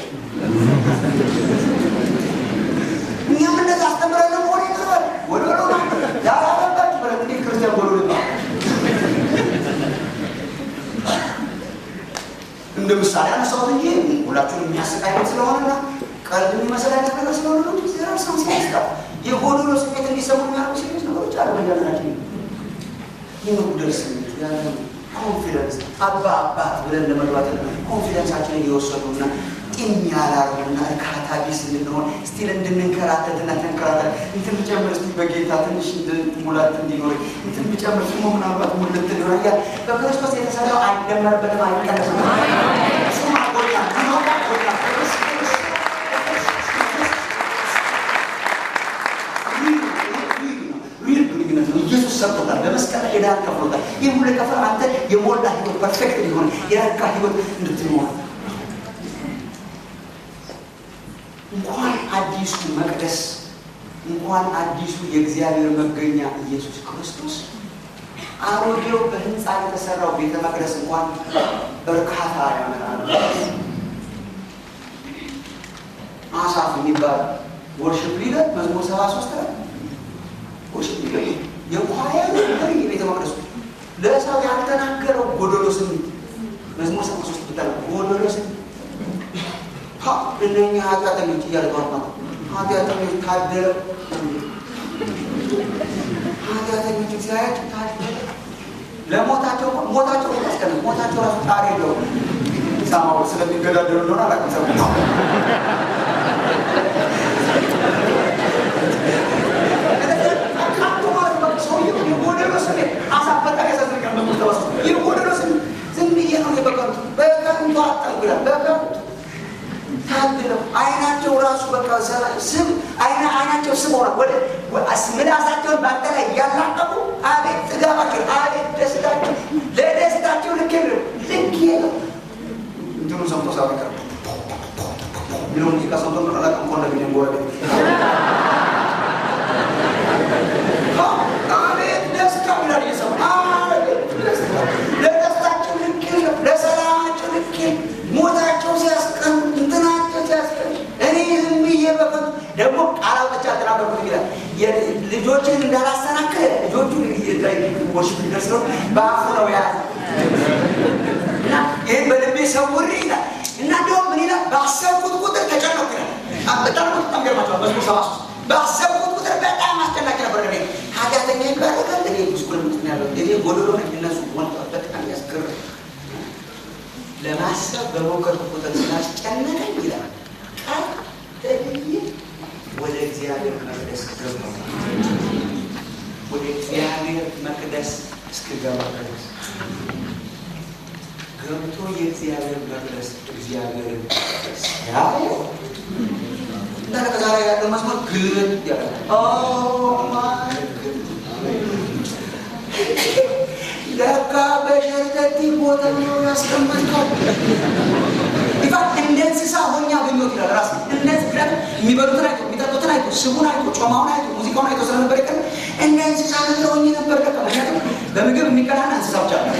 እኛም እንደዛ አስተምረን ሆነ ይቅርበል ወደ ያላረጋችሁ ብለን እንዲህ ክርስቲያን ጎሎ እንደ ምሳሌ አነሳሁት እንጂ ሁላችሁም የሚያስቃይበት ስለሆነና ቀልብ የሚመስል አይነት ነገር ስለሆነ ነው እንጂ ራስን ሲያስቃ የጎሎ ስሜት እንዲሰሙ የሚያደርጉ ሲሪየስ ነገሮች አሉ በእያንዳንዳችን ይህ ነው ደርስ ያለ ኮንፊደንስ አባት ብለን ለመግባት ኮንፊደንሳችንን እየወሰዱና ጢም ያላሉና እርካታ ቢስ እንድንሆን ስቲል እንድንንከራተትና ተንከራተት እንትን ብጨምር እስቲ በጌታ ትንሽ ሙላት እንዲኖር እንትን ብጨምር ደግሞ ምናልባት ሙልት ሊሆን ያለ በክርስቶስ የተሰራው አይደመርበትም አይቀነስም እሱም አጎኛ ኢየሱስ ሰርቶታል በመስቀል ላይ ዕዳን ከፍሎታል ይህ ሁሉ ከፍሎ አንተ የሞላ ህይወት ፐርፌክት ሊሆን የረካ ህይወት እንድትኖር እንኳን አዲሱ መቅደስ እንኳን እንኳን አዲሱ የእግዚአብሔር መገኛ ኢየሱስ ክርስቶስ አሮጌው በህንፃ የተሰራው ቤተ መቅደስ እንኳን በርካታ ያመጣል። አሳፍ የሚባል ወርሺፕ ሊደር መዝሙር 73 ላይ ወርሺፕ ሊደር የኳየር መሪ ቤተ መቅደሱ ለሰው ያልተናገረው ጎዶሎ ስሜት መዝሙር 73 ብታል ጎዶሎ ስሜት እነኛ ኃጢአተኞች እያልባማ ኃጢአተኞች ታደለ ኃጢአተኞች እግዚአብሔር ታደለ ለሞታቸው ያስቀነ ሞታቸው ራሱ ጣሪ ነው ሳማው ስለሚገዳደሩ እንደሆነ አላውቅም። አይናቸው ራሱ በቃ ስም አይናቸው ስም ሆነ ወደ ምላሳቸውን ባንተ ላይ ያላቀቁ አቤት ጥጋባቸው አቤት ደስታቸው ለደስታቸው ልክ የለው እንትኑ ሰምቶ ሳበቃ ብሎ ሙዚቃ ሰምቶ ተላቀ እንኳን ለምን ወረደ አቤት ደስታ ብላል የሰው አቤት ደስታ ለደስታቸው ልክ ለሰላማቸው ልክ ሞታቸው ሲያስቀን እንትናቸው ሲያስቀን እኔ ዝም ብዬ በፈት ደግሞ ቃላቶች አተናበሩት ይላል ልጆችን እንዳላሰናክል ልጆቹ ወርሺፕ ሊደርስ ነው በአፉ ነው ያለ እና ይህን በልቤ ሰውሬ ይላል እና ደግሞ ምን ይላል ባሰብኩት ቁጥር ተጨነኩ ይላል። በጣም ገርማቸዋል። መዝሙር 73 ባሰብኩት ቁጥር በጣም አስጨናቂ ነበር። እኔ ኃጢአተኛ ይባረካል እኔ ጉስቁል ምትን ያለው እኔ ጎዶሎ ነኝ እነሱ ሞልተዋል። በጣም ያስገርም ለማሰብ በሞከርኩ ቁጥር ስላስጨነቀኝ ይላል ቃል ተብዬ ወደ እግዚአብሔር መቅደስ ገባሁ። ወደ እግዚአብሔር መቅደስ እስክገባ ድረስ ገብቶ የእግዚአብሔር መቅደስ እግዚአብሔር ያው እንዳለ ከዛሬ ያለው መስመር ግልጥ ያለ ለካ በሸርተቲ ቦታ ነው ያስቀመጥከው። ይፋት እንደንስሳ ሆኛ ገኘሁት ይላል ራስ እንደዚህ ብለን የሚበሉትን አይቶ የሚጠጡትን አይቶ ስቡን አይቶ ጮማውን አይቶ ሙዚቃውን አይቶ ስለነበር ይቀር እንደንስሳ ሆኜ ነበር። ለካ ምክንያቱም በምግብ የሚቀናና እንስሳ ብቻ ነው።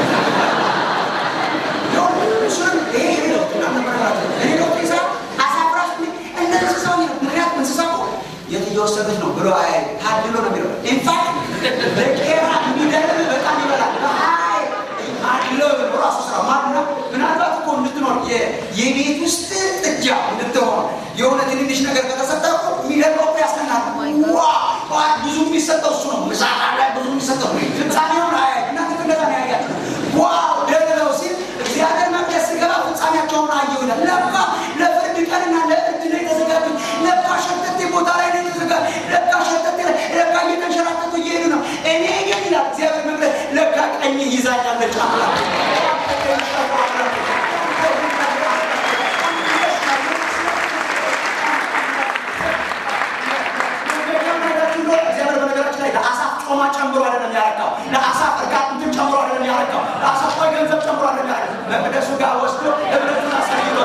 እየወሰደች ነው ብሎ አይ ታድሎ ነው የሚለው ኢንፋክት ለቄራ የሚደርም በጣም ይበላል። አይ አድሎ ራሱ ስራ ማድና ምናልባት እኮ እንድትኖር የቤት ውስጥ ጥጃ እንድትሆን የሆነ ትንሽ ነገር ከተሰጠው የሚደርመው ያስናል። ዋው ብዙ የሚሰጠው እሱ ነው። ምሳቃ ላይ ብዙ የሚሰጠው ፍጻሜው ላይ እናንተ እንደዛ ነው ያያችሁ። ዋው ደረው ሲል እግዚአብሔር መቅደስ ገባ ፍጻሜያቸውን አየሁ ይላል። ለካ ለፍርድ ቀንና ለእርድ ነው የተዘጋጁት። ለካ ሸተቴ ቦታ ላይ ነው የተዘጋጁት። ለካ ሸተቴ ለካ እየተንሸራተቱ እየሄዱ ነው። እኔ ግን ይላል እግዚአብሔር መቅደስ ለካ ቀኝ ይዛኛለች አምላክ ጮማ ጨምሮ አይደለም ያረካው ለአሳፍ እርጋጥን ጨምሮ አይደለም ያረካው ለአሳፍ ቆይ ገንዘብ ጨምሮ አይደለም ያረካው መቅደሱ ጋር ወስዶ እብረቱን አሳይቶ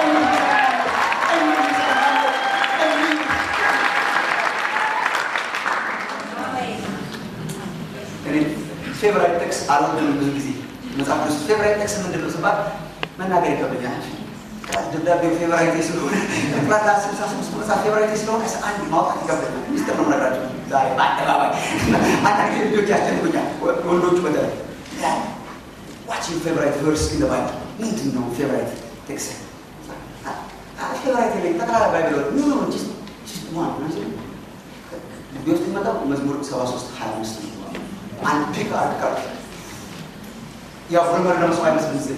እኔ ፌቨራይት ቴክስ አልወድም ብዙ ጊዜ መጽሐፍ ቅዱስ ፌቨራይት ቴክስ ምንድን ነው ሲባል መናገር ይከብደኛል። ደብዳቤው ፌቨራይት ስለሆነ ባላ 66 መጽሐፍ ፌቨራይት ስለሆነ አንድ ማውጣት ይከብደኛል። ሚስጥር ነው የምነግራቸው ዛሬ በአደባባይ አንዳንድ ልጆች ያስጨንቁኛል። ወንዶቹ በተለይ ዋች ፌቨራይት ቨርስ ኢን ዘ ባይብል ምንድን ነው ፌቨራይት ቴክስ? ፌቨራይት ላይ ተቀራራ ባይብል ነው ጅስ ዋን ቢወስድ መጣው መዝሙር 73:25 አንድ ፒክ አድርገው ያው ፍርመር ነው ሰው አይመስልም።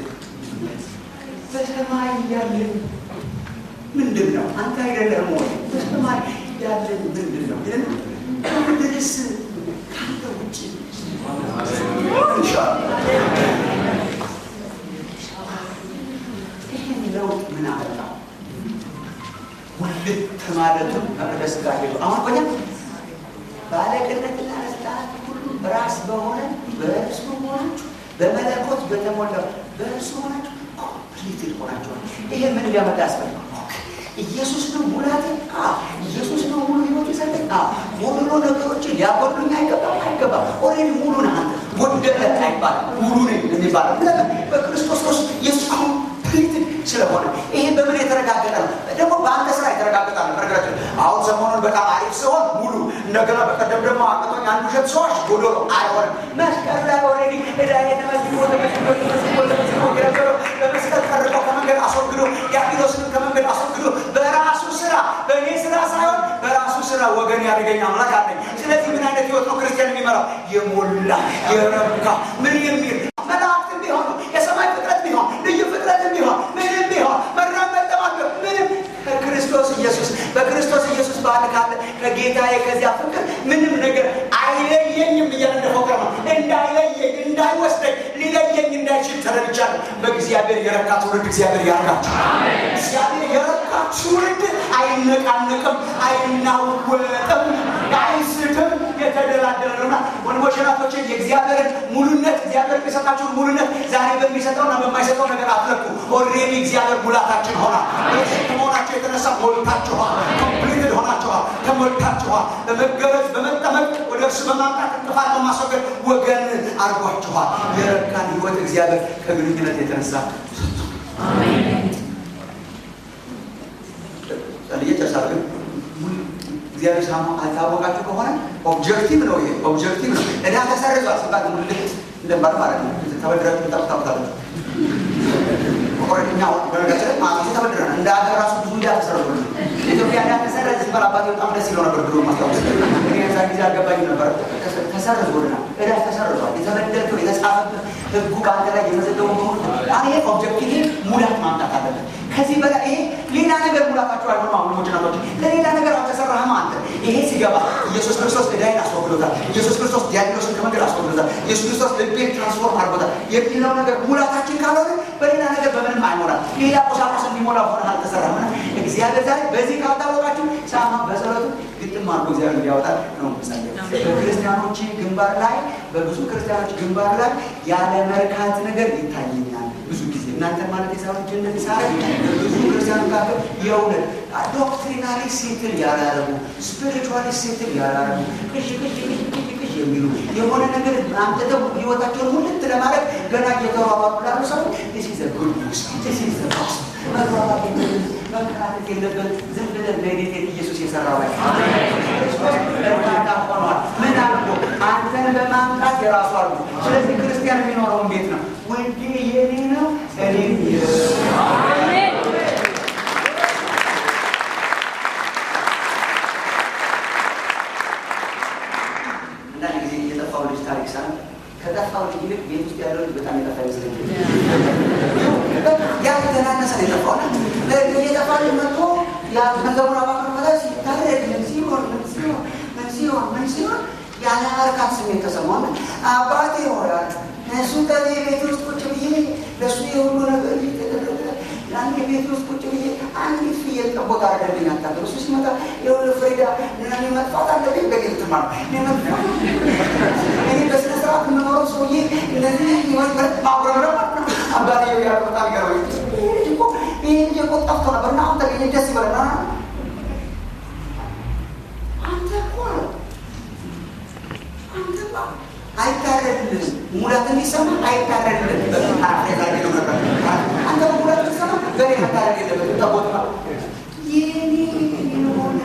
በሰማይ ያለን ምንድን ነው? አንተ አይደለም ወይ? በሰማይ ያለን ምንድን ነው? ድረስ ካንተ ውጭ ኢንሻአላህ ይሄን ለውጥ ምን አመጣው? ሁለት ማለቱን መቅደስ ጋር ሄዶ አሁን ቆያ ባለቅነትና ስልጣናት ሁሉ ራስ በሆነ በእርሱ ሆናችሁ በመለኮት በተሞላው በእርሱ ሆናችሁ ኮምፕሊትድ ሆናችኋል። ይሄ ምን ሊያመጣ ያስፈልጋል? ኢየሱስ ነው ሙላቴ ኢየሱስ ነው ሙሉ ህይወት ይሰጠኝ። ሙሉ ነገሮችን ሊያጎድሉኝ አይገባም። ኦልሬዲ ሙሉ ነህ አንተ። ጎደለ አይባልም፣ ሙሉ ነኝ የሚባለው ለምን? በክርስቶስ ውስጥ ኢየሱስ ኮምፕሊትድ ስለሆነ። ይሄ በምን የተረጋገጠ ነው? ደግሞ በአንተ ስራ የተረጋገጠ ነው። በነገራችን አሁን ሰሞኑን በጣም አሪፍ ሲሆን ሙሉ፣ እንደገና በቀደም ደግሞ አቅቶኝ አንድ ውሸት ሰዎች ጎዶሎ አይሆንም። መስቀል ላይ ኦልሬዲ እዳዬ ተመዝግቦ በመስቀል ቀርቆ ከመንገድ አስወግዶ ዲያብሎስን ከመንገድ አስወግዶ በራሱ ስራ፣ በእኔ ስራ ሳይሆን በራሱ ስራ ወገን ያደረገኝ አምላክ አለኝ። ስለዚህ ምን አይነት ህይወት ነው ክርስቲያን የሚመራው? የሞላ የረካ ምን የሚል መላእክትም ቢሆኑ የሰማይ ፍጥረት ቢሆን ልዩ ፍጥረትም ቢሆን ምንም ቢሆን መራመድ ለማድረግ ምንም በክርስቶስ ኢየሱስ ባል ካለ ከጌታዬ ከዚያ ፍቅር ምንም ነገር አይለየኝም እያለ እንደፎቀር ነው። እንዳይለየኝ እንዳይወስደኝ ሊለየኝ እንዳይችል ተረድቻለሁ። በእግዚአብሔር የረካ ትውልድ እግዚአብሔር ያርጋችሁ። እግዚአብሔር የረካ ትውልድ አይነቃነቅም፣ አይናወጥም፣ አይስትም፣ የተደላደለ ነውና ወንድሞቼ ናቶቼ የእግዚአብሔርን ሙሉነት እግዚአብሔር የሚሰጣችሁን ሙሉነት ዛሬ በሚሰጠውና በማይሰጠው ነገር አትለኩ። ኦልሬዲ እግዚአብሔር ሙላታችን ሆኗል። ከመሆናቸው የተነሳ ሞልታችኋል፣ ኮምፕሊትድ ሆናችኋል፣ ተሞልታችኋል። በመገረዝ በመጠመቅ ወደ እርሱ በማምጣት እንቅፋት በማስወገድ ወገን አድርጓችኋል። የረካን ህይወት እግዚአብሔር ከግንኙነት የተነሳ አሜን። ጸልየጨርሳለሁ። እግዚአብሔር ሳሙ አታወቃችሁ ከሆነ ኦብጀክቲቭ ነው። ይሄ ኦብጀክቲቭ ነው። እዳ ተሰርዟል ሲባል ሙልት እንደማር ማለት ነው። ተበድራችሁ ተጣጣጣላችሁ ወረኛ ወረጋችን ማለት ተበድረና እንደ አገር ራሱ ብዙ እንዳተሰረዙ ኢትዮጵያ እንዳተሰረዘ ሲባል አባቴ በጣም ደስ ይለው ነበር። ድሮ ማስታወስ እኔ ዛ ጊዜ አልገባኝ ነበር። ተሰርዟልና እዳ ተሰርዟል። የተበደልከው የተጻፈበት ህጉ ባንተ ላይ የመዘገበው ነው። አሁን ይሄ ኦብጀክቲቭ ሙላት ማምጣት አለበት። ከዚህ በላይ ይሄ ሌላ ነገር ሙላታችሁ አይሆንም። አሁን ወጭናቶች ለሌላ ነገር አልተሰራህም አንተ። ይሄ ሲገባ ኢየሱስ ክርስቶስ እዳይን አስወግዶታል። ኢየሱስ ክርስቶስ ዲያብሎስን ከመንገድ አስወግዶታል። ኢየሱስ ክርስቶስ ልቤን ትራንስፎርም አድርጎታል። የሚለው ነገር ሙላታችን ካልሆነ በሌላ ነገር በምንም አይሞላም። ሌላ ቁሳቁስ እንዲሞላ ሆነ አልተሰራም። እግዚአብሔር ዛሬ በዚህ ካልታወቃችሁ ሳማ በጸሎቱ ግጥም አድርጎ እግዚአብሔር እንዲያወጣል ነው ምሳሌ። በክርስቲያኖች ግንባር ላይ በብዙ ክርስቲያኖች ግንባር ላይ ያለ መርካት ነገር ይታየኛል ብዙ ጊዜ እናንተ ማለት የሳውት ጀነን ሳረ ብዙ ክርስቲያኖች ጋር የእውነት ዶክትሪናሊ ሴትል ያላረጉ ስፒሪቹዋሊ ሴትል ያላረጉ ክሽ የሚሉ የሆነ ነገር አምጥተው ህይወታቸውን ሙልት ለማድረግ ገና እየተሯሯጡ ላሉ ሰዎች this is a good news, this is the gospel። መከራከር የለበት። ዝም ብለን ሜዲቴት ኢየሱስ የሰራው ላይ እርዳታ ሆኗል። ምን አልኩ? አንተን በማምጣት የራሱ አልኩ። ስለዚህ ክርስቲያን የሚኖረው እንዴት ነው? ወንጌ የኔ ነው እኔም አሜን። አንዳንድ ጊዜ የጠፋው ልጅ ታሪክ ሳን ከጠፋው ልጅ ይልቅ ቤት ውስጥ ያለው ልጅ በጣም የጠፋ ይመስለኛል። ያ ተናነሰ የጠፋው የጠፋው ልጅ መጥቶ ያ ገንዘቡን አባክኖ ማለት ሲታረድ ምን ሲሆን ያለ መርካት ስሜት ተሰማው። አባቴ ሆያል እሱ ከዚህ ቤት ውስጥ ቁጭ ብዬ ለእሱ የሁሉ ነገር እየተደረገ አንድ ቤት ውስጥ ቁጭ ብዬ አንዲት ፍየል ጠቦት አደረገልኝ አታውቅም። እሱ ሲመጣ የሁሉ ፍሬዳ እኔ መጥፋት አለብኝ በጌት ማለት እኔ በስነ ስርዓት የምኖረው ሰውዬ እነዚህ ህይወት ማጉረምረም አባቴ ያው በጣም ገረመኝ። ይሄ ልጅ እኮ ጠፍቶ ነበር እና አሁን ተገኘ ደስ ይበለና አንተ እኮ አይታረድልንም። ሙላት እንዲሰማ አይታረድልንም። አንተ ሙላት እንዲሰማ ገሬ መታረድ የለበትም። ተቦታ የኔ የሆነ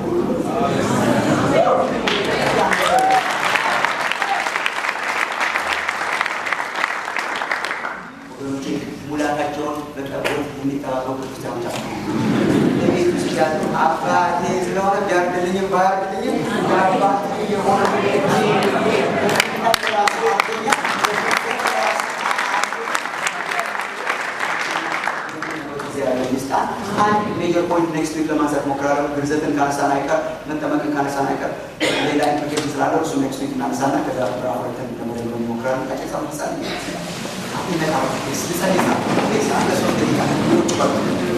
ሙላታቸውን በጠቦት የሚጠባበቁ ክርስቲያኖች አሉ። ለቤት ውስጥ ያሉ አባቴ ስለሆነ ቢያርድልኝም ባያርድልኝም የአባቴ የሆነ አንድ ሜጀር ፖይንት ኔክስት ዊክ ለማንሳት ሞክራለሁ። ግርዘትን ካነሳን አይቀር መጠመቅን ካነሳን አይቀር ሌላ ኢምፕሊኬሽን ስላለው እሱ ኔክስት ዊክ እናነሳና ከዛ አብረን ለመደመር ሞክራለሁ። ቀጭ ሳምንት